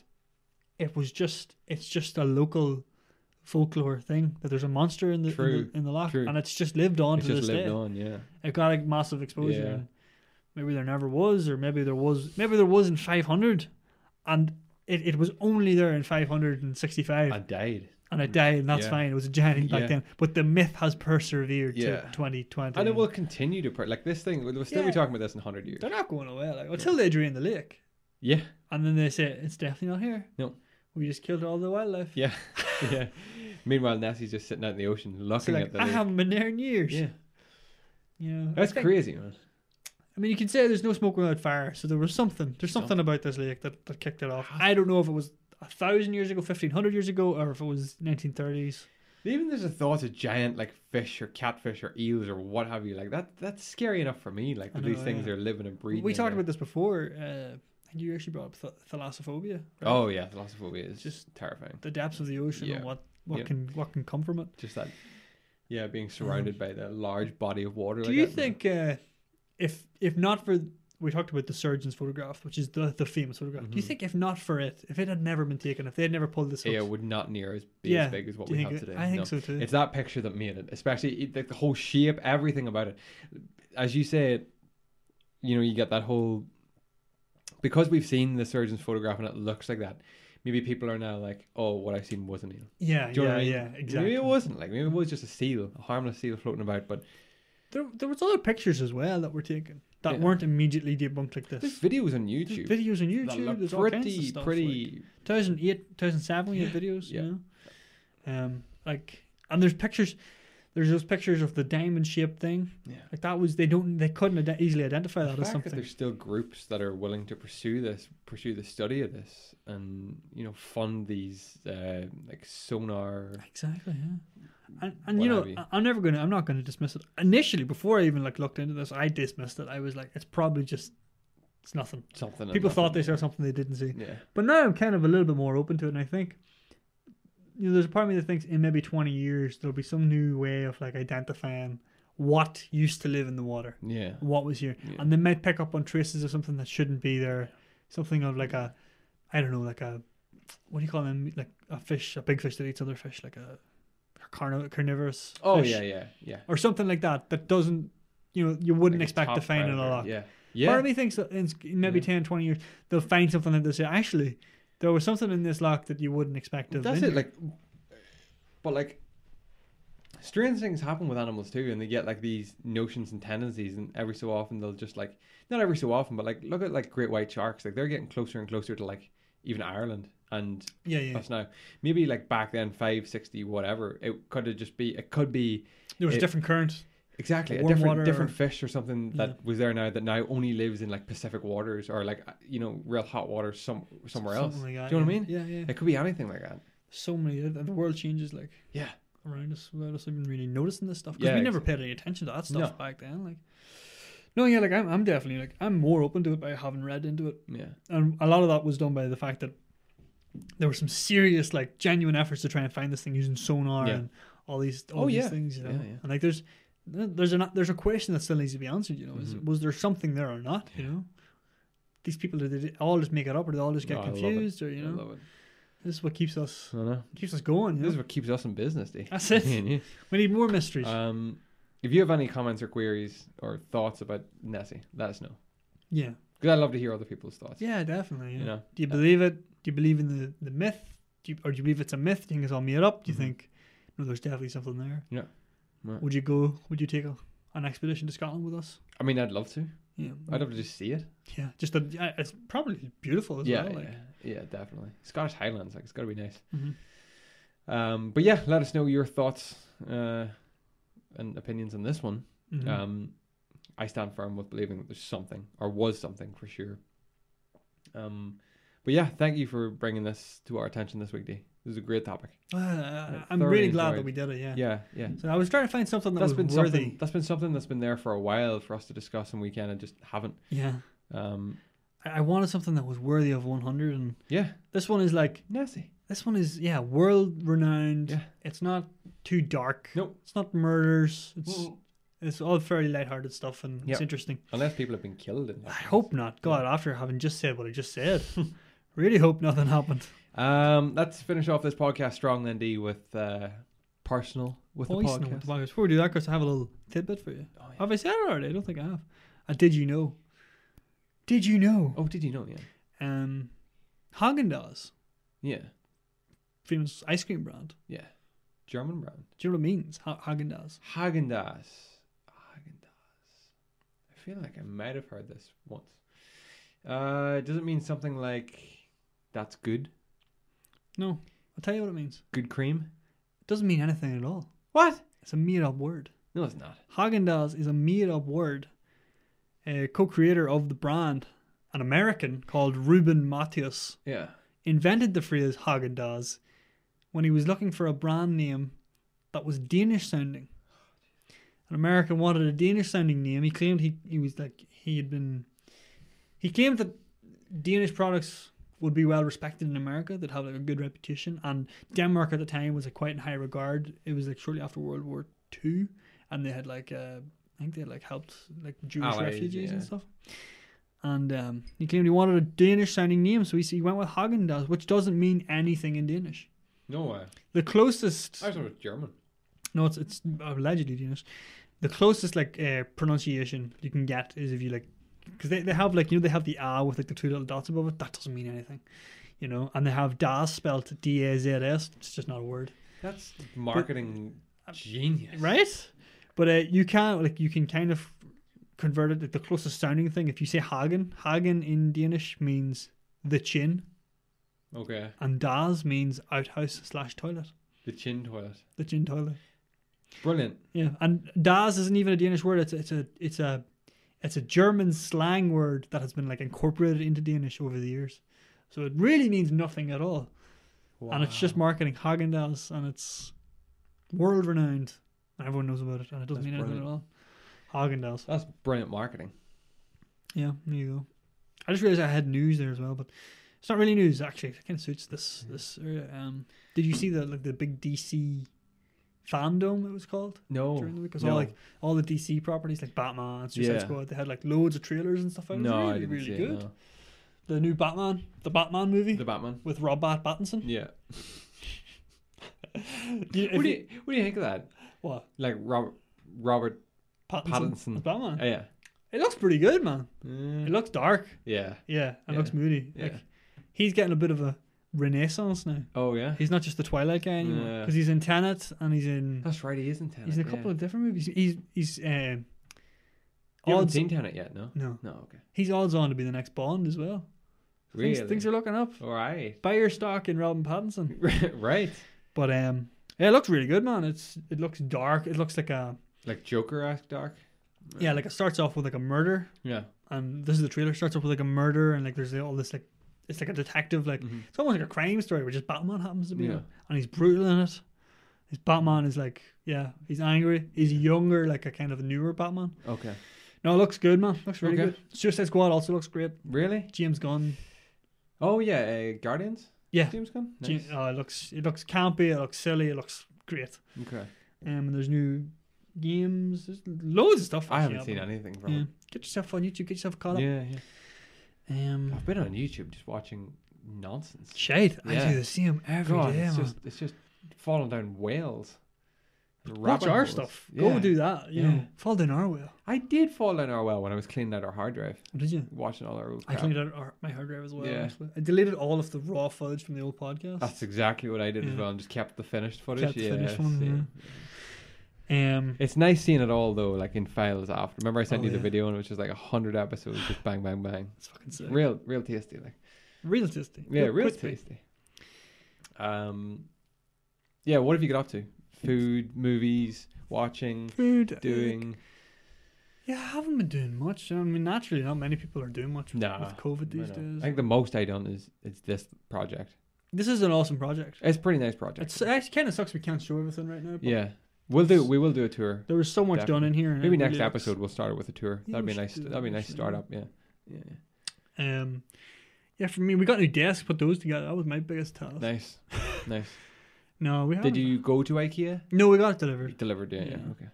it was just it's just a local folklore thing that there's a monster in the in True, the, in the loch, true. and it's just lived on It's to just this lived day. on. Yeah. It got a massive exposure. Yeah. And maybe there never was, or maybe there was. Maybe there was in five hundred, and it, it was only there in five hundred sixty-five, I died. and it died, and that's Yeah. fine. It was a giant back Yeah. then, but the myth has persevered Yeah. to twenty twenty, And it will continue to per- like this thing. We'll still Yeah. be talking about this in a hundred years. They're not going away like until they drain the lake, Yeah. and then they say it's definitely not here. No. We just killed all the wildlife. Yeah. Yeah. Meanwhile, Nessie's just sitting out in the ocean So looking like, at the. I lake. haven't been there in years. Yeah. You know, I That's think- crazy, man. I mean, you can say there's no smoke without fire, so there was something. There's something about this lake that, that kicked it off. I don't know if it was a thousand years ago, fifteen hundred years ago, or if it was nineteen thirties. Even there's a thought of giant like fish or catfish or eels or what have you. Like that. That's scary enough for me. Like I that know, these things yeah. are living and breathing. We in talked there. about this before. Uh, I think you actually brought up th- thalassophobia. right? Oh yeah, thalassophobia is Just- just terrifying. The depths of the ocean Yeah. and what, what Yeah. can what can come from it. Just that. Yeah, being surrounded by the large body of water. Do like you that. think uh, if if not for we talked about the surgeon's photograph, which is the the famous photograph. Do you Mhm. think if not for it, if it had never been taken, if they had never pulled this, Yeah, up, it would not near as be Yeah, as big as what do you we think have it- today. I think No. so too. It's that picture that made it, especially it- like the whole shape, everything about it. As you say, you know, you get that whole because we've seen the surgeon's photograph and it looks like that. Maybe people are now like, "Oh, what I've seen wasn't eel." yeah, Do you know yeah, what I mean? yeah, exactly. Maybe it wasn't. Like maybe it was just a seal, a harmless seal floating about. But There, there was other pictures as well that were taken that Yeah. weren't immediately debunked like there's this. videos on There's YouTube videos on that YouTube. look There's all kinds of pretty, stuff. pretty. Like, two thousand eight, two thousand seven, we had videos. Yeah. You know, um, like, and there's pictures. There's those pictures of the diamond shaped thing. Yeah. Like that was they don't they couldn't ide- easily identify The that as fact that something. there's still groups that are willing to pursue this, pursue the study of this, and you know, fund these uh, like sonar. Exactly, yeah. And and What you know, have you. I- I'm never gonna I'm not gonna dismiss it. Initially, before I even like looked into this, I dismissed it. I was like, it's probably just it's nothing. Something. and People thought nothing. they saw something they didn't see. Yeah. But now I'm kind of a little bit more open to it, and I think you know, there's a part of me that thinks in maybe twenty years there'll be some new way of like identifying what used to live in the water, Yeah. what was here, Yeah. and they might pick up on traces of something that shouldn't be there, something of like a, I don't know, like a, what do you call them, like a fish, a big fish that eats other fish, like a carno- carnivorous Oh fish, yeah, yeah, yeah. or something like that that doesn't, you know, you wouldn't Like a expect to top find in a predator. loch. Yeah. Part Yeah. of me thinks that in in maybe Yeah. ten, twenty years they'll find something that they say, actually, there was something in this loch that you wouldn't expect to have That's been it. here." Like, but like, strange things happen with animals too, and they get like these notions and tendencies, and every so often they'll just like, not every so often, but like, look at like great white sharks. Like they're getting closer and closer to like even Ireland and yeah, yeah. us now. Maybe like back then, five, sixty, whatever. It could have just be. It could be There was it- a different current. exactly a warm different water different or- fish or something that Yeah. was there now that now only lives in like Pacific waters or like you know real hot water some somewhere else. Something like that, Do you know what I yeah. mean? Yeah, yeah. It could be anything like that. So many. The the world changes like Yeah. around us without us even really noticing this stuff because Yeah, we never exactly. paid any attention to that stuff No. back then. Like, no, yeah, like I'm, I'm definitely like I'm more open to it by having read into it, Yeah. and a lot of that was done by the fact that there were some serious, like, genuine efforts to try and find this thing using sonar Yeah. and all these, all Oh, these yeah. things, you know. Yeah, yeah. And like, there's, there's a there's a question that still needs to be answered. You know, is Mhm. was there something there or not? You know, these people did they all just make it up, or did they all just get No, I love it. confused, or you I know, love it. this is what keeps us I know. keeps us going. You This is know? what keeps us in business, Dee. That's it. Me and you. We need more mysteries. Um, if you have any comments or queries or thoughts about Nessie, let us know. yeah. Because I love to hear other people's thoughts. Yeah, definitely. Yeah. You know? Do you believe it? Do you believe in the, the myth? Do you, or do you believe it's a myth? Do you think it's all made up? Do you Mhm. think no, there's definitely something there? Yeah. Right. Would you go? Would you take a, an expedition to Scotland with us? I mean, I'd love to. Yeah. I'd love to just see it. Yeah, just a, yeah, it's probably beautiful as Yeah, well. Like. yeah, yeah, definitely. Scottish Highlands, like it's got to be nice. Mm-hmm. Um, but yeah, let us know your thoughts uh, and opinions on this one. Mm-hmm. Um, I stand firm with believing that there's something, or was something for sure. Um, but yeah, thank you for bringing this to our attention this week, D. This is a great topic. Uh, I I'm thoroughly really glad enjoyed- that we did it. Yeah. Yeah, yeah. So I was trying to find something that That's was been worthy. something. That's been something that's been there for a while for us to discuss, and we kind of just haven't. Yeah. Um, I, I wanted something that was worthy of one hundred, and yeah, this one is like nasty. this one is yeah world renowned. Yeah. It's not too dark. Nope. It's not murders. It's Mm. it's all fairly lighthearted stuff, and Yep. it's interesting. Unless people have been killed. In that I case. hope not. God, after having just said what I just said, really hope nothing happened. Um, let's finish off this podcast strong, then, D, with uh, personal with Poison the with podcast. the podcast. Before we do that, Chris, I have a little tidbit for you. Oh, yeah. Have I said it already? I don't think I have. Uh, did you know? Did you know? Oh, did you know? Yeah, Um, Haagen-Dazs, yeah, famous ice cream brand. yeah. German brand. Do you know what it means? Ha- Haagen-Dazs. Haagen Dazs. Haagen Dazs. I feel like I might have heard this once. Uh, does it mean something like that's good? No, I'll tell you what it means. Good cream? It doesn't mean anything at all. What? It's a made-up word. No, it's not. Haagen-Dazs is a made-up word. A co-creator of the brand, an American called Ruben Matthias, Yeah. invented the phrase Haagen-Dazs when he was looking for a brand name that was Danish sounding. An American wanted a Danish sounding name. He claimed he, he was like he had been he claimed that Danish products would be well respected in America, that have like a good reputation, and Denmark at the time was like quite in high regard. It was like shortly after World War Two, and they had like uh, I think they had like helped like Jewish Allies, refugees yeah. and stuff. And um, he claimed he wanted a Danish sounding name, so he, he went with Haagen-Dazs, which doesn't mean anything in Danish. No way. The closest, I thought it was German. no, it's it's allegedly Danish. The closest like uh, pronunciation you can get is if you like, because they, they have like you know they have the A with like the two little dots above it. That doesn't mean anything, you know. And they have Das spelled D A Z S. It's just not a word, That's marketing genius. right? But uh, you can like you can kind of convert it like the closest sounding thing. If you say Hagen, Hagen in Danish means the chin, Okay. and Das means outhouse slash toilet. The chin toilet. The chin toilet. Brilliant. Yeah, and Das isn't even a Danish word. It's a, it's a it's a it's a German slang word that has been like incorporated into Danish over the years. So it really means nothing at all, Wow. and it's just marketing. Haagen-Dazs, and it's world renowned. Everyone knows about it, and it doesn't That's mean anything brilliant. at all. Haagen-Dazs. That's brilliant marketing. Yeah, there you go. I just realized I had news there as well, but it's not really news actually. It kind of suits this this area. Um, did you see the like the big D C fandom? It was called. No. During the week, 'cause no. all like all the D C properties like Batman, Suicide Yeah. Squad, they had like loads of trailers and stuff out. It was no, really, I didn't really see good. it. No. The new Batman, the Batman movie The Batman. with Robert Pattinson. Yeah. You- if What do you- you What do you think of that? what Like Robert Robert Pattinson? Pattinson. as Batman. Oh, yeah. It looks pretty good, man. Mm, It looks dark. yeah. Yeah, it Yeah. looks moody. Yeah. Like he's getting a bit of a renaissance now. Oh yeah. He's not just the Twilight guy anymore Yeah. because he's in Tenet and he's in That's right. He isn't Tenet. he's in a couple yeah. of different movies. He's he's uh, You haven't odds seen Tenet yet, no? no No. Okay. he's odds on to be the next Bond as well. Really? Things, things are looking up. All right. Buy your stock in Robin Pattinson. Right. But um, yeah, it looks really good, man. It's it looks dark. It looks like a Like Joker-esque dark. yeah, like it starts off with like a murder, Yeah. and this is the trailer. Starts off with like a murder, and like there's all this like it's like a detective, like Mhm. it's almost like a crime story where just Batman happens to be Yeah. there, and he's brutal in it. His Batman is like yeah, he's angry. He's younger, like a kind of newer Batman. Okay. No, it looks good, man. Looks really Okay. good. Suicide Squad also looks great. Really? James Gunn. Oh yeah. Uh, Guardians. Yeah. James Gunn. Nice. James, oh, it looks it looks campy. It looks silly. It looks great. Okay. Um, and there's new games. There's loads of stuff. I haven't actually seen happening. anything from Yeah. it. Get yourself on YouTube. Get yourself caught up. Yeah, yeah. Um, I've been on YouTube just watching nonsense. shite. I Yeah. do the same every day, God, it's man. just it's just falling down whales. Watch rabbit our holes. stuff. Yeah. Go do that. You Yeah. know, fall down our well. I did fall down our well when I was cleaning out our hard drive, Did you? watching all our old I crap. cleaned out our, my hard drive as well. Yeah. Actually, I deleted all of the raw footage from the old podcast. That's exactly what I did as Yeah. well, and just kept the finished footage. Kept the yeah, finished one, same. um, It's nice seeing it all though, like in files after. Remember I sent Oh, you the yeah. video and it was just like a hundred episodes, just bang, bang, bang. it's fucking sick. Real, real tasty, like. Real tasty. Yeah, real crispy. tasty. Um, yeah. What have you got up to? Food, movies, watching, Food. doing. Yeah, I haven't been doing much. I mean, naturally, not many people are doing much with, Nah, with COVID these I know. days. I think the most I done is is this project. This is an awesome project. It's a pretty nice project. It's actually kind of sucks we can't show everything right now. But yeah, we'll do. We will do a tour. there was so much done in here. and Maybe it next really episode we'll start it with a tour. Yeah, that'd we be a should nice. do that, That'd be a nice actually, start up. Yeah. Yeah. yeah. looks- Um, yeah, for me, we got new desks. Put those together. That was my biggest task. Nice. Nice. No, we Did haven't. you go to IKEA? No, we got it delivered. Delivered. Yeah. Yeah. Yeah. Okay.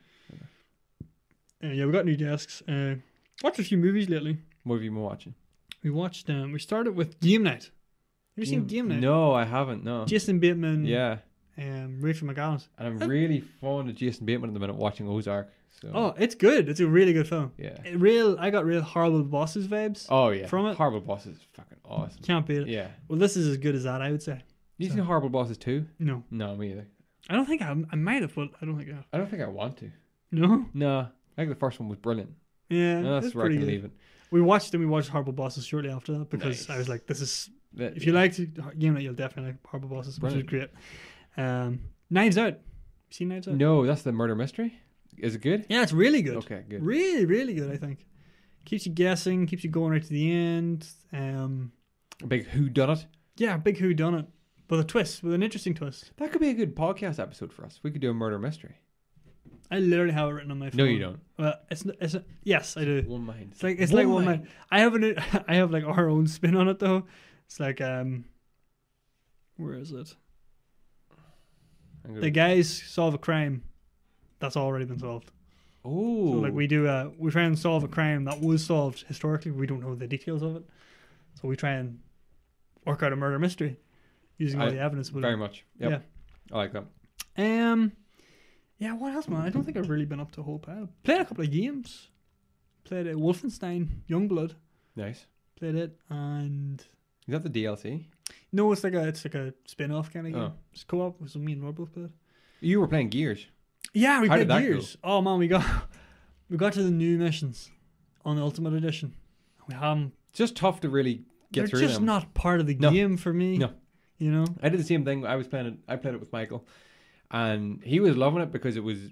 Uh, yeah, we got new desks. Uh, watched a few movies lately. What have you been watching? We watched. Um, we started with Game Night. Have you seen Game Night? No, I haven't. No. Jason Bateman. Yeah. Um, Rachel McAdams. And I'm really fond of Jason Bateman at the minute watching Ozark. So Oh, it's good. It's a really good film. yeah. It real. I got real horrible bosses vibes. Oh yeah. From it? Horrible Bosses is fucking awesome. Can't beat it. Yeah. Well, this is as good as that, I would say. You So- seen Horrible Bosses too? No, No, me either. I don't think I. I might have, but I don't think I have. I don't think I want to. No. No. I think the first one was brilliant. Yeah, And that's it's where I pretty can good. leave it. We watched and we watched Horrible Bosses shortly after that because Nice. I was like, "This is That- if you liked Game Night, you'll definitely like Horrible Bosses, which is great." Um, Knives Out. You seen Knives Out? No, that's the murder mystery. Is it good? Yeah, it's really good. Okay, good. Really, really good. I think keeps you guessing, keeps you going right to the end. Um, A big who done it. yeah, big who done it, with a twist, with an interesting twist. That could be a good podcast episode for us. We could do a murder mystery. I literally have it written on my phone. No, you don't. Well, it's n- it's n- yes, I do. One mind. It's like it's like one man. I have an I have like our own spin on it though. It's like um, where is it? I'm gonna- The guys solve a crime that's already been solved. Oh. So like we do uh we try and solve a crime that was solved historically. We don't know the details of it, so we try and work out a murder mystery using all I- the evidence. very much. Yep. I like that. Yeah. Um. Yeah. What else, man? I don't think I've really been up to a whole pile. Played a couple of games. Played uh, Wolfenstein Youngblood. Nice. Played it, and Is that the D L C? no, it's like a it's like a spin off kind of game. Oh. It's co-op. With me and Rob both played. You were playing Gears. Yeah, we How played did that Gears. Oh man, we got we got to the new missions on the Ultimate Edition. We haven't. It's just tough to really get They're through just them. not part of the No. game for me. No. You know. I did the same thing. I was playing it. I played it with Michael, and he was loving it because it was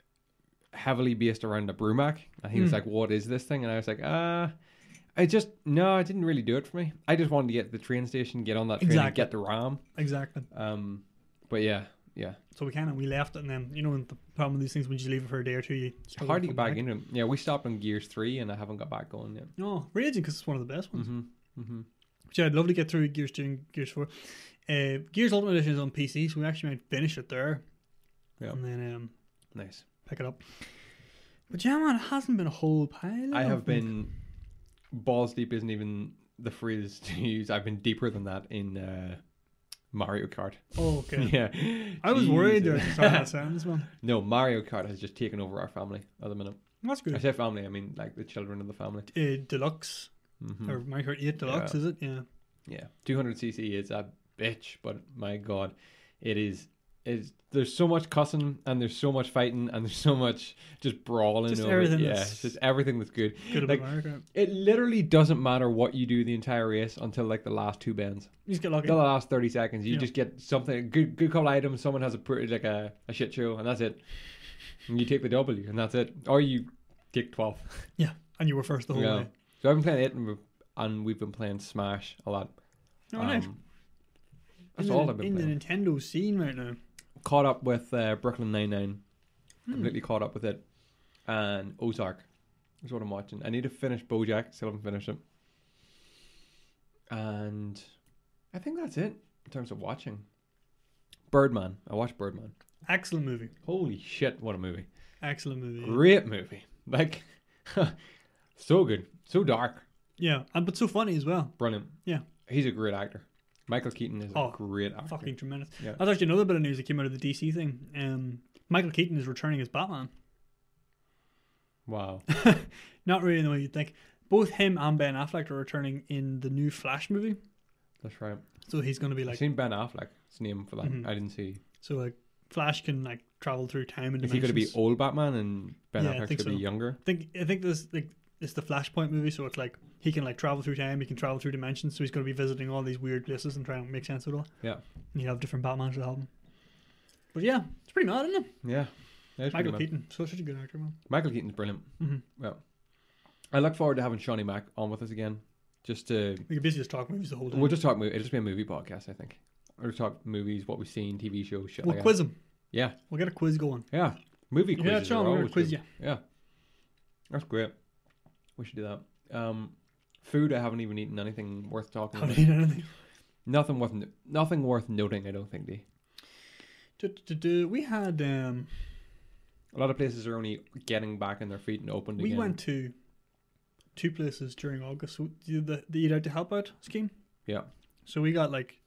heavily based around the Brumac, and he was Mm. like, "What is this thing?" And I was like, "Ah." I just no, it didn't really do it for me. I just wanted to get to the train station, get on that train, and Exactly. get the RAM. Exactly. Um, but yeah, yeah, So we kind of we left it, and then you know the problem with these things when you leave it for a day or two, you it's struggle hard to come get back into them. Yeah, we stopped on Gears three, and I haven't got back going yet. No, raging because it's one of the best ones. Mm-hmm. Mm-hmm. Which I'd love to get through Gears two and Gears four. Uh, Gears Ultimate Edition is on P C, so we actually might finish it there, Yeah. and then um, Nice. pick it up. But yeah, man, it hasn't been a whole pile. I don't have think. been balls deep. Isn't even the phrase to use. I've been deeper than that in uh, Mario Kart. Oh, okay. Yeah, I was worried there at Jesus. the start of that sentence, man. No, Mario Kart has just taken over our family at the minute. That's I good. say family, I mean like the children of the family. Uh, Deluxe Mm-hmm. or Mario Kart eight Deluxe, Yeah. is it? Yeah. Yeah, two hundred c c is a bitch, but my god, it is. Is there's so much cussing and there's so much fighting and there's so much just brawling Just over. everything It. Yeah, that's- it's just everything that's good. Good about Like, Mario Kart. It literally doesn't matter what you do the entire race until like the last two bends. You just get lucky. The last thirty seconds, you Yeah. just get something a good, good couple items. Someone has a pretty like a, a shit show, and that's it. And you take the W, and that's it. Or you take twelfth. Yeah, and you were first the whole Yeah. way. So I've been playing it, and we've, and we've been playing Smash a lot. Oh, nice. Um, That's in all the, I've been in playing. the Nintendo scene right now. Caught up with uh, Brooklyn Nine-Nine. Hmm. Completely caught up with it. And Ozark is what I'm watching. I need to finish BoJack. Still haven't finished it. And I think that's it in terms of watching. Birdman. I watched Birdman. Excellent movie. Holy shit, what a movie. Excellent movie. Yeah. Great movie. Like, so good. So dark. Yeah, and but so funny as well. Brilliant. Yeah. He's a great actor. Michael Keaton is Oh, a great actor. Fucking tremendous. Yeah. That's actually another bit of news that came out of the D C thing. Um, Michael Keaton is returning as Batman. Wow. Not really in the way you'd think. Both him and Ben Affleck are returning in the new Flash movie. That's right. So he's going to be I've like... seen Ben Affleck's name for that. Mhm. I didn't see. So like Flash can like travel through time and Is he dimensions. going to be old Batman and Ben Yeah, I Affleck's think going to be so. younger? I think I think this like it's the Flashpoint movie, so it's like he can like travel through time, he can travel through dimensions, so he's going to be visiting all these weird places and trying to make sense of it all. Yeah. And you have different Batmans to help him. But yeah, it's pretty mad, isn't it? Yeah. Yeah, it's pretty Michael mad. Keaton, so such a good actor, man. Michael Keaton's brilliant. Mm-hmm. Well, I look forward to having Shawnee Mac on with us again. Just to We could basically just talk movies the whole time. we'll just talk. Movie. It'll just be a movie podcast, I think. Or talk movies, what we've seen, T V shows, shit We'll like quiz him. that. Yeah, We'll get a quiz going. yeah. Movie Yeah, quizzes Sean, are we're gonna always quiz good. you. Yeah, that's great. We should do that. Um, food. I haven't even eaten anything worth talking Haven't about. eaten anything. Nothing worth. Nothing worth noting. I don't think. D. Do, do, do. We had um, A lot of places are only getting back on their feet and opened we again. went to two places during August. So the the, the Eat Out to Help Out scheme. Yeah. So we got like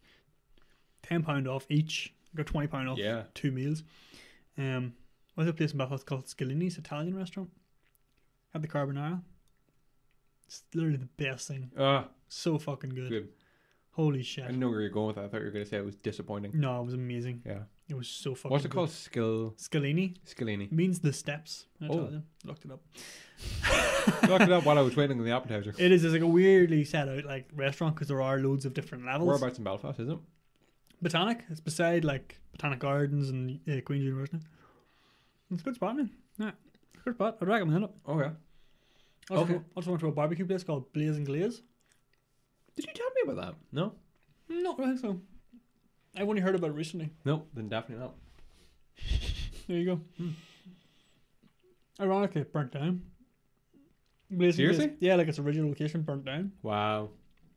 ten pound off each. We got twenty pound off Yeah. two meals. Um, what's a place in Belfast called Scalini's Italian restaurant? Had the carbonara. It's literally the best thing. Ah, So fucking good. good. Holy I shit! didn't know where you were going with that. I thought you were going to say it was disappointing. No, it was amazing. Yeah. It was so fucking. What's it good. called? Skill Scalini Scalini. means the steps. In Oh. Italian. Looked it up. Looked it up while I was waiting on the appetizer. It is. It's like a weirdly set out like restaurant because there are loads of different levels. Whereabouts in Belfast is it? Botanic. It's beside like Botanic Gardens and uh, Queen's University. It's a good spot, man. Yeah, good spot. I'd recommend it. Okay. Also, Okay. also went to a barbecue place called Blaze and Glaze. Did you tell me about that? No. No, I don't think so. I've only heard about it recently. No, then definitely not. There you go. Hmm. Ironically, it burnt down. Blaze and Glaze. Seriously? Yeah, like its original location burnt down. Wow.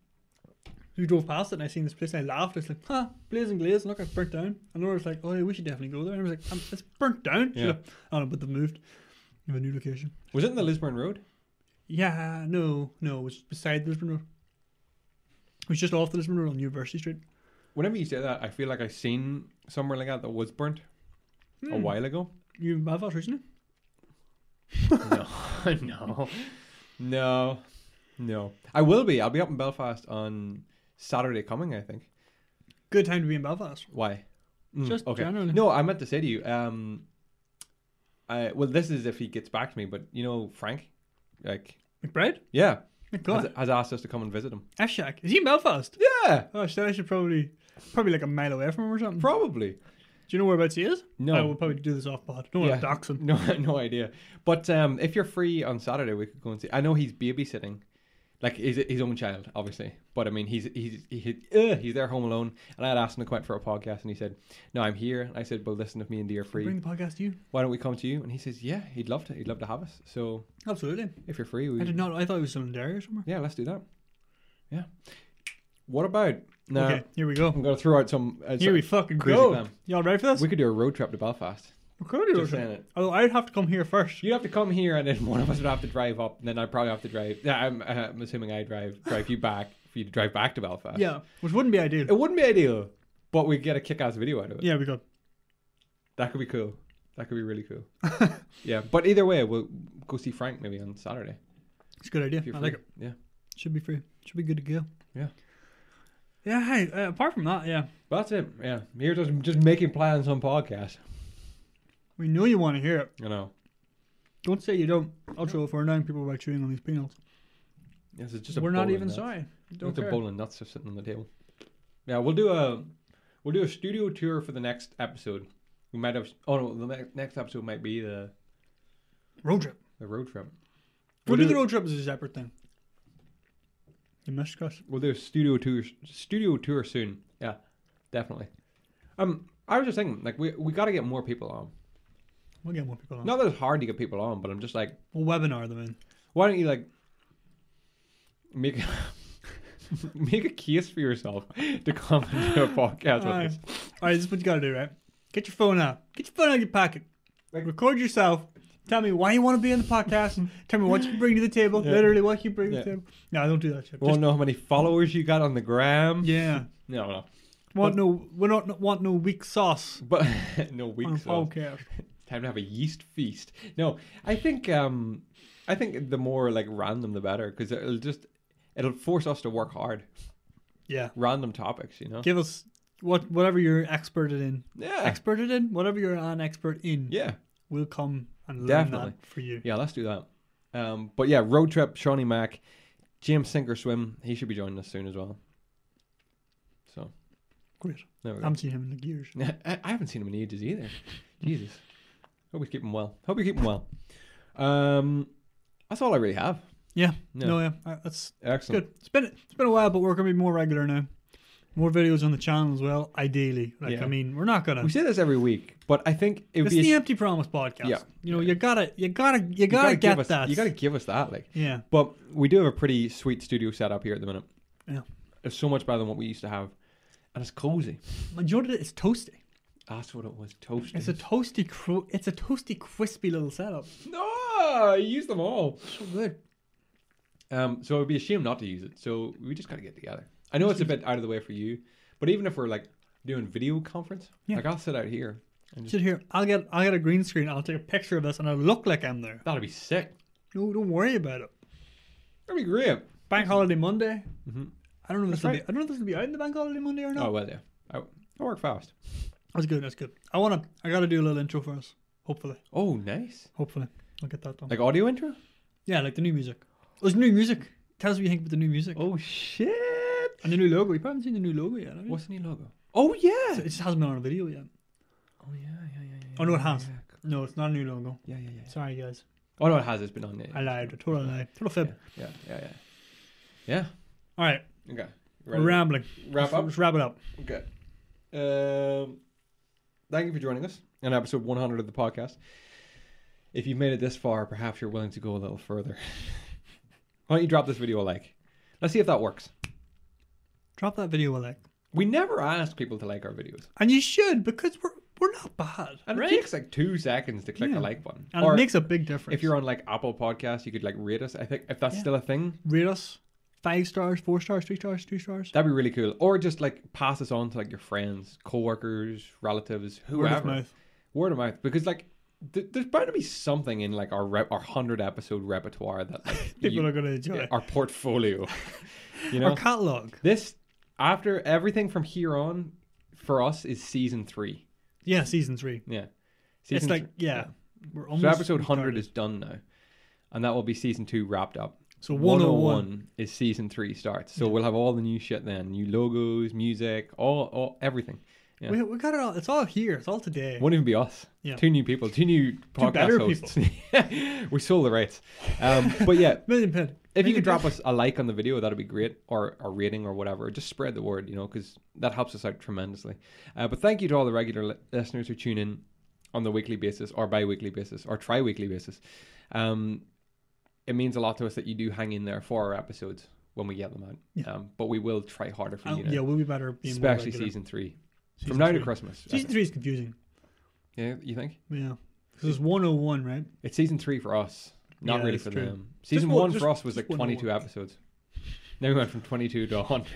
We drove past it and I seen this place and I laughed. I was like, huh, Blaze and Glaze, look, it's burnt down. And Laura was like, oh yeah, we should definitely go there. And I was like, um, it's burnt down. Yeah. I don't know, but they've moved. We have a new location. Was it in the Lisburn Road? Yeah, no, no, it was beside the Lisbon Road. It was just off the Lisbon Road on University Street. Whenever you say that, I feel like I've seen somewhere like that that was burnt a Hmm. while ago. You in Belfast recently? no, no, no, no. I will be. I'll be up in Belfast on Saturday coming, I think. Good time to be in Belfast. Why? Mm, Just okay. generally. No, I meant to say to you. Um, I well, this is if he gets back to me, but you know, Frank, like, McBride? yeah, My has, God. has asked us to come and visit him. F-Shack. Is he in Belfast? Yeah, Oh, shit, I should probably, probably like a mile away from him or something. probably. Do you know whereabouts he is? No. I will probably do this off pod. Don't Yeah. want to dox him. No, no idea. But um, if you're free on Saturday, we could go and see. I know he's babysitting, like his his own child, obviously. But I mean, he's he's he, uh, he's there home alone. And I had asked him to come out for a podcast, and he said, "No, I'm here." And I said, "Well, listen, if me and Dee are free, Bring the podcast to you. why don't we come to you?" And he says, "Yeah, he'd love to. He'd love to have us. So Absolutely. if you're free, we I did not. I thought he was still in Derry or somewhere. yeah, let's do that. Yeah. What about now? Okay, here we go. I'm gonna throw out some. Uh, Here some we fucking crazy go. plan. Y'all ready for this? We could do a road trip to Belfast. We could do Just it. saying it. Although I'd have to come here first. You'd have to come here, and then one of us would have to drive up, and then I'd probably have to drive. Yeah, I'm, uh, I'm assuming I drive drive you back for you to drive back to Belfast. Yeah, which wouldn't be ideal. it wouldn't be ideal, but we'd get a kick-ass video out of it. Yeah, we could. That could be cool. That could be really cool. Yeah, but either way, we'll go see Frank maybe on Saturday. It's a good idea. If you're I free. like it. Yeah, Should be free. Should be good to go. Yeah. Yeah, hey, uh, apart from that, yeah. but that's it. Yeah, here just just making plans on podcast. We know you want to hear it. You know, Don't say you don't. I'll throw it for nine people by chewing on these peanuts. this is just a We're bowl not of even nuts. sorry. Don't It's a care. bowl of nuts just sitting on the table. Yeah, we'll do a we'll do a studio tour for the next episode. We might have. Oh no, the ne- next episode might be the Road trip. the road trip. We'll, We'll do do- the road trip as a separate thing. You missed us. We'll do a studio tour studio tour soon. Yeah, definitely. Um, I was just thinking, like we we got to get more people on. We'll get more people on. Not that it's hard to get people on, but I'm just like, We'll webinar them in. why don't you like make make a case for yourself to come and do a podcast Aye. with us? All right, this is what you got to do, right? Get your phone out. Get your phone out of your pocket. Like- Record yourself. Tell me why you want to be on the podcast. Tell me what you bring to the table. Yeah. Literally what you bring to Yeah. the table. No, I don't do that shit. We won't Just- know how many followers you got on the gram. yeah. No, no. Want no, we don't want no weak sauce But no on weeks. a podcast. Time to have a yeast feast. No, I think um, I think the more like random the better, because it'll just it'll force us to work hard. Yeah. Random topics, you know. Give us what whatever you're experted in. Yeah. Experted in whatever you're an expert in. Yeah. We'll come and learn Definitely. that for you. Yeah, let's do that. Um, but yeah, road trip. Shawnee Mac, James Sinker Swim. He should be joining us soon as well. So Great. there we I go. haven't seen him in like years. I, I haven't seen him in ages either. Jesus. Hope we keep him well. Hope we keep him well. Um, that's all I really have. Yeah. No. No, yeah. Uh, That's Excellent. good. It's been it's been a while, but we're gonna be more regular now. More videos on the channel as well. Ideally, like Yeah. I mean, we're not gonna. We say this every week, but I think it would It's be. the A, Empty Promise podcast. Yeah. You know, you gotta, you gotta, you you gotta, give get us, that. You gotta give us that, like. Yeah. But we do have a pretty sweet studio set up here at the minute. Yeah. It's so much better than what we used to have, and it's cozy. And you know what it is? It's toasty. That's what it was. Toasty. It's a toasty, cro- it's a toasty, crispy little setup. No, you use them all. So good. Um, so it would be a shame not to use it. So we just got to get together. I know it's a bit out of the way for you, but even if we're like doing video conference, Yeah. like I'll sit out here. And just, Sit here. I'll get, I'll get a green screen. I'll take a picture of us, and I'll look like I'm there. that'll be sick. No, don't worry about it. That'd be great. Bank holiday Monday. Mm-hmm. I don't know if this That's will right. be. I don't know if this will be out in the bank holiday Monday or not. Oh well, yeah. I, I work fast. That's good. That's good. I wanna. I gotta do a little intro for us. Hopefully. Oh, nice. Hopefully, I'll get that done. Like audio intro. Yeah, like the new music. Oh, there's new music. Tell us what you think about the new music Oh shit! and the new logo. You probably haven't seen the new logo yet, have you? What's the new logo? Oh yeah. It just hasn't been on a video yet. Oh yeah, yeah, yeah, yeah. Oh, no, it yeah, has. Yeah, No, it's not a new logo. yeah, yeah. yeah. Sorry, guys. Oh no, it has. It's been on there. I lied. A total lie. Total fib. Yeah, yeah, yeah. Yeah. All right. yeah. Okay. We're rambling. Wrap Let's- up. Let's wrap it up. Okay. Um, thank you for joining us in episode one hundred of the podcast. If you've made it this far, perhaps you're willing to go a little further. Why don't you drop this video a like? Let's see if that works. Drop that video a like. We never ask people to like our videos. And you should, because we're we're not bad. And right? it takes like two seconds to click Yeah. the like button. And or it makes a big difference. if you're on like Apple Podcasts, you could like rate us. I think if that's Yeah. still a thing, Rate us. Five stars, four stars, three stars, two stars. that'd be really cool. Or just like pass us on to like your friends, coworkers, relatives, Word whoever. of mouth. Word of mouth, because like th- there's bound to be something in like our rep- our hundred episode repertoire that like People you- are going to enjoy. our portfolio. You know, Our catalogue. this after everything from here on for us is season three. Yeah, season three. Yeah, It's like, three. yeah. We're So almost episode one hundred started. is done now, and that will be season two wrapped up. So one oh one. is season three starts. So Yeah. we'll have all the new shit then, new logos, music, all, all everything. Yeah. We, we got it all. It's all here. It's all today. Won't even be us. Yeah. Two new people, two new podcast better hosts. We sold the rights. Um, but yeah, Million pin. if you Million could drop pin. us a like on the video, that'd be great, or a rating or whatever. Just spread the word, you know, because that helps us out tremendously. Uh, but thank you to all the regular li- listeners who tune in on the weekly basis, or bi-weekly basis, or tri-weekly basis. Um, it means a lot to us that you do hang in there for our episodes when we get them out. Yeah. Um, but we will try harder for Oh, you now, yeah, we'll be better being more especially regular. season three. Season From now three. to Christmas. I Season think. three is confusing. Yeah, you think? Yeah. Because it's one oh one, right? It's season three for us, not Yeah, really that's for true. them. Season one- one just- for us was just like one oh one. twenty-two episodes. Then we went from twenty-two to one hundred.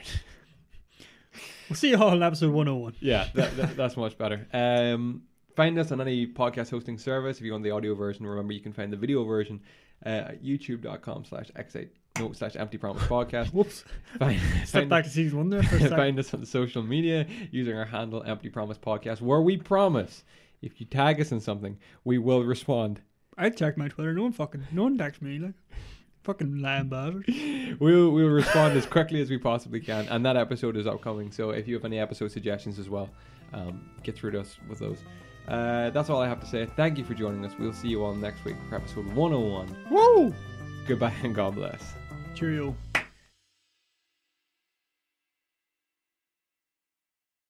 We'll see you all in episode one oh one. Yeah, that, that, that's much better. Um, find us on any podcast hosting service. If you want the audio version, remember you can find the video version uh, at youtube.com slash x8 no slash empty promise podcast. Whoops. Find, Step find, back to season one there for a second. find us on social media using our handle empty promise podcast, where we promise if you tag us in something, we will respond. I checked my Twitter. No one fucking, no one texts me. Like, fucking lying bastard. We'll we'll respond as quickly as we possibly can, and that episode is upcoming. So if you have any episode suggestions as well, um, get through to us with those. Uh, that's all I have to say. Thank you for joining us. We'll see you all next week for episode one oh one. Woo! Goodbye and God bless. Cheerio.